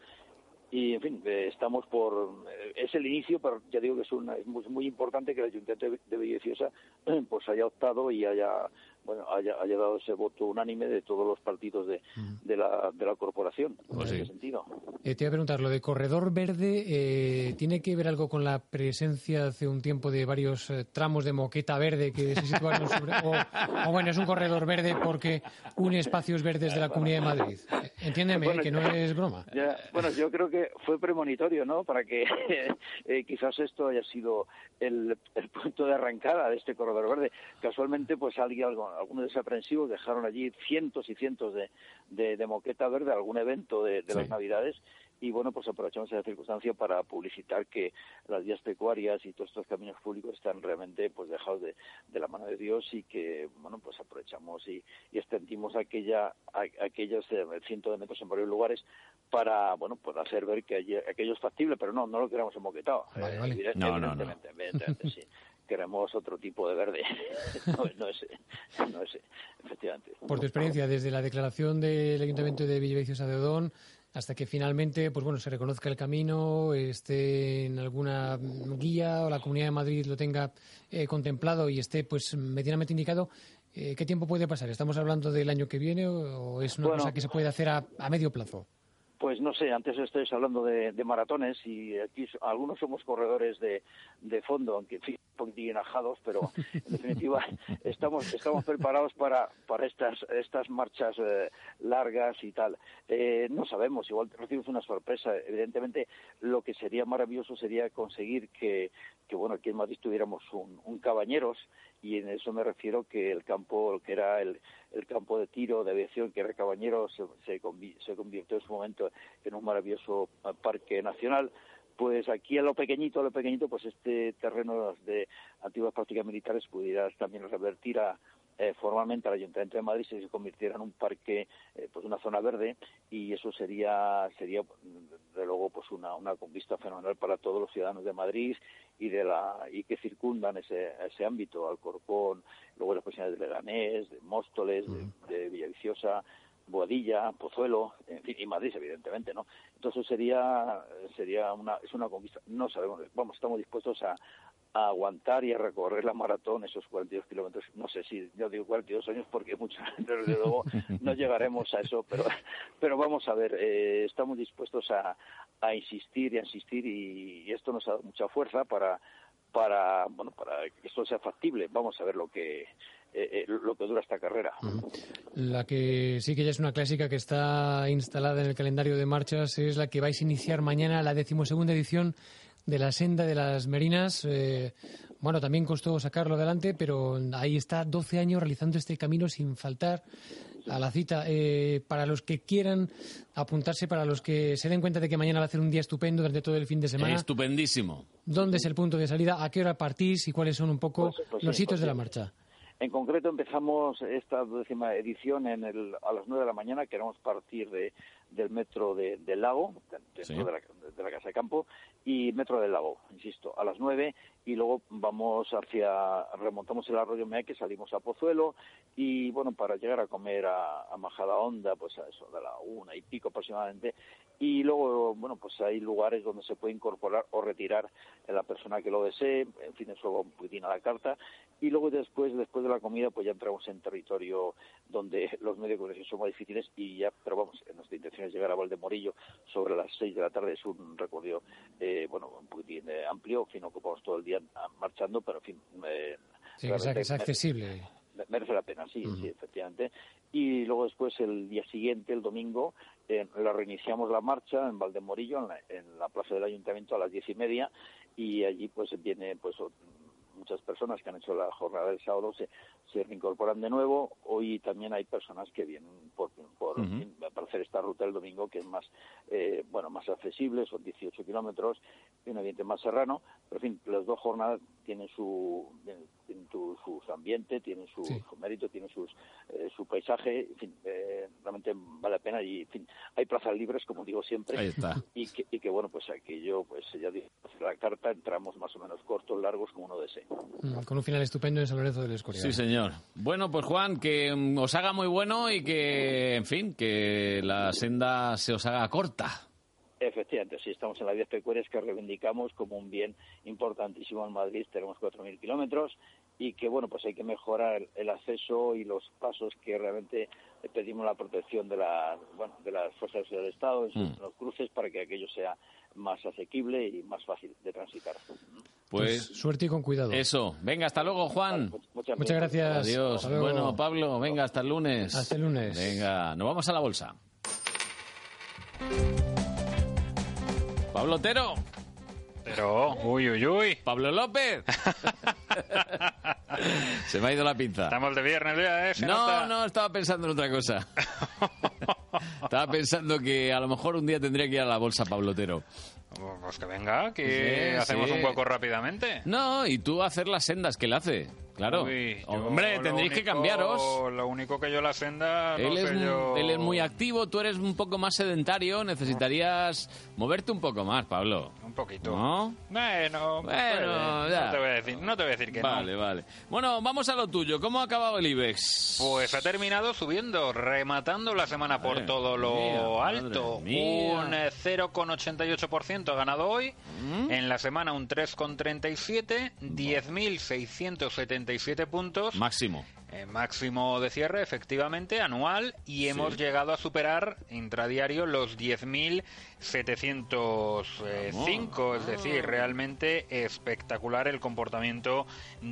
Y, en fin, eh, estamos por... Eh, es el inicio, pero ya digo que es, una, es muy, muy importante que el Ayuntamiento de Villaviciosa eh, pues haya optado y haya bueno haya, haya dado ese voto unánime de todos los partidos de, uh-huh. de, la, de la corporación, pues en sí. ese sentido. Eh, te voy a preguntar, lo de corredor verde, eh, ¿tiene que ver algo con la presencia hace un tiempo de varios eh, tramos de moqueta verde que se situaron sobre... o, o bueno, es un corredor verde porque une espacios verdes de la Comunidad de Madrid? Entiéndeme, bueno, que no es broma. Ya, bueno, yo creo que fue premonitorio, ¿no?, para que eh, quizás esto haya sido el, el punto de arrancada de este corredor verde. Casualmente, pues alguien, algo, algunos desaprensivos dejaron allí cientos y cientos de, de, de moqueta verde, algún evento de, de sí. las Navidades, y bueno, pues aprovechamos esa circunstancia para publicitar que las vías pecuarias y todos estos caminos públicos están realmente pues dejados de, de la mano de Dios, y que bueno, pues aprovechamos y, y extendimos aquella a, aquellos eh, cientos de metros en varios lugares para bueno pues hacer ver que hay, aquello es factible, pero no, no lo queremos emmoquetado. Vale, vale. Evident, no, evidentemente, no, no. evidentemente sí. Queremos otro tipo de verde, no, no ese, no ese, efectivamente. Por tu experiencia, desde la declaración del Ayuntamiento de Villaviciosa de Odón hasta que finalmente pues bueno se reconozca el camino, esté en alguna guía o la Comunidad de Madrid lo tenga eh, contemplado y esté pues medianamente indicado, eh, ¿qué tiempo puede pasar? ¿Estamos hablando del año que viene o, o es una bueno, cosa que se puede hacer a, a medio plazo? Pues no sé, antes estáis hablando de, de maratones, y aquí algunos somos corredores de, de fondo, aunque en fin, un poquitín ajados, pero en definitiva estamos estamos preparados para para estas estas marchas eh, largas y tal. Eh, no sabemos, igual recibimos una sorpresa. Evidentemente, lo que sería maravilloso sería conseguir que, que bueno, aquí en Madrid tuviéramos un, un Cabañeros, y en eso me refiero que el campo, que era el, el campo de tiro de aviación, que era Cabañeros, se, se, convi, se convirtió en su momento en un maravilloso parque nacional. Pues aquí a lo pequeñito, a lo pequeñito, pues este terreno de antiguas prácticas militares pudiera también revertir a, eh, formalmente al Ayuntamiento de Madrid, si se convirtiera en un parque, eh, pues una zona verde, y eso sería, sería de luego, pues una, una conquista fenomenal para todos los ciudadanos de Madrid y de la y que circundan ese ese ámbito, Alcorcón, luego las posibilidades de Leganés, de Móstoles, de, de Villaviciosa, Boadilla, Pozuelo, en fin, y Madrid, evidentemente, ¿no? Entonces sería sería una es una conquista. No sabemos, vamos, estamos dispuestos a, a aguantar y a recorrer la maratón, esos cuarenta y dos kilómetros. No sé si yo digo cuarenta y dos años porque muchos, desde luego, no llegaremos a eso, pero pero vamos a ver, eh, estamos dispuestos a, a insistir y a insistir, y, y esto nos ha dado mucha fuerza para para bueno para que esto sea factible. Vamos a ver lo que eh, lo que dura esta carrera. La que sí que ya es una clásica que está instalada en el calendario de marchas es la que vais a iniciar mañana, la decimosegunda edición de la Senda de las Merinas. Eh, bueno, también costó sacarlo adelante, pero ahí está, doce años realizando este camino sin faltar a la cita. Eh, para los que quieran apuntarse, para los que se den cuenta de que mañana va a ser un día estupendo durante todo el fin de semana. Estupendísimo. ¿Dónde es el punto de salida? ¿A qué hora partís? ¿Y cuáles son un poco Pues- pues los sí, hitos pues de la sí. marcha? En concreto empezamos esta décima edición en el, a las nueve de la mañana. Queremos partir de, del metro de, del lago, dentro Sí. de, la, de la Casa de Campo, y metro del lago, insisto, a las nueve, y luego vamos hacia, remontamos el arroyo Meaque, salimos a Pozuelo, y bueno, para llegar a comer a, a Majadahonda, pues a eso de la una y pico aproximadamente, y luego, bueno, pues hay lugares donde se puede incorporar o retirar a la persona que lo desee, en fin, eso va un poquitín a la carta, y luego después, después de la comida, pues ya entramos en territorio donde los medios de comunicación son más difíciles, y ya, pero vamos, nuestra intención es llegar a Valdemorillo sobre las seis de la tarde. Es un recorrido, eh, bueno, un poquitín eh, amplio, en fin, ocupamos todo el día ah, marchando, pero en fin... Eh, Sí, que sea, que sea realmente accesible. me- merece la pena, sí, Ujú. sí, efectivamente. Y luego después, el día siguiente, el domingo, eh, la reiniciamos la marcha en Valdemorillo, en la, en la plaza del Ayuntamiento, a las diez y media, y allí pues viene pues o- muchas personas que han hecho la jornada del sábado se, se reincorporan de nuevo. Hoy también hay personas que vienen por, por Ujú. en fin, para hacer esta ruta el domingo, que es más eh, bueno más accesible, son dieciocho kilómetros, y un ambiente más serrano, pero en fin, las dos jornadas tienen su tienen, tienen tu- sus ambiente, tienen su, Sí. su mérito, tienen sus eh, su paisaje, en fin, eh, realmente vale la pena, y en fin, hay plazas libres, como digo siempre. Ahí está. Y que, y que bueno, pues aquello, pues ya digo, la carta entramos más o menos cortos, largos, como uno desee. Mm, Con un final estupendo en San Lorenzo del Escorial. Sí, señor. Bueno, pues Juan, que mm, os haga muy bueno y que, en fin, que la senda se os haga corta. Efectivamente, sí, estamos en las diez pecuarias que reivindicamos como un bien importantísimo en Madrid. Tenemos cuatro mil kilómetros y que, bueno, pues hay que mejorar el acceso y los pasos que realmente pedimos la protección de, la, bueno, de las fuerzas del Estado en, sus, Mm. en los cruces, para que aquello sea más asequible y más fácil de transitar. Pues, suerte y con cuidado. Eso. Venga, hasta luego, Juan. Muchas, Muchas gracias. Adiós. Hasta luego. Bueno, Pablo, venga, hasta el lunes. Hasta el lunes. Venga, nos vamos a la bolsa. Pablo Otero. Pero, uy, uy, uy. Pablo López. Se me ha ido la pinza. Estamos de viernes ya, ¿eh? Se No, nota. no, estaba pensando en otra cosa. Estaba pensando que a lo mejor un día tendría que ir a la bolsa, Pablo Otero. Pues que venga, que Sí, hacemos sí. un hueco rápidamente. No, y tú hacer las sendas que él hace. Claro. Uy, yo Hombre, lo tendréis que único- cambiaros. Lo único que yo la senda, no Él es, sé mu- yo... él es muy activo, tú eres un poco más sedentario, necesitarías moverte un poco más, Pablo. Un poquito. ¿No? Bueno, Bueno, puede. ya. No te voy a decir, no te voy a decir que Vale, no. vale. Bueno, vamos a lo tuyo. ¿Cómo ha acabado el IBEX? Pues ha terminado subiendo, rematando la semana por Madre todo lo mía, madre alto. mía. Un eh, cero coma ochenta y ocho por ciento ha ganado hoy. ¿Mm? En la semana un tres coma treinta y siete, diez mil seiscientos setenta y siete puntos. Máximo. Eh, máximo de cierre, efectivamente, anual, y hemos llegado a superar intradiario los diez mil setecientos cinco, es decir, realmente espectacular el comportamiento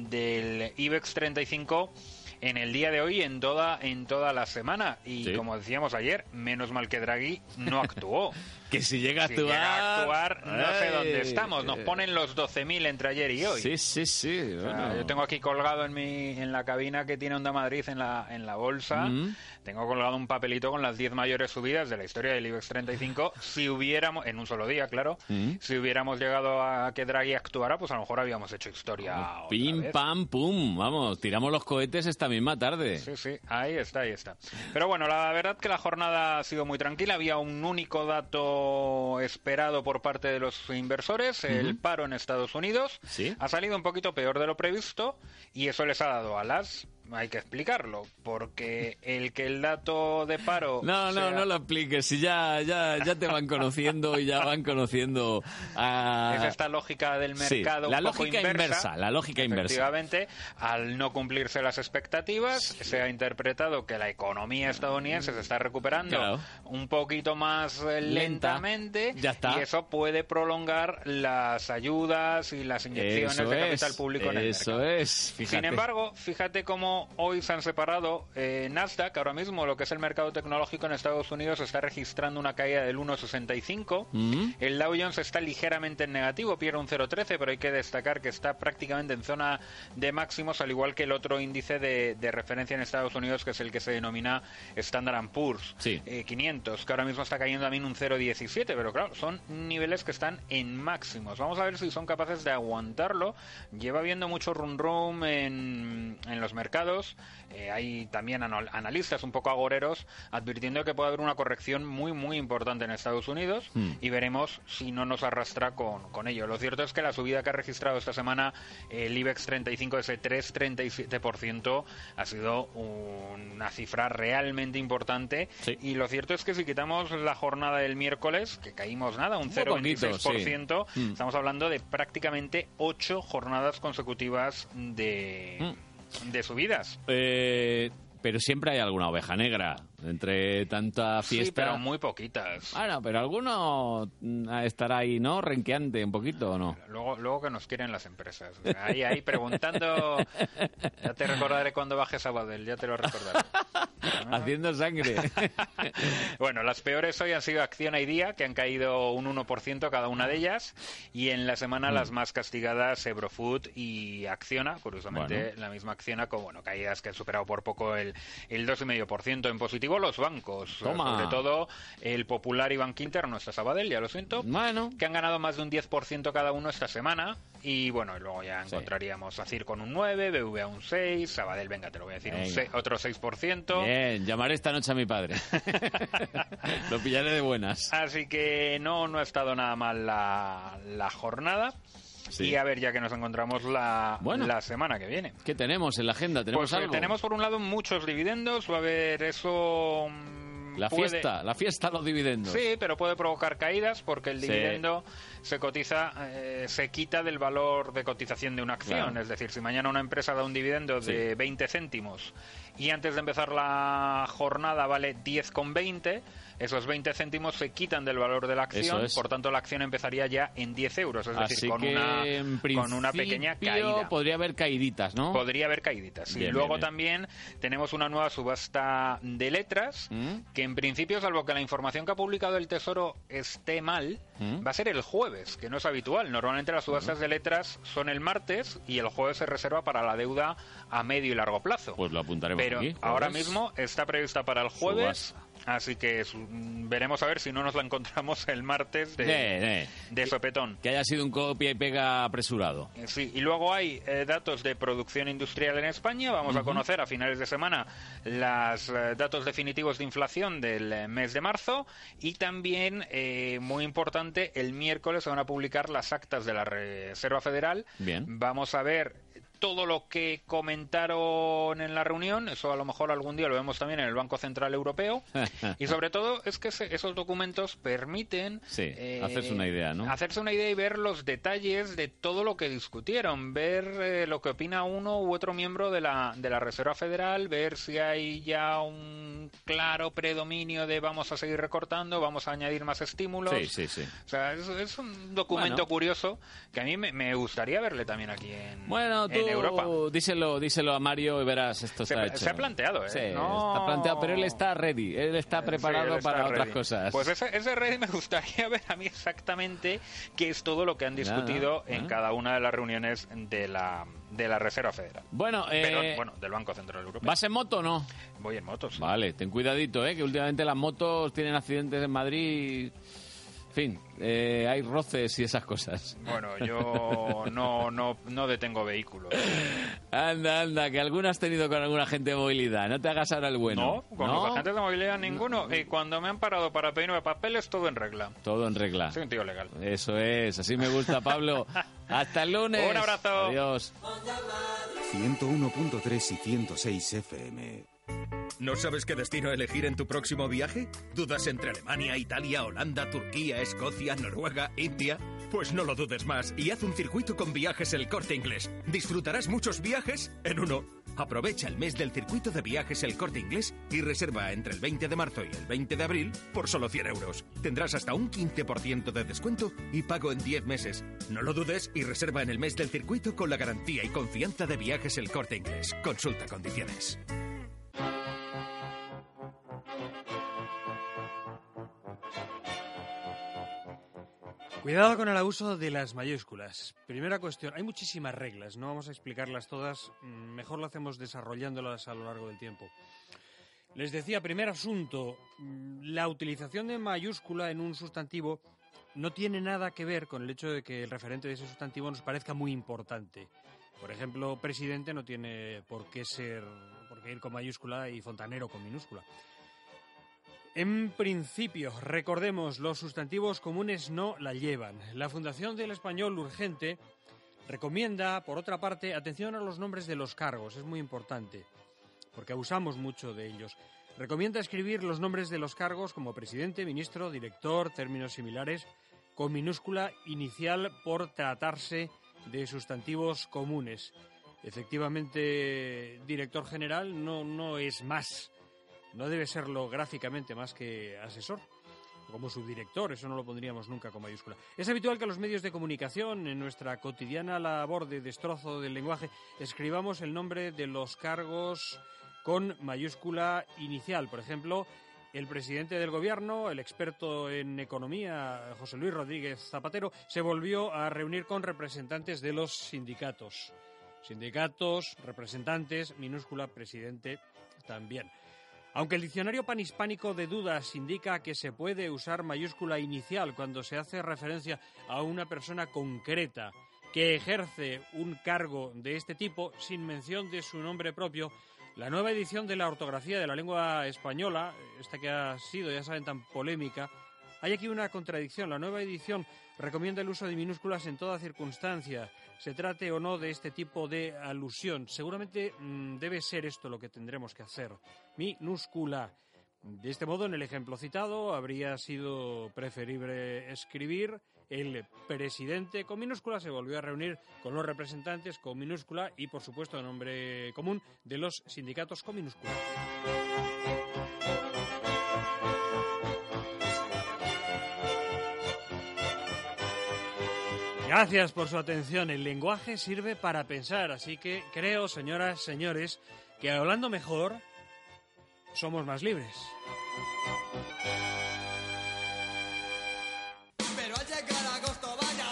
del IBEX treinta y cinco en el día de hoy, en toda en toda la semana. Y Sí. como decíamos ayer, menos mal que Draghi no actuó. Que si llega a Si actuar... llega a actuar, no sé Ay, dónde estamos. Nos eh. ponen los doce mil entre ayer y hoy. Sí, sí, sí. O sea, bueno. yo tengo aquí colgado en mi en la cabina que tiene Onda Madrid en la en la bolsa, Mm. tengo colgado un papelito con las diez mayores subidas de la historia del IBEX treinta y cinco. Si hubiéramos, en un solo día, claro, Mm. si hubiéramos llegado a que Draghi actuara, pues a lo mejor habíamos hecho historia. otra Pim, vez. pam, pum. Vamos, tiramos los cohetes esta misma tarde. Sí, sí, ahí está, ahí está. Pero bueno, la verdad que la jornada ha sido muy tranquila. Había un único dato esperado por parte de los inversores, el Ujú. paro en Estados Unidos. Sí. Ha salido un poquito peor de lo previsto y eso les ha dado alas. Hay que explicarlo, porque el que el dato de paro... No, no, sea- no lo expliques. Si ya, ya, ya te van conociendo y ya van conociendo a... Es esta lógica del Sí, mercado la un poco lógica inversa, la lógica inversa. Efectivamente, al no cumplirse las expectativas, se ha interpretado que la economía estadounidense se está recuperando Claro. un poquito más eh, Lenta. lentamente, Ya está. y eso puede prolongar las ayudas y las inyecciones Eso de es, capital público en el eso mercado. es. Fíjate. Sin embargo, fíjate cómo cómo hoy se han separado. Eh, Nasdaq, ahora mismo, lo que es el mercado tecnológico en Estados Unidos, está registrando una caída del uno coma sesenta y cinco. Mm. El Dow Jones está ligeramente en negativo, pierde un cero coma trece, pero hay que destacar que está prácticamente en zona de máximos, al igual que el otro índice de, de referencia en Estados Unidos, que es el que se denomina Standard and Poor's Sí. eh, quinientos, que ahora mismo está cayendo también un cero coma diecisiete, pero claro, son niveles que están en máximos. Vamos a ver si son capaces de aguantarlo. Lleva habiendo mucho run rum en, en los mercados. Eh, hay también anal- analistas un poco agoreros advirtiendo que puede haber una corrección muy muy importante en Estados Unidos Hmm. y veremos si no nos arrastra con, con ello. Lo cierto es que la subida que ha registrado esta semana el IBEX treinta y cinco, ese tres coma treinta y siete por ciento, ha sido una cifra realmente importante. Sí. Y lo cierto es que si quitamos la jornada del miércoles, que caímos nada, un Muy cero coma poquito, veintiséis por ciento, sí. Mm. estamos hablando de prácticamente ocho jornadas consecutivas de, de subidas. Eh, pero siempre hay alguna oveja negra entre tanta fiesta. Sí, pero muy poquitas. Bueno, pero alguno mm, estará ahí, ¿no? Renqueante un poquito, ¿o no? Luego, luego que nos quieren las empresas. O sea, ahí, ahí preguntando. Ya te recordaré cuando bajes a Badel, ya te lo recordaré. Haciendo sangre. Bueno, las peores hoy han sido Acciona y Día, que han caído un uno por ciento cada una de ellas. Y en la semana Mm. las más castigadas, Ebrofood y Acciona. Curiosamente, Bueno. la misma Acciona, con bueno, caídas que han superado por poco el, el dos coma cinco por ciento. En positivo, los bancos. Toma. Sobre todo el Popular y Bankinter, no está Sabadell, ya lo siento. Bueno. Que han ganado más de un diez por ciento cada uno esta semana. Y bueno, luego ya encontraríamos a CIR con un nueve, B B V A un seis, Sabadell, venga, te lo voy a decir, un Venga. seis, otro seis por ciento. Bien, llamaré esta noche a mi padre. Lo pillaré de buenas. Así que no, no ha estado nada mal la, la jornada. Sí. Y a ver, ya que nos encontramos la, Bueno. la semana que viene. ¿Qué tenemos en la agenda? ¿Tenemos Pues eh, algo? tenemos por un lado muchos dividendos. Va a haber eso... mm, La puede- fiesta, la fiesta, los dividendos. Sí, pero puede provocar caídas porque el Sí. dividendo se cotiza, eh, se quita del valor de cotización de una acción. Claro. Es decir, si mañana una empresa da un dividendo Sí. de veinte céntimos y antes de empezar la jornada vale diez coma veinte, esos veinte céntimos se quitan del valor de la acción, Eso es. por tanto la acción empezaría ya en diez euros, es Así decir, con, que, una, en con una pequeña principio, caída. podría haber caíditas, ¿no? Podría haber caíditas. Y Bien, luego bien, bien. también tenemos una nueva subasta de letras, ¿Mm? que en principio, salvo que la información que ha publicado el Tesoro esté mal, ¿Mm? va a ser el jueves, que no es habitual. Normalmente las subastas de letras son el martes y el jueves se reserva para la deuda a medio y largo plazo. Pues lo apuntaremos Pero aquí. ahora jueves. mismo está prevista para el jueves. Subasta. Así que su- veremos a ver si no nos la encontramos el martes de, Eh, eh. de sopetón. Que haya sido un copia y pega apresurado. Eh, Sí, y luego hay eh, datos de producción industrial en España. Vamos a Ujú. conocer a finales de semana los datos definitivos de inflación del eh, mes de marzo. Y también, eh, muy importante, el miércoles se van a publicar las actas de la Reserva Federal. Bien. Vamos a ver todo lo que comentaron en la reunión. Eso a lo mejor algún día lo vemos también en el Banco Central Europeo. Y sobre todo es que ese- esos documentos permiten Sí, eh, hacerse una idea, ¿no? hacerse una idea y ver los detalles de todo lo que discutieron, ver eh, lo que opina uno u otro miembro de la, de la Reserva Federal, ver si hay ya un claro predominio de vamos a seguir recortando, vamos a añadir más estímulos. Sí, sí, sí. O sea, es, es un documento Bueno. curioso que a mí me, me gustaría verle también aquí en, Bueno, en Europa. tú díselo, díselo a Mario y verás, esto Se, está hecho. se ha planteado, ¿eh? Sí, No- está planteado, pero él está ready, él está preparado Sí, él está para otras ready. cosas. Pues ese, ese ready me gustaría ver a mí exactamente qué es todo lo que han Nada, discutido en ¿eh? cada una de las reuniones de la, de la Reserva Federal. Bueno, eh, Perdón, bueno, del Banco Central Europeo. ¿vas en moto o no? Voy en motos. Vale, ten cuidadito, ¿eh? Que últimamente las motos tienen accidentes en Madrid. En fin, eh, hay roces y esas cosas. Bueno, yo no, no, no detengo vehículos. Anda, anda, que alguna has tenido con alguna gente de movilidad. No te hagas ahora el bueno. No, con los agentes de movilidad ninguno. Y cuando me han parado para pedirme papeles, todo en regla. Todo en regla. Soy un tío legal. Eso es, así me gusta, Pablo. Hasta el lunes. Un abrazo. Adiós. ciento uno punto tres y ciento seis F M. ¿No sabes qué destino elegir en tu próximo viaje? ¿Dudas entre Alemania, Italia, Holanda, Turquía, Escocia, Noruega, India? Pues no lo dudes más y haz un circuito con Viajes El Corte Inglés. Disfrutarás muchos viajes en uno. Aprovecha el mes del circuito de viajes El Corte Inglés y reserva entre el veinte de marzo y el veinte de abril por solo cien euros. Tendrás hasta un quince por ciento de descuento y pago en diez meses. No lo dudes y reserva en el mes del circuito con la garantía y confianza de viajes El Corte Inglés. Consulta condiciones. Cuidado con el abuso de las mayúsculas. Primera cuestión, hay muchísimas reglas, no vamos a explicarlas todas, mejor lo hacemos desarrollándolas a lo largo del tiempo. Les decía, primer asunto, la utilización de mayúscula en un sustantivo no tiene nada que ver con el hecho de que el referente de ese sustantivo nos parezca muy importante. Por ejemplo, presidente no tiene por qué ser, por qué ir con mayúscula y fontanero con minúscula. En principio, recordemos, los sustantivos comunes no la llevan. La Fundación del Español Urgente recomienda, por otra parte, atención a los nombres de los cargos, es muy importante, porque abusamos mucho de ellos. Recomienda escribir los nombres de los cargos como presidente, ministro, director, términos similares, con minúscula inicial por tratarse de sustantivos comunes. Efectivamente, director general no, no es más. No debe serlo gráficamente más que asesor, como subdirector, eso no lo pondríamos nunca con mayúscula. Es habitual que los medios de comunicación, en nuestra cotidiana labor de destrozo del lenguaje, escribamos el nombre de los cargos con mayúscula inicial. Por ejemplo, el presidente del gobierno, el experto en economía, José Luis Rodríguez Zapatero, se volvió a reunir con representantes de los sindicatos. Sindicatos, representantes, minúscula, presidente también. Aunque el diccionario panhispánico de dudas indica que se puede usar mayúscula inicial cuando se hace referencia a una persona concreta que ejerce un cargo de este tipo sin mención de su nombre propio, la nueva edición de la ortografía de la lengua española, esta que ha sido, ya saben, tan polémica, hay aquí una contradicción. La nueva edición recomienda el uso de minúsculas en toda circunstancia, se trate o no de este tipo de alusión. Seguramente mmm, debe ser esto lo que tendremos que hacer, minúscula. De este modo, en el ejemplo citado, habría sido preferible escribir el presidente con minúscula, se volvió a reunir con los representantes con minúscula y, por supuesto, en nombre común de los sindicatos con minúscula. Gracias por su atención. El lenguaje sirve para pensar, así que creo, señoras, señores, que hablando mejor, somos más libres. Pero al llegar agosto, vaya,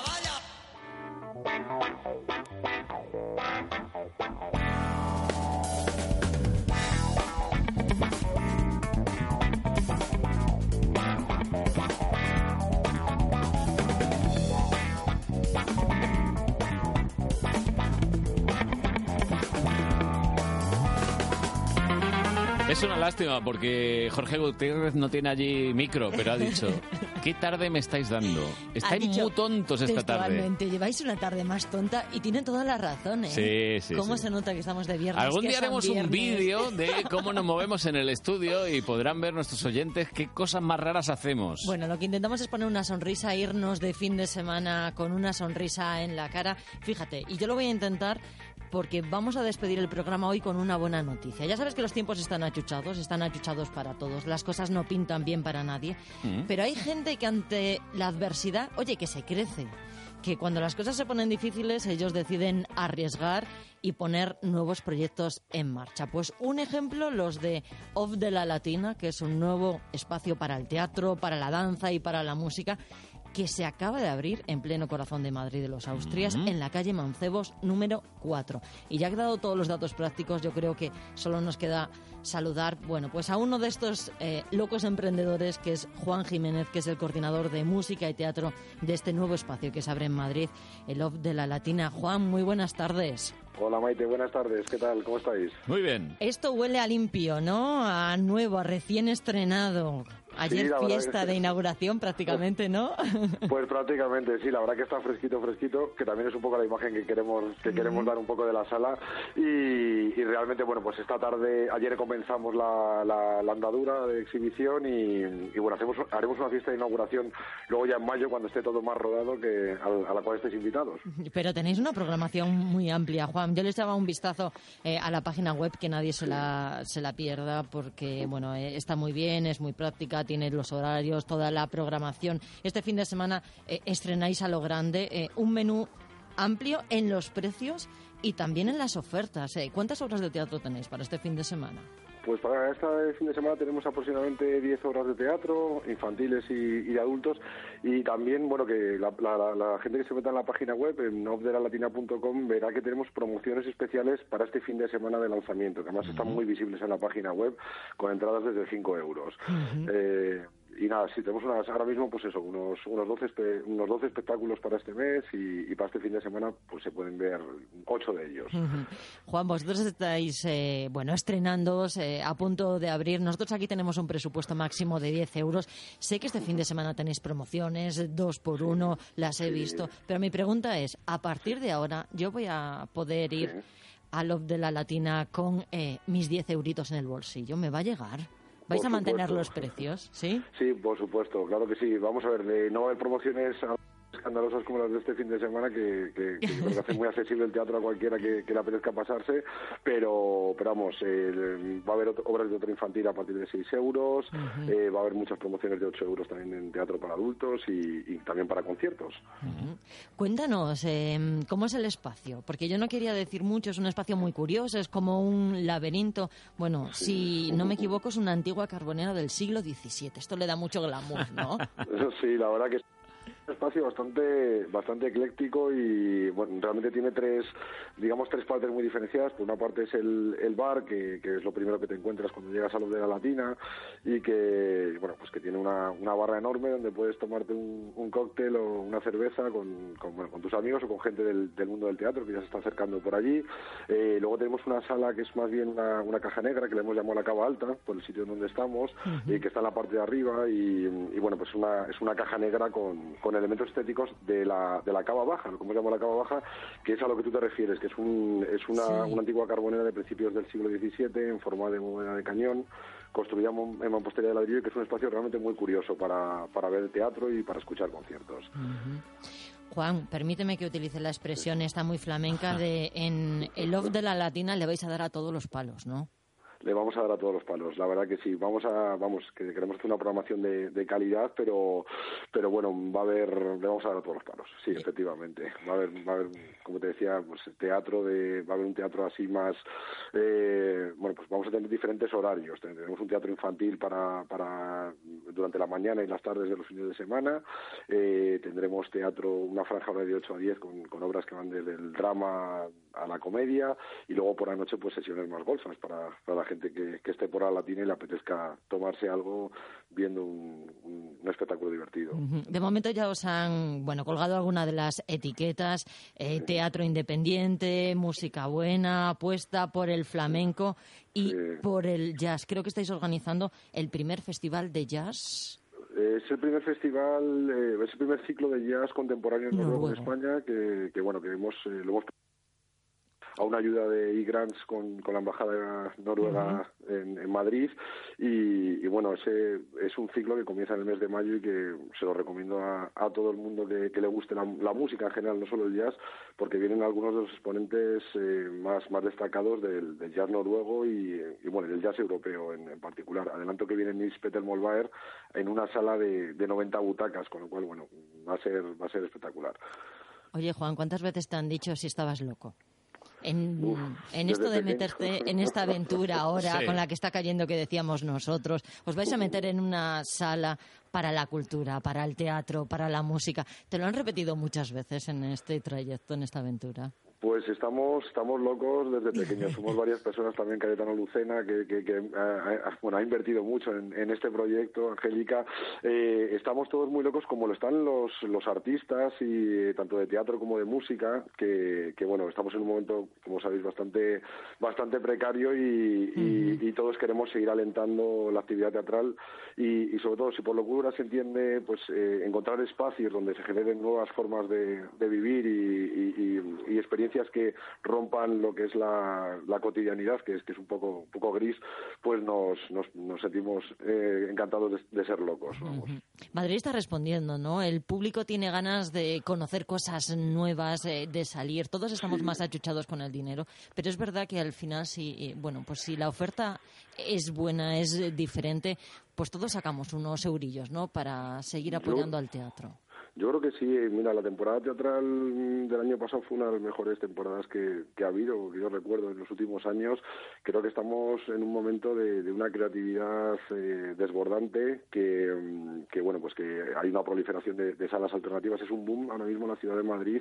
Es una lástima porque Jorge Gutiérrez no tiene allí micro, pero ha dicho, ¿qué tarde me estáis dando? Estáis muy tontos esta tarde. Textualmente, lleváis una tarde más tonta y tiene toda la razón, ¿eh? Sí, sí, ¿Cómo sí. se nota que estamos de viernes? Algún que día es San haremos un Viernes? vídeo de cómo nos movemos en el estudio y podrán ver nuestros oyentes qué cosas más raras hacemos. Bueno, lo que intentamos es poner una sonrisa, irnos de fin de semana con una sonrisa en la cara. Fíjate, y yo lo voy a intentar porque vamos a despedir el programa hoy con una buena noticia. Ya sabes que los tiempos están achuchados, están achuchados para todos, las cosas no pintan bien para nadie, Mm. pero hay gente que ante la adversidad, oye, que se crece, que cuando las cosas se ponen difíciles ellos deciden arriesgar y poner nuevos proyectos en marcha. Pues un ejemplo, los de Off de la Latina, que es un nuevo espacio para el teatro, para la danza y para la música, que se acaba de abrir en pleno corazón de Madrid de los Austrias, Mm. en la calle Mancebos número cuatro. Y ya que he dado todos los datos prácticos, yo creo que solo nos queda saludar, bueno, pues a uno de estos eh, locos emprendedores, que es Juan Jiménez, que es el coordinador de música y teatro de este nuevo espacio que se abre en Madrid, el Off de la Latina. Juan, muy buenas tardes. Hola Maite, buenas tardes, ¿qué tal? ¿Cómo estáis? Muy bien. Esto huele a limpio, ¿no? A nuevo, a recién estrenado. Ayer Sí, la verdad fiesta que sí. de inauguración prácticamente, ¿no? Pues prácticamente, sí, la verdad que está fresquito, fresquito, que también es un poco la imagen que queremos que queremos dar un poco de la sala y, y realmente, bueno, pues esta tarde, ayer comenzamos la, la, la andadura de exhibición y, y bueno, hacemos, haremos una fiesta de inauguración luego ya en mayo cuando esté todo más rodado, que a, a la cual estéis invitados. Pero tenéis una programación muy amplia, Juan. Yo les daba un vistazo eh, a la página web, que nadie se la, se la pierda, porque bueno, eh, está muy bien, es muy práctica, tiene los horarios, toda la programación. Este fin de semana eh, estrenáis a lo grande eh, un menú amplio en los precios y también en las ofertas. Eh. ¿Cuántas obras de teatro tenéis para este fin de semana? Pues para este fin de semana tenemos aproximadamente diez obras de teatro, infantiles y, y de adultos, y también, bueno, que la, la, la gente que se meta en la página web, en off de la latina punto com, verá que tenemos promociones especiales para este fin de semana de lanzamiento, que además uh-huh. están muy visibles en la página web, con entradas desde cinco euros. Uh-huh. Eh, y nada, sí, tenemos unas, ahora mismo, pues eso, unos unos doce, espe, unos doce espectáculos para este mes y, y para este fin de semana, pues se pueden ver ocho de ellos. Uh-huh. Juan, vosotros estáis, eh, bueno, estrenándoos, eh, a punto de abrir. Nosotros aquí tenemos un presupuesto máximo de diez euros. Sé que este fin de semana tenéis promociones, dos por uno, las he visto. Pero mi pregunta es, a partir de ahora, yo voy a poder ir sí. al Off de la Latina con eh, mis diez euritos en el bolsillo. ¿Me va a llegar? ¿Vais por a mantener supuesto. los precios? ¿Sí? Sí, por supuesto, claro que sí. Vamos a ver, de no haber promociones escandalosas como las de este fin de semana, que, que, que, que hace muy accesible el teatro a cualquiera que, que le apetezca pasarse, pero, pero vamos, eh, va a haber obras de teatro infantil a partir de seis euros, uh-huh. eh, va a haber muchas promociones de ocho euros también en teatro para adultos y, y también para conciertos. Uh-huh. Cuéntanos, eh, ¿cómo es el espacio? Porque yo no quería decir mucho, es un espacio muy curioso, es como un laberinto. Bueno, sí. si no me equivoco, es una antigua carbonera del siglo diecisiete. Esto le da mucho glamour, ¿no? Sí, la verdad que un espacio bastante bastante ecléctico y bueno, realmente tiene tres, digamos, tres partes muy diferenciadas. Por una parte es el, el bar, que, que es lo primero que te encuentras cuando llegas a lo de la Latina, y que bueno, pues que tiene una, una barra enorme donde puedes tomarte un, un cóctel o una cerveza con, con, bueno, con tus amigos o con gente del, del mundo del teatro que ya se está acercando por allí. Eh, luego tenemos una sala que es más bien una, una caja negra, que le hemos llamado la cava alta, por el sitio donde estamos, uh-huh. y que está en la parte de arriba, y, y bueno, pues una, es una caja negra con, con elementos estéticos de la de la cava baja, lo que hemos llamado la cava baja, que es a lo que tú te refieres, que es un es una, sí. una antigua carbonera de principios del siglo diecisiete en forma de bóveda de cañón, construida en mampostería de ladrillo, y que es un espacio realmente muy curioso para, para ver teatro y para escuchar conciertos. Uh-huh. Juan, permíteme que utilice la expresión esta muy flamenca de en el Off de la Latina le vais a dar a todos los palos, ¿no? Le vamos a dar a todos los palos, la verdad que sí. Vamos a, vamos, que queremos hacer una programación de, de calidad, pero, pero bueno, va a haber, le vamos a dar a todos los palos, sí, sí. efectivamente. Va a haber, va a haber, como te decía, pues teatro de, va a haber un teatro así más, eh, bueno, pues vamos a tener diferentes horarios. Tenemos un teatro infantil para, para durante la mañana y las tardes de los fines de semana. Eh, tendremos teatro, una franja de ocho a diez con, con obras que van desde el drama a la comedia, y luego por la noche pues sesiones más golfas para, para la gente que, que esté por la Latina y le apetezca tomarse algo viendo un, un, un espectáculo divertido. De momento ya os han, bueno, colgado alguna de las etiquetas, eh, sí. teatro independiente, música buena, apuesta por el flamenco y sí. por el jazz. Creo que estáis organizando el primer festival de jazz. Es el primer festival, eh, es el primer ciclo de jazz contemporáneo en Noruega, en España, que, que bueno, que hemos, eh, lo hemos a una ayuda de eGrants con, con la embajada noruega uh-huh. en, en Madrid, y, y bueno, ese es un ciclo que comienza en el mes de mayo y que se lo recomiendo a, a todo el mundo que, que le guste la, la música en general, no solo el jazz, porque vienen algunos de los exponentes eh, más, más destacados del, del jazz noruego y, y bueno, del jazz europeo en, en particular. Adelanto que viene Nils Petter Molvær en una sala de, de noventa butacas, con lo cual, bueno, va a ser, va a ser espectacular. Oye, Juan, ¿cuántas veces te han dicho si estabas loco? En, Uf, en esto de meterte en esta aventura ahora sí. con la que está cayendo, que decíamos nosotros, os vais a meter en una sala para la cultura, para el teatro, para la música. ¿Te lo han repetido muchas veces en este trayecto, en esta aventura? Pues estamos estamos locos desde pequeños. Somos varias personas también, Cayetano Lucena, que, que, que ha, bueno, ha invertido mucho en, en este proyecto, Angélica. Eh, estamos todos muy locos, como lo están los, los artistas, y tanto de teatro como de música, que, que bueno, estamos en un momento, como sabéis, bastante bastante precario y, y, y todos queremos seguir alentando la actividad teatral y, y sobre todo, si por locura se entiende, pues eh, encontrar espacios donde se generen nuevas formas de, de vivir y, y, y, y experiencias que rompan lo que es la, la cotidianidad, que es que es un poco un poco gris, pues nos nos, nos sentimos eh, encantados de, de ser locos. Vamos. Madrid está respondiendo, ¿no? El público tiene ganas de conocer cosas nuevas, eh, de salir. Todos estamos más achuchados con el dinero, pero es verdad que al final, si bueno, pues si la oferta es buena, es diferente, pues todos sacamos unos eurillos, ¿no? Para seguir apoyando Yo... al teatro. Yo creo que sí. Mira, la temporada teatral del año pasado fue una de las mejores temporadas que, que ha habido, que yo recuerdo en los últimos años. Creo que estamos en un momento de, de una creatividad eh, desbordante, que, que bueno, pues que hay una proliferación de, de salas alternativas. Es un boom ahora mismo en la ciudad de Madrid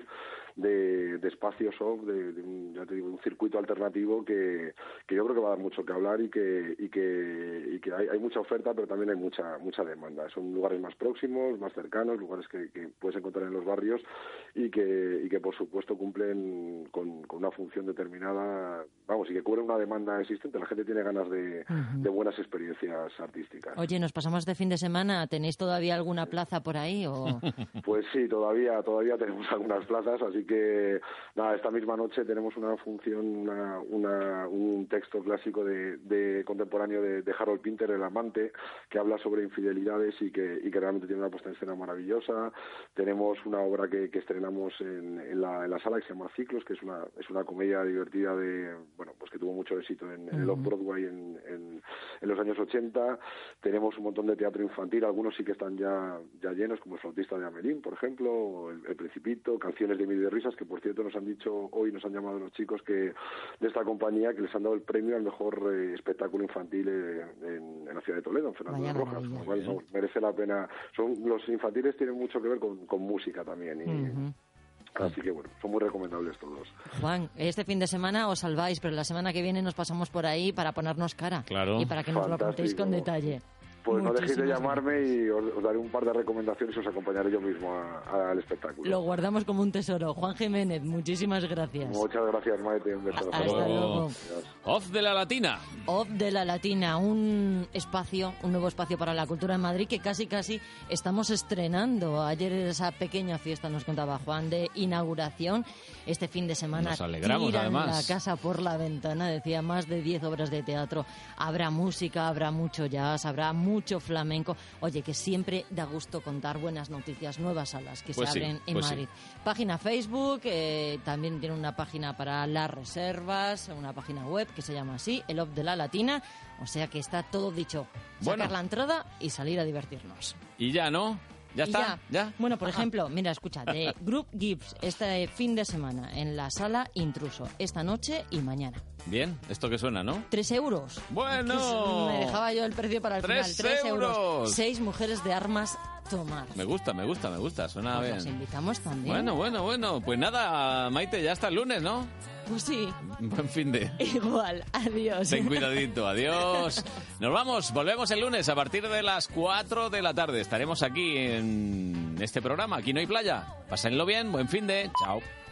de, de espacios off, de, de un, ya te digo, un circuito alternativo que, que yo creo que va a dar mucho que hablar y que y que, y que hay, hay mucha oferta, pero también hay mucha mucha demanda. Son lugares más próximos, más cercanos, lugares que, que puedes encontrar en los barrios y que y que por supuesto cumplen con, con una función determinada, vamos, y que cubren una demanda existente. La gente tiene ganas de, uh-huh. de buenas experiencias artísticas. Oye, ¿nos pasamos de fin de semana? ¿Tenéis todavía alguna plaza por ahí? O... Pues sí, todavía todavía tenemos algunas plazas, así que nada, esta misma noche tenemos una función, una, una un texto clásico de, de contemporáneo de, de Harold Pinter, El amante, que habla sobre infidelidades y que, y que realmente tiene una puesta en escena maravillosa. Tenemos una obra que, que estrenamos en, en, la, en la sala que se llama Ciclos, que es una es una comedia divertida de bueno pues que tuvo mucho éxito en, en el Off-Broadway en, en, en los años ochenta. Tenemos un montón de teatro infantil, algunos sí que están ya ya llenos, como El flautista de Amelín, por ejemplo, o El, el Principito, canciones de Emilio de Risas, que por cierto nos han dicho hoy, nos han llamado los chicos que de esta compañía, que les han dado el premio al mejor eh, espectáculo infantil eh, en, en la ciudad de Toledo, en Fernando de Rojas, con lo cual no, merece la pena. Son los infantiles tienen mucho que ver con, con música también y uh-huh. Así que bueno, son muy recomendables todos. Juan, este fin de semana os salváis, pero la semana que viene nos pasamos por ahí para ponernos cara. Claro. Y para que nos Fantástico. Lo contéis con detalle. Pues no dejéis de llamarme y os, os daré un par de recomendaciones y os acompañaré yo mismo a, al espectáculo. Lo guardamos como un tesoro. Juan Jiménez, muchísimas gracias. Muchas gracias, Maite. Un beso. Hasta luego. Off de la Latina. Off de la Latina, un espacio, un nuevo espacio para la cultura en Madrid que casi casi estamos estrenando. Ayer esa pequeña fiesta, nos contaba Juan, de inauguración. Este fin de semana nos alegramos, tiran además. la casa por la ventana. Decía, más de diez obras de teatro. Habrá música, habrá mucho jazz, habrá mucho flamenco. Oye, que siempre da gusto contar buenas noticias, nuevas salas que pues se abren sí, en pues Madrid. Sí. Página Facebook, eh, también tiene una página para las reservas, una página web que se llama así, el Off de la Latina. O sea que está todo dicho. Sacar bueno. la entrada y salir a divertirnos. Y ya, ¿no? ¿Ya está? Ya. ¿Ya? Bueno, por ejemplo, mira, escucha, de Group Gibbs, este fin de semana en la sala Intruso, esta noche y mañana. Bien, esto que suena, ¿no? Tres euros. Bueno. Me dejaba yo el precio para el Tres final. Tres euros. euros. Seis mujeres de armas tomar. Me gusta, me gusta, me gusta. Suena pues bien. Los invitamos también. Bueno, bueno, bueno. Pues nada, Maite, ya hasta el lunes, ¿no? Pues sí. Buen fin de... Igual, adiós. Ten cuidadito, adiós. Nos vamos, volvemos el lunes a partir de las cuatro de la tarde. Estaremos aquí en este programa, Aquí no hay playa. Pásenlo bien, buen fin de... Chao.